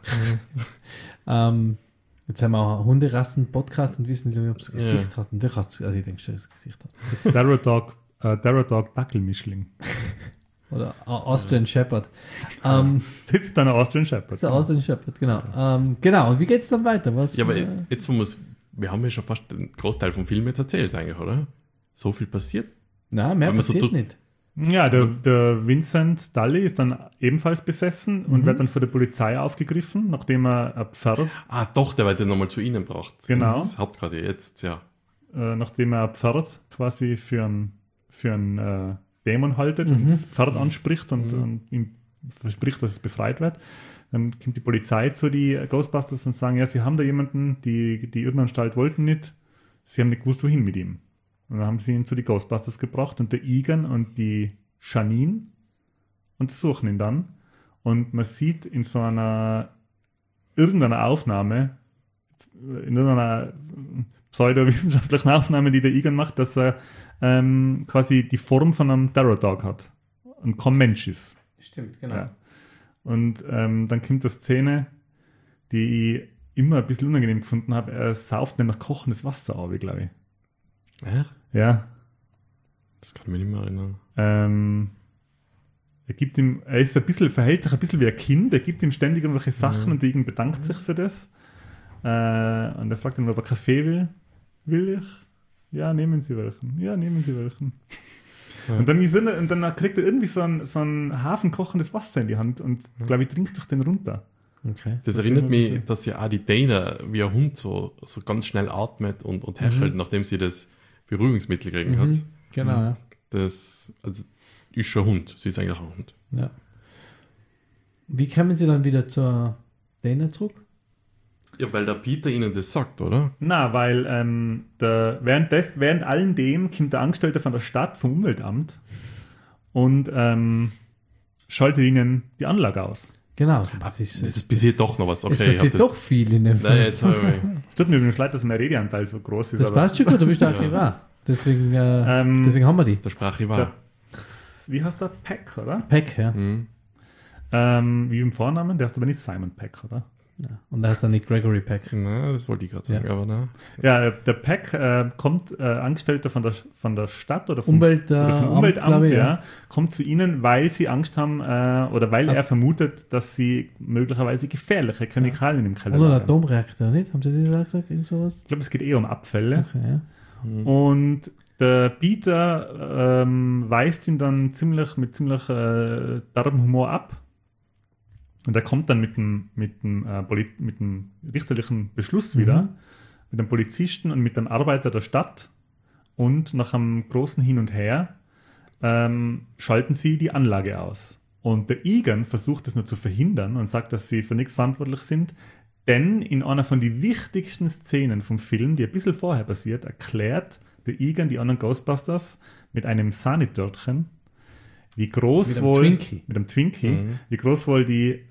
Jetzt haben wir auch einen Hunderassen-Podcast und wissen nicht, ob du das Gesicht hast. Natürlich hast du, also ich denke schon, das Gesicht hast. Terror Dog Dackelmischling. Oder Austrian Shepherd. Das ist dann ein Austrian Shepherd. Das ist ein Austrian Shepherd, genau. Genau, und wie geht es dann weiter? Aber jetzt, wir haben ja schon fast den Großteil vom Film jetzt erzählt eigentlich, oder? So viel passiert? Nein, mehr passiert nicht. Ja, der Vincent Dully ist dann ebenfalls besessen und wird dann von der Polizei aufgegriffen, nachdem er ein Pferd... Ah, doch, der wird dann nochmal zu ihnen gebracht. Genau. Das Hauptquartier jetzt, ja. Nachdem er ein Pferd quasi für einen Dämon haltet und das Pferd anspricht und ihm verspricht, dass es befreit wird. Dann kommt die Polizei zu die Ghostbusters und sagen, ja, sie haben da jemanden, die Irrenanstalt wollten nicht, sie haben nicht gewusst, wohin mit ihm. Und dann haben sie ihn zu die Ghostbusters gebracht und der Egan und die Janine untersuchen ihn dann. Und man sieht in so irgendeiner Aufnahme, in irgendeiner pseudowissenschaftlichen Aufnahme, die der Egan macht, dass er quasi die Form von einem Terror Dog hat und kein Mensch ist. Stimmt, genau. Ja. Und dann kommt eine Szene, die ich immer ein bisschen unangenehm gefunden habe. Er sauft nämlich kochendes Wasser auf, glaube ich. Ja. Das kann ich mir nicht mehr erinnern. Verhält sich ein bisschen wie ein Kind, er gibt ihm ständig irgendwelche Sachen und der Egan bedankt sich für das. Und er fragt ihn, ob er Kaffee will. Will ich? Ja, nehmen Sie welchen. Ja, nehmen Sie welchen. Ja. Und dann kriegt er irgendwie so ein hafenkochendes Wasser in die Hand und, glaube ich, trinkt sich den runter. Okay. Das erinnert mich, dass ja auch die Dana wie ein Hund so ganz schnell atmet und hechelt, nachdem sie das Beruhigungsmittel gekriegt hat. Genau, ja. Das ist schon ein Hund. Sie ist eigentlich ein Hund. Ja. Wie kommen Sie dann wieder zur Dana zurück? Ja, weil der Peter ihnen das sagt, oder? Na, weil während allem dem kommt der Angestellte von der Stadt, vom Umweltamt und schaltet ihnen die Anlage aus. Genau. Das passiert doch noch was. Okay, es passiert doch viel in dem Film. Nein, jetzt habe ich Es tut mir übrigens leid, dass mein Redeanteil so groß ist. Das passt schon gut, du bist Archivar. Deswegen haben wir die. der Sprache war. Wie heißt der? Peck, oder? Peck, ja. Wie im Vornamen? Der heißt aber nicht Simon Peck, oder? Ja. Und da heißt dann nicht Gregory Peck. Na, das wollte ich gerade sagen, aber na. Ja, der Peck kommt, Angestellter von der Stadt oder vom Umweltamt, Umweltamt, glaube ich, ja, kommt zu ihnen, weil sie Angst haben oder weil er vermutet, dass sie möglicherweise gefährliche Chemikalien im Keller Oder ein lagern. Atomreaktor, nicht? Haben Sie nicht gesagt? Irgend sowas? Ich glaube, es geht eher um Abfälle. Okay, ja. Und der Peter weist ihn dann mit ziemlich derben Humor ab. Und er kommt dann mit dem richterlichen Beschluss wieder, mit dem Polizisten und mit dem Arbeiter der Stadt. Und nach einem großen Hin und Her schalten sie die Anlage aus. Und der Egan versucht es nur zu verhindern und sagt, dass sie für nichts verantwortlich sind. Denn in einer von den wichtigsten Szenen vom Film, die ein bisschen vorher passiert, erklärt der Egan die anderen Ghostbusters mit einem Sahnetörtchen, wie groß mit dem Twinkie, wie groß wohl die,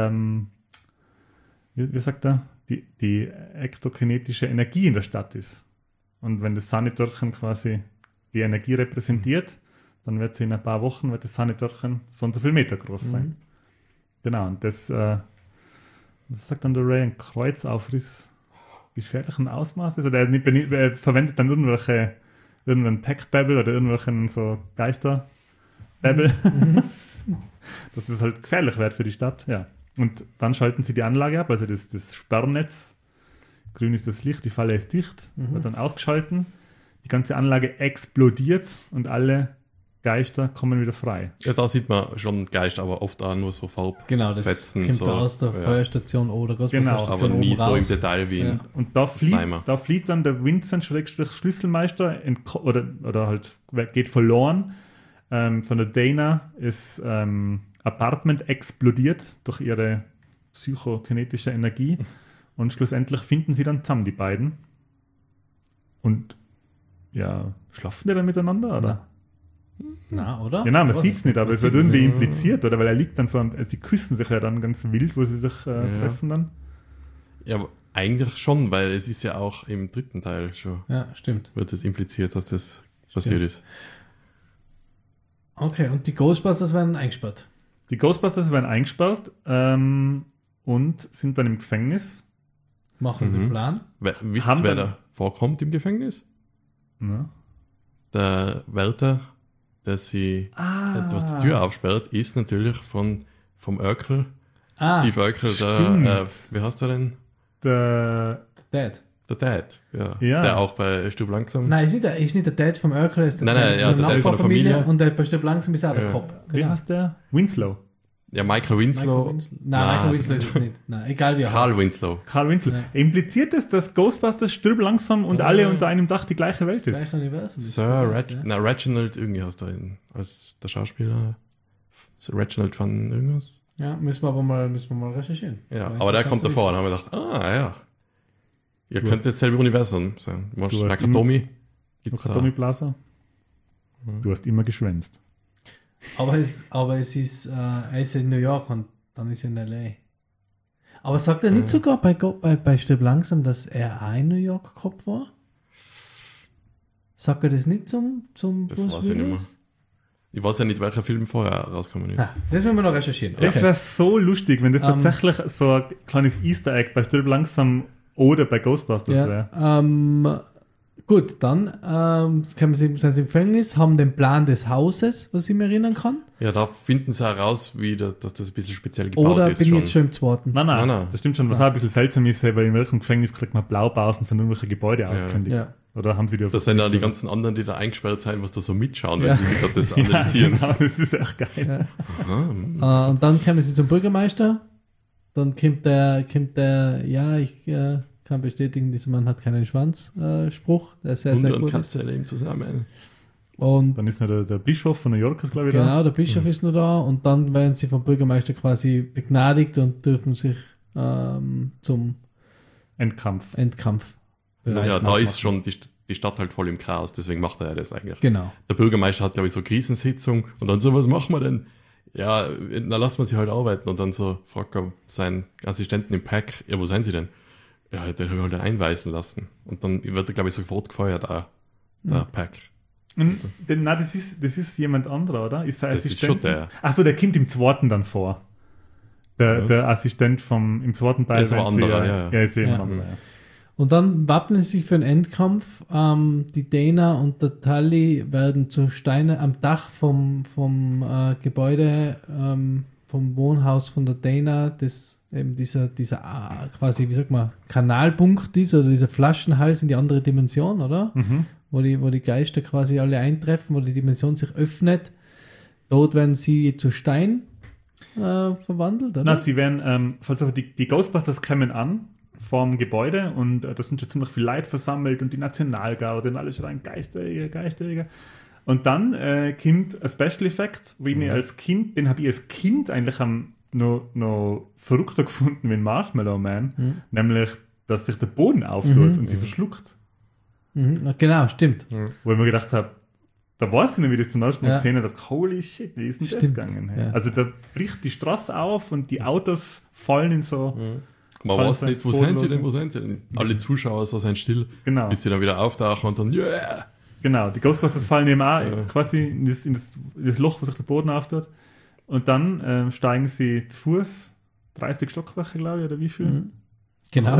wie sagt er, die ektokinetische Energie in der Stadt ist. Und wenn das Sahnetörtchen quasi die Energie repräsentiert, dann wird sie in ein paar Wochen, wird das Sahnetörtchen so und so viel Meter groß sein. Genau, und das sagt dann der Ray, ein Kreuzaufriss gefährlichen Ausmaßes. Also er verwendet dann irgendeinen Tech-Babble oder irgendwelchen so Geister-Babble, dass das halt gefährlich wird für die Stadt. Ja. Und dann schalten sie die Anlage ab, also das Sperrnetz. Grün ist das Licht, die Falle ist dicht, wird dann ausgeschalten. Die ganze Anlage explodiert und alle Geister kommen wieder frei. Ja, da sieht man schon Geist, aber oft auch nur so Farbfetzen. Genau, das kommt so, da aus der Feuerstation oder Genau, Ghostbuster-Station aber nie oben so raus. im Detail wie in Und da Slimer. flieht dann der Vincent-Schlüsselmeister oder halt geht verloren. Von der Dana ist Apartment explodiert durch ihre psychokinetische Energie und schlussendlich finden sie dann zusammen, die beiden. Und ja, schlafen die dann miteinander, oder? Na, oder? Ja, nein, man sieht es nicht, aber es wird irgendwie nicht. impliziert, oder? Weil er liegt dann so, sie küssen sich ja dann ganz wild, wo sie sich treffen dann. Ja, aber eigentlich schon, weil es ist ja auch im dritten Teil schon, Ja, stimmt. wird es impliziert, dass das passiert ist. Okay, und die Ghostbusters werden eingesperrt. Die Ghostbusters werden eingesperrt und sind dann im Gefängnis. Machen den Plan. Wisst Haben ihr, wer dann- da vorkommt im Gefängnis? Ja. Der Wärter, der sie etwas die Tür aufsperrt, ist natürlich vom Urkel. Steve Urkel, der, stimmt. wie heißt er denn? Der, Dad. Der Dad, ja. Ja. Der auch bei Stub langsam. Nein, ist nicht der Dad vom Urkel, ist der Nein, Dad ja, der Dad von der Familie. Und der bei Stück langsam ist auch der Ja. Kopf. wie heißt der? Winslow. Ja, Michael Winslow. Nein, Michael Winslow das- ist es nicht. Nein, egal wie er Carl heißt. Winslow. Karl Winslow. Ja. Impliziert es, dass Ghostbusters stirb langsam und Ja. alle unter einem Dach die gleiche Welt Das ist? gleiche Universum. ist Sir das, ja. Reginald, irgendwie heißt er als der Schauspieler. Sir Reginald van irgendwas. Ja, müssen wir mal recherchieren. Ja, Aber aber der interessant kommt zu davor und wissen. haben wir gedacht, ja. Ihr Du könnt dasselbe Universum sein. Du hast Nakatomi. Gibt's da. Nakatomi Plaza. Du hast immer geschwänzt. Aber es ist, er ist in New York und dann ist er in L.A. Aber sagt er nicht sogar bei Stirb langsam, dass er auch in New York Kopf war? Sagt er das nicht zum Das Bruce weiß ich nicht mehr. Willis? Ich weiß ja nicht, welcher Film vorher rausgekommen ist. Ah, das müssen wir noch recherchieren. Das Okay. wäre so lustig, wenn das tatsächlich so ein kleines Easter Egg bei Stirb langsam oder bei Ghostbusters wäre. Gut, dann sind sie im Gefängnis, haben den Plan des Hauses, was ich mir erinnern kann. Ja, da finden sie heraus, dass das ein bisschen speziell gebaut Oder ist. bin ich schon. jetzt schon im zweiten? Nein, Nein. das stimmt schon. Was auch ein bisschen seltsam ist, weil in welchem Gefängnis kriegt man Blaupausen von irgendwelchen Gebäude auskündigt. Ja. Oder haben sie die Das sind ja die ganzen anderen, die da eingesperrt sind, was da so mitschauen, Ja. wenn sie sich gerade das ja, analysieren. genau, das ist echt geil. Und dann kommen sie zum Bürgermeister. Dann kommt der ja, ich kann bestätigen, dieser Mann hat keinen Schwanz Spruch, der sehr, sehr Hunde und gut ist. Katze leben zusammen. Und Dann ist noch der Bischof von New York, glaube ich, genau, der Bischof ist noch da und dann werden sie vom Bürgermeister quasi begnadigt und dürfen sich zum Endkampf. Ja, da ist schon die Stadt halt voll im Chaos, deswegen macht er ja das eigentlich. Genau. Der Bürgermeister hat, glaube ich, so Krisensitzung und dann so, was machen wir denn? Ja, na lassen wir sie halt arbeiten. Und dann so fragt er seinen Assistenten im Pack, ja, wo sind sie denn? Ja, der hat halt einweisen lassen. Und dann wird er, glaube ich, sofort gefeuert, der Pack. Nein, das ist jemand anderer, oder? Ist der Das ist schon der. Achso, der kommt im zweiten dann vor. Der Assistent im zweiten Teil. Ist aber anderer, ja. Ist jemand anderer, ja. Und dann wappnen sie sich für einen Endkampf. Die Dana und der Tully werden zu Steine am Dach vom Gebäude, vom Wohnhaus von der Dana, das eben dieser quasi, wie sagt man, Kanalpunkt ist, oder dieser Flaschenhals in die andere Dimension, oder? Wo die Geister quasi alle eintreffen, wo die Dimension sich öffnet. Dort werden sie zu Stein verwandelt, oder? Na, sie werden, die Ghostbusters kommen an vorm Gebäude und da sind schon ziemlich viel Leute versammelt und die Nationalgarde und alles schreien Geisterjäger. Und dann kommt ein Special Effect, den habe ich als Kind eigentlich noch verrückter gefunden wie Marshmallow Man, nämlich, dass sich der Boden auftut und sie verschluckt. Genau, stimmt. Wo ich mir gedacht habe, da weiß ich nicht, wie ich das zum ersten Mal gesehen habe, holy shit, wie ist denn das gegangen? Ja. Also da bricht die Straße auf und die Autos fallen in so... Man weiß nicht, wo sind sie denn? Alle Zuschauer so sind still, bis sie dann wieder auftauchen und dann, yeah! Genau, die Ghostbusters fallen eben auch quasi in das Loch, wo sich der Boden auftut. Und dann steigen sie zu Fuß, 30 Stockwerke, glaube ich, oder wie viel? Genau,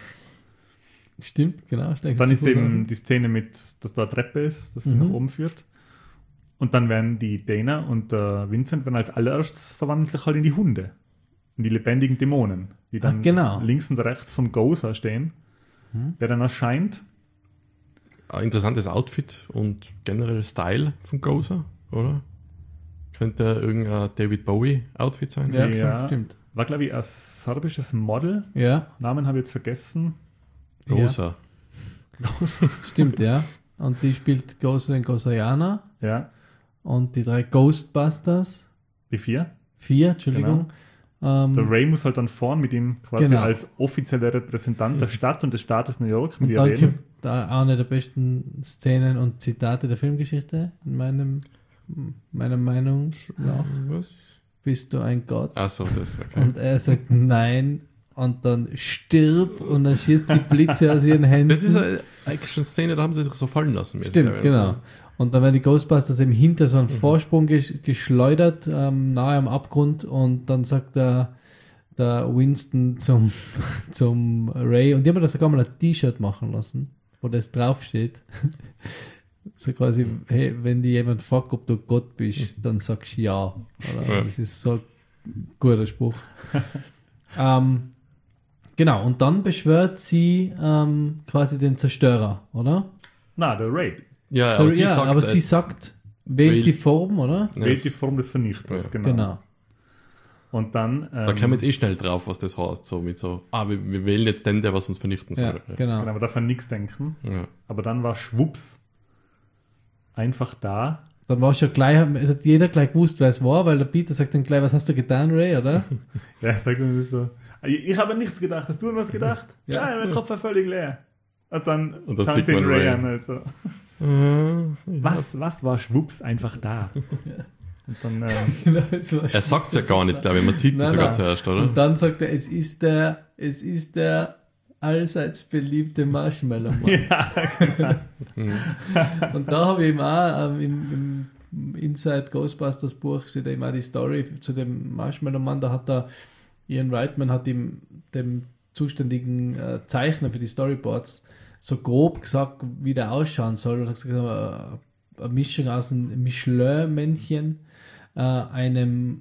stimmt, genau. Dann ist eben die Szene mit, dass da eine Treppe ist, dass sie nach oben führt. Und dann werden die Dana und der Vincent als allererstes verwandeln sich halt in die Hunde. In die lebendigen Dämonen, die dann links und rechts vom Gozer stehen, der dann erscheint. Ein interessantes Outfit und generell Style von Gozer, oder? Könnte irgendein David Bowie-Outfit sein? Ja, stimmt. War, glaube ich, ein serbisches Model. Ja. Namen habe ich jetzt vergessen. Gozer. Stimmt, ja. Und die spielt Gozer in Gozeriana. Ja. Und die 3 Ghostbusters. Die 4. 4, Entschuldigung. Genau. Der Ray muss halt dann vorn mit ihm quasi als offizieller Repräsentant der Stadt und des Staates New York mit ihr reden. Da eine der besten Szenen und Zitate der Filmgeschichte, in meiner Meinung nach. Was? Bist du ein Gott? Ach so, das, okay. Und er sagt nein und dann stirb und dann schießt sie Blitze aus ihren Händen. Das ist eigentlich schon eine Szene, da haben sie sich so fallen lassen. Stimmt, genau. Und dann werden die Ghostbusters eben hinter so einen Vorsprung geschleudert, nahe am Abgrund, und dann sagt der Winston zum Ray, und die haben das sogar mal ein T-Shirt machen lassen, wo das draufsteht. So quasi, hey, wenn dir jemand fragt, ob du Gott bist, dann sagst du ja. Oder? Das ist so ein guter Spruch. Genau, und dann beschwört sie quasi den Zerstörer, oder? Na, der Ray. Ja, aber sie sagt, wählt die Form, oder? Wählt die Form des Vernichters, genau. Und dann... da kommen wir jetzt schnell drauf, was das heißt. So mit so, wir wählen jetzt den, der was uns vernichten soll. Ja, genau. Man darf an nichts denken. Ja. Aber dann war schwupps einfach da. Dann war schon gleich, es hat jeder gleich gewusst, wer es war, weil der Peter sagt dann gleich, was hast du getan, Ray, oder? Ja, er sagt dann so, ich habe an nichts gedacht, hast du an was gedacht? Ja, mein Kopf war völlig leer. Und dann schaut sie den Ray an. Also. Was war schwupps einfach da? Und dann, er sagt es ja gar nicht, aber man sieht es sogar zuerst, oder? Und dann sagt er, es ist der allseits beliebte Marshmallow Mann. Ja, genau. Und da habe ich eben auch im Inside Ghostbusters Buch steht eben auch die Story zu dem Marshmallow Mann. Da hat Ian Reitman hat dem zuständigen Zeichner für die Storyboards so grob gesagt, wie der ausschauen soll. Und hat gesagt, eine Mischung aus einem Michelin-Männchen, einem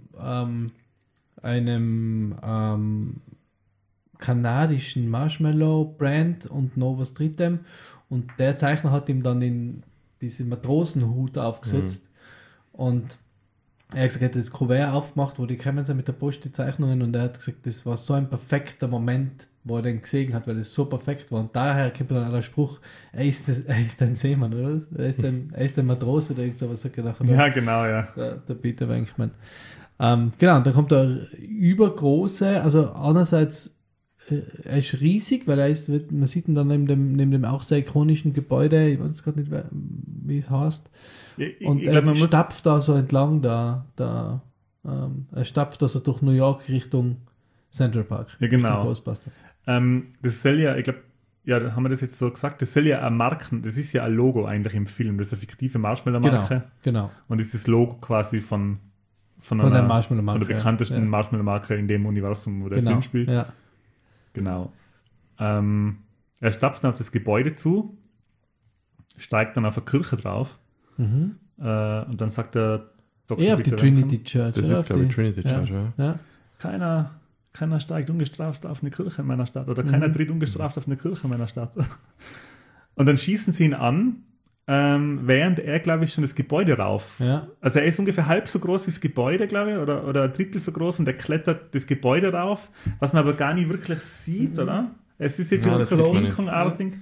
kanadischen Marshmallow-Brand und noch was Drittem. Und der Zeichner hat ihm dann diese Matrosenhut aufgesetzt. Und er hat gesagt, er hat das Kuvert aufgemacht, wo die kommen sind mit der Post, die Zeichnungen, und er hat gesagt, das war so ein perfekter Moment, wo er den gesehen hat, weil das so perfekt war. Und daher kommt dann auch der Spruch, er ist ein Seemann, oder was? Er ist ein Matrose, oder irgendwas, sagt er nachher. Ja, genau, ja. Der Peter Venkman. Genau, und dann kommt der übergroße, also einerseits er ist riesig, weil man sieht ihn dann neben dem auch sehr ikonischen Gebäude, ich weiß jetzt gerade nicht, wie es heißt. Und ich glaub, er stapft da so entlang, er stapft also durch New York Richtung Central Park. Ja, genau. Richtung Ghostbusters. Das soll ja, ich glaube, ja, haben wir das jetzt so gesagt, das soll ja ein Marken, das ist ja ein Logo eigentlich im Film, das ist eine fiktive Marshmallow-Marke. Genau. Und das ist das Logo quasi von der Marshmallow-Marke. Von der bekanntesten ja. Marshmallow-Marke in dem Universum, wo der Film spielt. Ja. Genau. Er stapft dann auf das Gebäude zu, steigt dann auf eine Kirche drauf und dann sagt der Dr. Auf die Trinity Church. Das ist, glaube ich, Trinity Church, ja. Keiner steigt ungestraft auf eine Kirche in meiner Stadt oder keiner tritt ungestraft auf eine Kirche in meiner Stadt. Und dann schießen sie ihn an, während er, glaube ich, schon das Gebäude rauf. Ja. Also er ist ungefähr halb so groß wie das Gebäude, glaube ich, oder ein Drittel so groß und er klettert das Gebäude rauf, was man aber gar nicht wirklich sieht, oder? Es ist jetzt so King Kong-artig.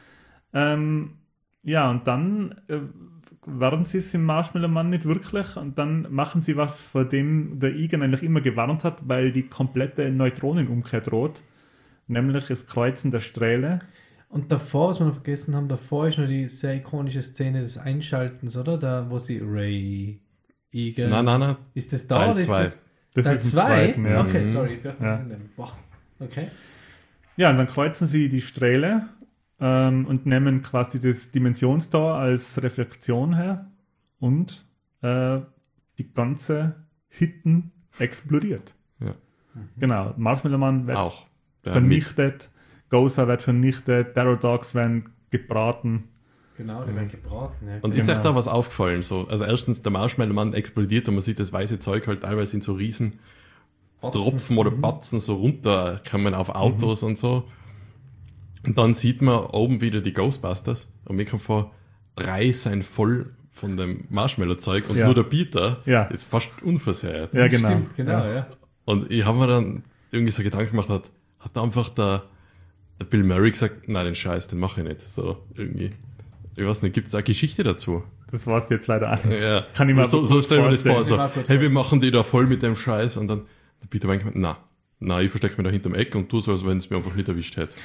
Ja, und dann werden sie es im Marshmallow-Mann nicht wirklich und dann machen sie was, vor dem der Egan eigentlich immer gewarnt hat, weil die komplette Neutronenumkehr droht, nämlich das Kreuzen der Strähle. Und davor, was wir noch vergessen haben, davor ist noch die sehr ikonische Szene des Einschaltens, oder? Da, wo sie Ray, Egan... Nein. Ist das da Teil oder ist 2. das... Teil 2? Ja. Okay, sorry. Ich dachte, das Ja. ist in dem... Boah. Okay. Ja, und dann kreuzen sie die Strähle und nehmen quasi das Dimensionstor als Reflexion her und die ganze Hitten explodiert. Ja. Genau, Marshmallow-Mann wird Auch. vernichtet, Gozer wird vernichtet, Darrow Dogs werden gebraten. Genau, die werden gebraten. Ja. Und ist euch da was aufgefallen? So, also erstens, der Marshmallow-Mann explodiert und man sieht das weiße Zeug halt teilweise in so riesen Tropfen oder Batzen so runterkommen auf Autos und so. Und dann sieht man oben wieder die Ghostbusters und mir kommt vor, 3 sind voll von dem Marshmallow-Zeug und Ja. nur der Peter Ja. ist fast unversehrt. Ja, genau. Stimmt, genau, ja. Und ich habe mir dann irgendwie so Gedanken gemacht, hat einfach der Bill Murray gesagt, nein, den Scheiß, den mache ich nicht. So irgendwie. Ich weiß nicht, gibt es da eine Geschichte dazu? Das war es jetzt leider auch nicht. Ja. Kann ich mir so stellen wir das vor. So, Kann ich mir auch gut hey, wir machen die da voll mit dem Scheiß. Und dann der Peter Wein gemeint, nein, ich verstecke mich da hinterm Eck und tu so, als wenn es mir einfach nicht erwischt hätte.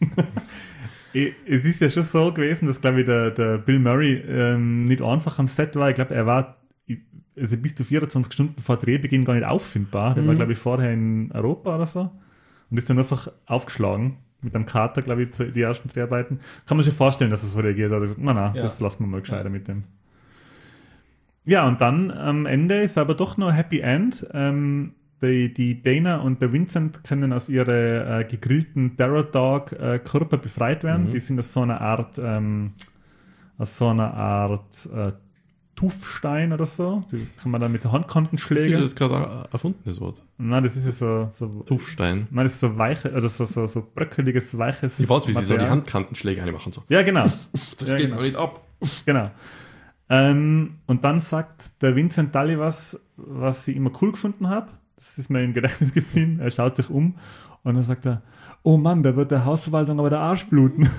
Es ist ja schon so gewesen, dass, glaube ich, der Bill Murray nicht einfach am Set war. Ich glaube, er war also bis zu 24 Stunden vor Drehbeginn gar nicht auffindbar. Der war, glaube ich, vorher in Europa oder so und ist dann einfach aufgeschlagen mit einem Kater, glaube ich, die ersten Dreharbeiten. Kann man sich vorstellen, dass er so reagiert hat. Nein, Ja. das lassen wir mal gescheiter mit dem. Ja, und dann am Ende ist aber doch noch Happy End. Die Dana und der Vincent können aus ihre gegrillten Darrow Dog Körper befreit werden. Die sind aus so einer Art Tuffstein oder so. Die kann man dann mit so Ist Handkantenschlägen. das gerade erfunden, das Wort? Nein, das ist ja so Tuffstein. Nein, das ist so weiche, oder so bröckeliges, weiches Ich weiß, wie sie so die Material. Handkantenschläge einmachen. So. Ja, genau. Das Ja, geht genau. noch nicht ab. Genau. Und dann sagt der Vincent Tully was ich immer cool gefunden habe. Das ist mir im Gedächtnis geblieben. Er schaut sich um und dann sagt er, oh Mann, da wird der Hausverwaltung aber der Arsch bluten.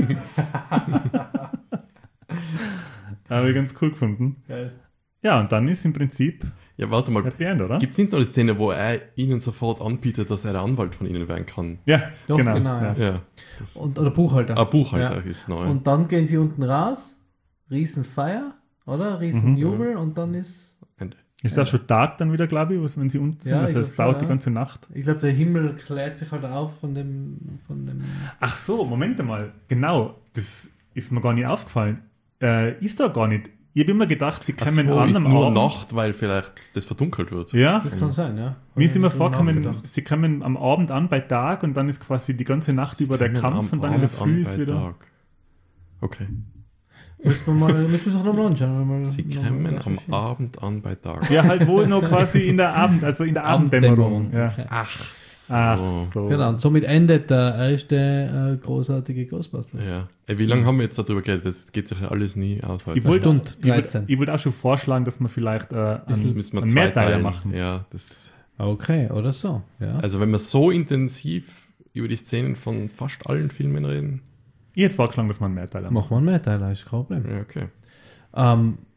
Habe ich ganz cool gefunden. Geil. Ja, und dann ist im Prinzip Ja, warte mal. Happy End, oder? Gibt es nicht noch eine Szene, wo er ihnen sofort anbietet, dass er der Anwalt von ihnen werden kann? Ja, Doch, genau. genau, Ja. Ja. Oder Buchhalter. Ein Buchhalter Ja. ist neu. Und dann gehen sie unten raus, Riesenfeier, oder? Riesenjubel und dann ist... Ende. Ist das schon Tag dann wieder, glaube ich, wenn sie unten sind? Ja, Also ich es glaub dauert schon, die ja. ganze Nacht. Ich glaube, der Himmel klärt sich halt auf von dem... Ach so, Moment mal. Genau, das ist mir gar nicht aufgefallen. Ist da gar nicht. Ich habe immer gedacht, sie kämen so, an ist am nur Abend. Nacht, weil vielleicht das verdunkelt wird. Ja, Das kann sein, ja. mir ist immer Hab ich drüber vorgekommen, nachgedacht. sie kommen am Abend an bei Tag und dann ist quasi die ganze Nacht über der Kampf und dann in der Früh ist wieder... Tag. Okay. Müssen wir sich nochmal anschauen. wenn wir Sie noch kommen mal am recherchieren. Abend an bei Tag. Ja, halt wohl noch quasi in der Abenddämmerung. Ja. Okay. Ach Oh. so. Genau, und somit endet der erste großartige Ghostbusters. Ja. Ey, wie lange haben wir jetzt darüber geredet? Das geht sich ja alles nie aus. heute. Ich wollte Stunde 13. ich wollte auch schon vorschlagen, dass wir vielleicht das müssen wir einen zwei Mehrteiler teilen. machen. Ja, das, Okay, oder so. Ja. also wenn wir so intensiv über die Szenen von fast allen Filmen reden. Ich hätte vorgeschlagen, dass wir einen Mehrteiler machen. Machen wir einen Mehrteiler, ist kein Problem. Ja, okay.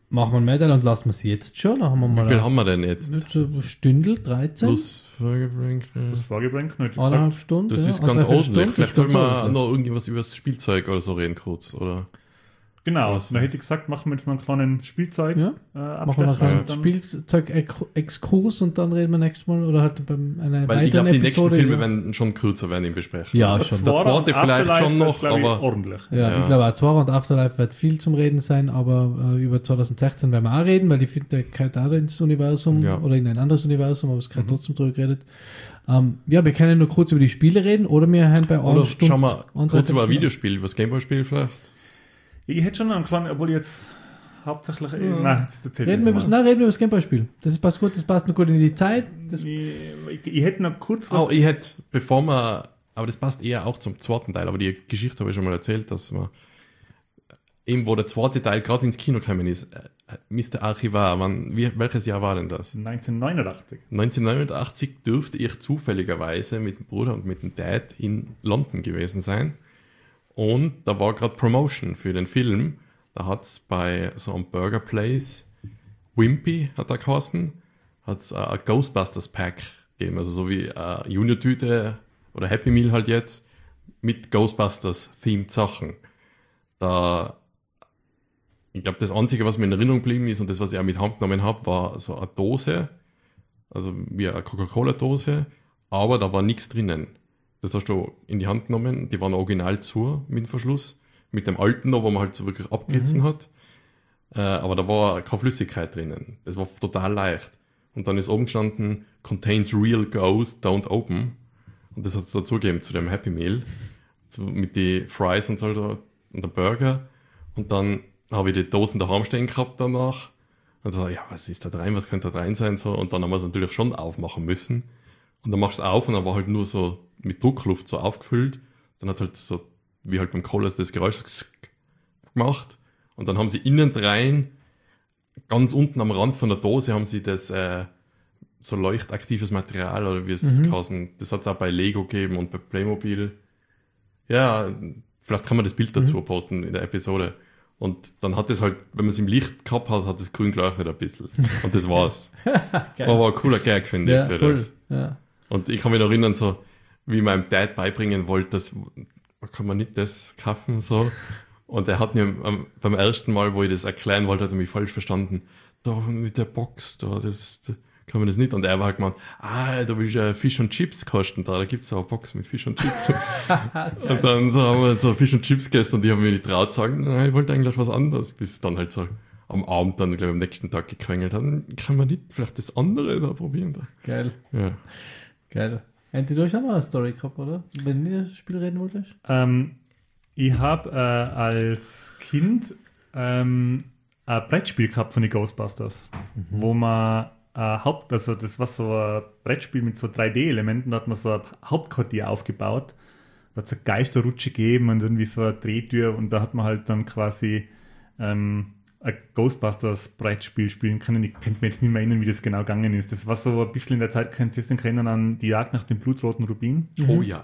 machen wir mehr und lassen wir es jetzt schon. Dann haben wir mal Wie viel haben wir denn jetzt? so ein Stündel, 13. Plus Vorgeblink. Das Vorgeblänk, nicht Eineinhalb gesagt. Stunden. Das ist ja, ganz dreiviertel ordentlich. Stunde, Vielleicht ist soll ganz man ordentlich. noch irgendwas über das Spielzeug oder so reden kurz, oder? Genau, Was- da hätte ich gesagt, machen wir jetzt noch einen kleinen Spielzeug Ja. Machen wir noch Abstecher. einen und dann- Spielzeug-Exkurs und dann reden wir nächstes Mal oder halt bei einer Weil ich weiteren glaube, die nächsten Episode. Filme über- werden schon kürzer werden im Besprechen. Ja, der schon. Der zweite und vielleicht Afterlife schon wird, noch, glaub ich, aber ordentlich. Ja, Ja. ich glaube auch 2 und Afterlife wird viel zum Reden sein, aber über 2016 werden wir auch reden, weil ich finde, der gehört auch ins Universum Ja. oder in ein anderes Universum, aber es gehört trotzdem drüber geredet. Ja, wir können nur kurz über die Spiele reden oder wir haben bei oder einer Stunde... schauen wir und kurz über ein dreiviertel Videospiel, über das Gameboy-Spiel vielleicht. Ich hätte schon einen kleinen, obwohl ich jetzt hauptsächlich. Nein, jetzt erzähl Reden ich wir jetzt über mal. das Gameboy-Spiel. Das passt gut, das passt noch gut in die Zeit. Das, Ich hätte noch kurz was. Oh, ich hätte, bevor wir, aber das passt eher auch zum zweiten Teil, aber die Geschichte habe ich schon mal erzählt, dass man eben, wo der zweite Teil gerade ins Kino gekommen ist, Mr. Archivar, welches Jahr war denn das? 1989. 1989 dürfte ich zufälligerweise mit dem Bruder und mit dem Dad in London gewesen sein. Und da war gerade Promotion für den Film. Da hat es bei so einem Burger Place, Wimpy hat er geheißen, hat es ein Ghostbusters Pack gegeben. Also so wie eine Junior-Tüte oder Happy Meal halt jetzt mit Ghostbusters-themed Sachen. Da, ich glaube, das Einzige, was mir in Erinnerung geblieben ist und das, was ich auch mit Hand genommen habe, war so eine Dose, also wie eine Coca-Cola-Dose, aber da war nichts drinnen. Das hast du in die Hand genommen, die waren original zu mit dem Verschluss, mit dem alten da, wo man halt so wirklich abgerissen hat, aber da war keine Flüssigkeit drinnen. Das war total leicht. Und dann ist oben gestanden, contains real ghost, don't open. Und das hat es dazugegeben zu dem Happy Meal, so mit den Fries und so da, und der Burger. Und dann habe ich die Dosen daheim stehen gehabt danach. Und so, ja, was ist da rein, was könnte da rein sein? So. Und dann haben wir es natürlich schon aufmachen müssen. Und dann machst du es auf und dann war halt nur so mit Druckluft so aufgefüllt. Dann hat halt so, wie halt beim Cola das Geräusch gemacht. Und dann haben sie innen rein, ganz unten am Rand von der Dose, haben sie das so leuchtaktives Material oder wie es heißen. Das hat es auch bei Lego gegeben und bei Playmobil. Ja, vielleicht kann man das Bild dazu posten in der Episode. Und dann hat es halt, wenn man es im Licht gehabt hat, hat es grün geleuchtet ein bisschen. Und das war's. Aber ein cooler Gag, finde ich, ja, für voll. das. Ja. Und ich kann mich noch erinnern, so wie ich meinem Dad beibringen wollte, dass kann man nicht das kaufen, so. Und er hat mir beim ersten Mal, wo ich das erklären wollte, hat er mich falsch verstanden. Da mit der Box, da kann man das nicht. Und er war halt gemeint, da willst du ja Fish und Chips kosten, da gibt es auch eine Box mit Fish und Chips. Und dann so haben wir so Fish und Chips gegessen und die haben mir nicht traut zu sagen, nein, ich wollte eigentlich was anderes. Bis dann halt so am Abend dann, glaube ich, am nächsten Tag gequengelt haben, kann man nicht vielleicht das andere da probieren? Da? Geil, Ja. geil. Andy, du hast auch noch eine Story gehabt, oder? Wenn du das Spiel reden wolltest? Ich habe als Kind ein Brettspiel gehabt von den Ghostbusters, wo man also das war so ein Brettspiel mit so 3D-Elementen, da hat man so ein Hauptquartier aufgebaut, da hat es eine Geisterrutsche gegeben und irgendwie so eine Drehtür und da hat man halt dann quasi ein Ghostbusters Brettspiel spielen können. Ich könnte mir jetzt nicht mehr erinnern, wie das genau gegangen ist. Das war so ein bisschen in der Zeit, könnt ihr es erinnern, an die Jagd nach dem blutroten Rubin. Oh ja.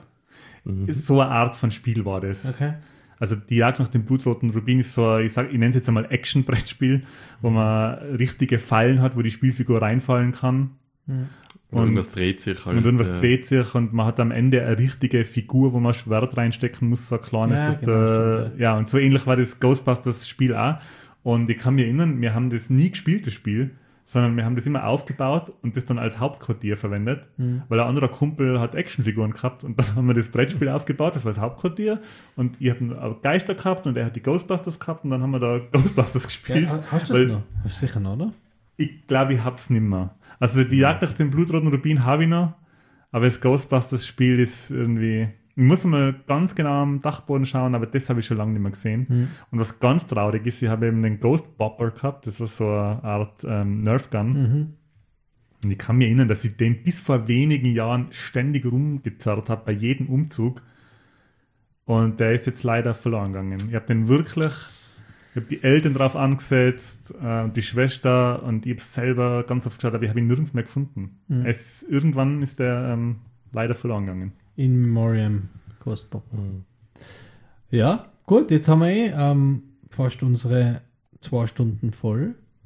So eine Art von Spiel war das. Okay. Also die Jagd nach dem blutroten Rubin ist so, ich nenne es jetzt einmal Action-Brettspiel, wo man richtige Fallen hat, wo die Spielfigur reinfallen kann. Und irgendwas dreht sich halt. Und irgendwas dreht sich und man hat am Ende eine richtige Figur, wo man Schwert reinstecken muss, so klein ist, Ja, dass genau, stimmt, und so ähnlich war das Ghostbusters-Spiel auch. Und ich kann mich erinnern, wir haben das nie gespielt, das Spiel, sondern wir haben das immer aufgebaut und das dann als Hauptquartier verwendet, weil ein anderer Kumpel hat Actionfiguren gehabt und dann haben wir das Brettspiel aufgebaut, das war das Hauptquartier und ich habe Geister gehabt und er hat die Ghostbusters gehabt und dann haben wir da Ghostbusters gespielt. Ja, hast du das noch? Hast du sicher noch, oder? Ich glaube, ich hab's nicht mehr. Also die Jagd nach dem blutroten Rubin habe ich noch, aber das Ghostbusters-Spiel ist irgendwie... Ich muss mal ganz genau am Dachboden schauen, aber das habe ich schon lange nicht mehr gesehen. Und was ganz traurig ist, ich habe eben den Ghost Bopper gehabt, das war so eine Art Nerf Gun. Und ich kann mich erinnern, dass ich den bis vor wenigen Jahren ständig rumgezerrt habe, bei jedem Umzug. Und der ist jetzt leider verloren gegangen. Ich habe den wirklich... Ich habe die Eltern drauf angesetzt und die Schwester und ich habe es selber ganz oft geschaut, aber ich habe ihn nirgends mehr gefunden. Irgendwann ist der leider verloren gegangen. In Memoriam Ghost Pop. Ja, gut, jetzt haben wir fast unsere 2 Stunden voll.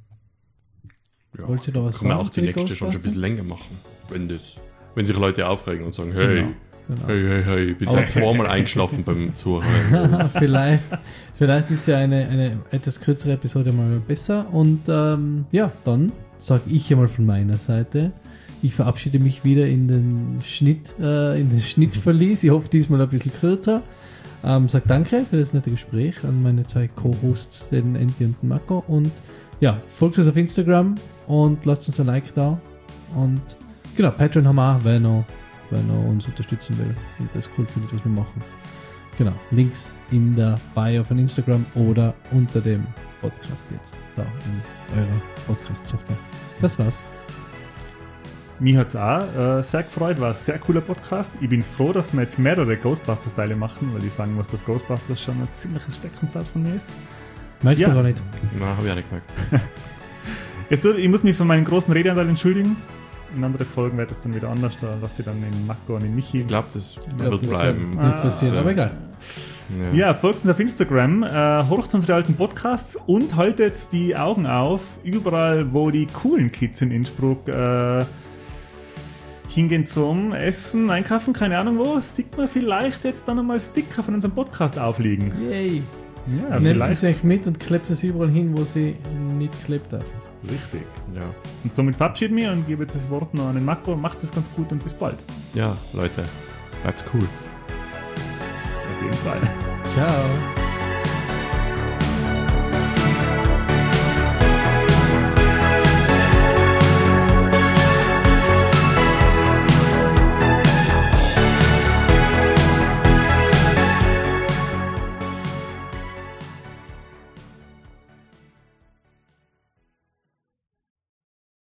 Wollt ihr da was Kann man sagen auch die zu nächste schon ein bisschen Ghostbusters? länger machen, wenn sich Leute aufregen und sagen, hey, Genau. hey, ich bin Aber- da zweimal eingeschlafen beim Zuhören. Das- vielleicht ist ja eine etwas kürzere Episode mal besser. Und ja, dann sage ich einmal von meiner Seite, ich verabschiede mich wieder in den Schnittverlies. Ich hoffe diesmal ein bisschen kürzer. Sag danke für das nette Gespräch an meine zwei Co-Hosts, den Enti und den Marco. Und ja, folgt uns auf Instagram und lasst uns ein Like da. Und genau, Patreon haben wir auch, wer noch uns unterstützen will und das cool findet, was wir machen. Genau, Links in der Bio von Instagram oder unter dem Podcast jetzt da in eurer Podcast-Software. Das war's. Mich hat es auch sehr gefreut, war ein sehr cooler Podcast. Ich bin froh, dass wir jetzt mehrere Ghostbusters-Teile machen, weil ich sagen muss, dass Ghostbusters schon ein ziemliches Steckenpferd von mir ist. Merkt Ja. ihr gar nicht. Na, habe ich auch nicht gemerkt. Jetzt, ich muss mich für meinen großen Redeanteil entschuldigen. In anderen Folgen wird es dann wieder anders, da lasse ich dann den Marco und den Michi. Ich glaube, das Ja, wird das bleiben. wird nicht passieren, aber egal. Ja. Ja, folgt uns auf Instagram, horcht unsere alten Podcasts und haltet die Augen auf, überall, wo die coolen Kids in Innsbruck hingehen zum Essen, einkaufen, keine Ahnung wo, sieht man vielleicht jetzt dann einmal Sticker von unserem Podcast aufliegen. Yay! Ja, Nehmt sie vielleicht. sich mit und klebt es überall hin, wo sie nicht klebt dürfen. Richtig. Ja. Und somit verabschieden wir und gebe jetzt das Wort noch an den Marco. Macht es ganz gut und bis bald. Ja, Leute, bleibt cool. Auf jeden Fall. Ciao!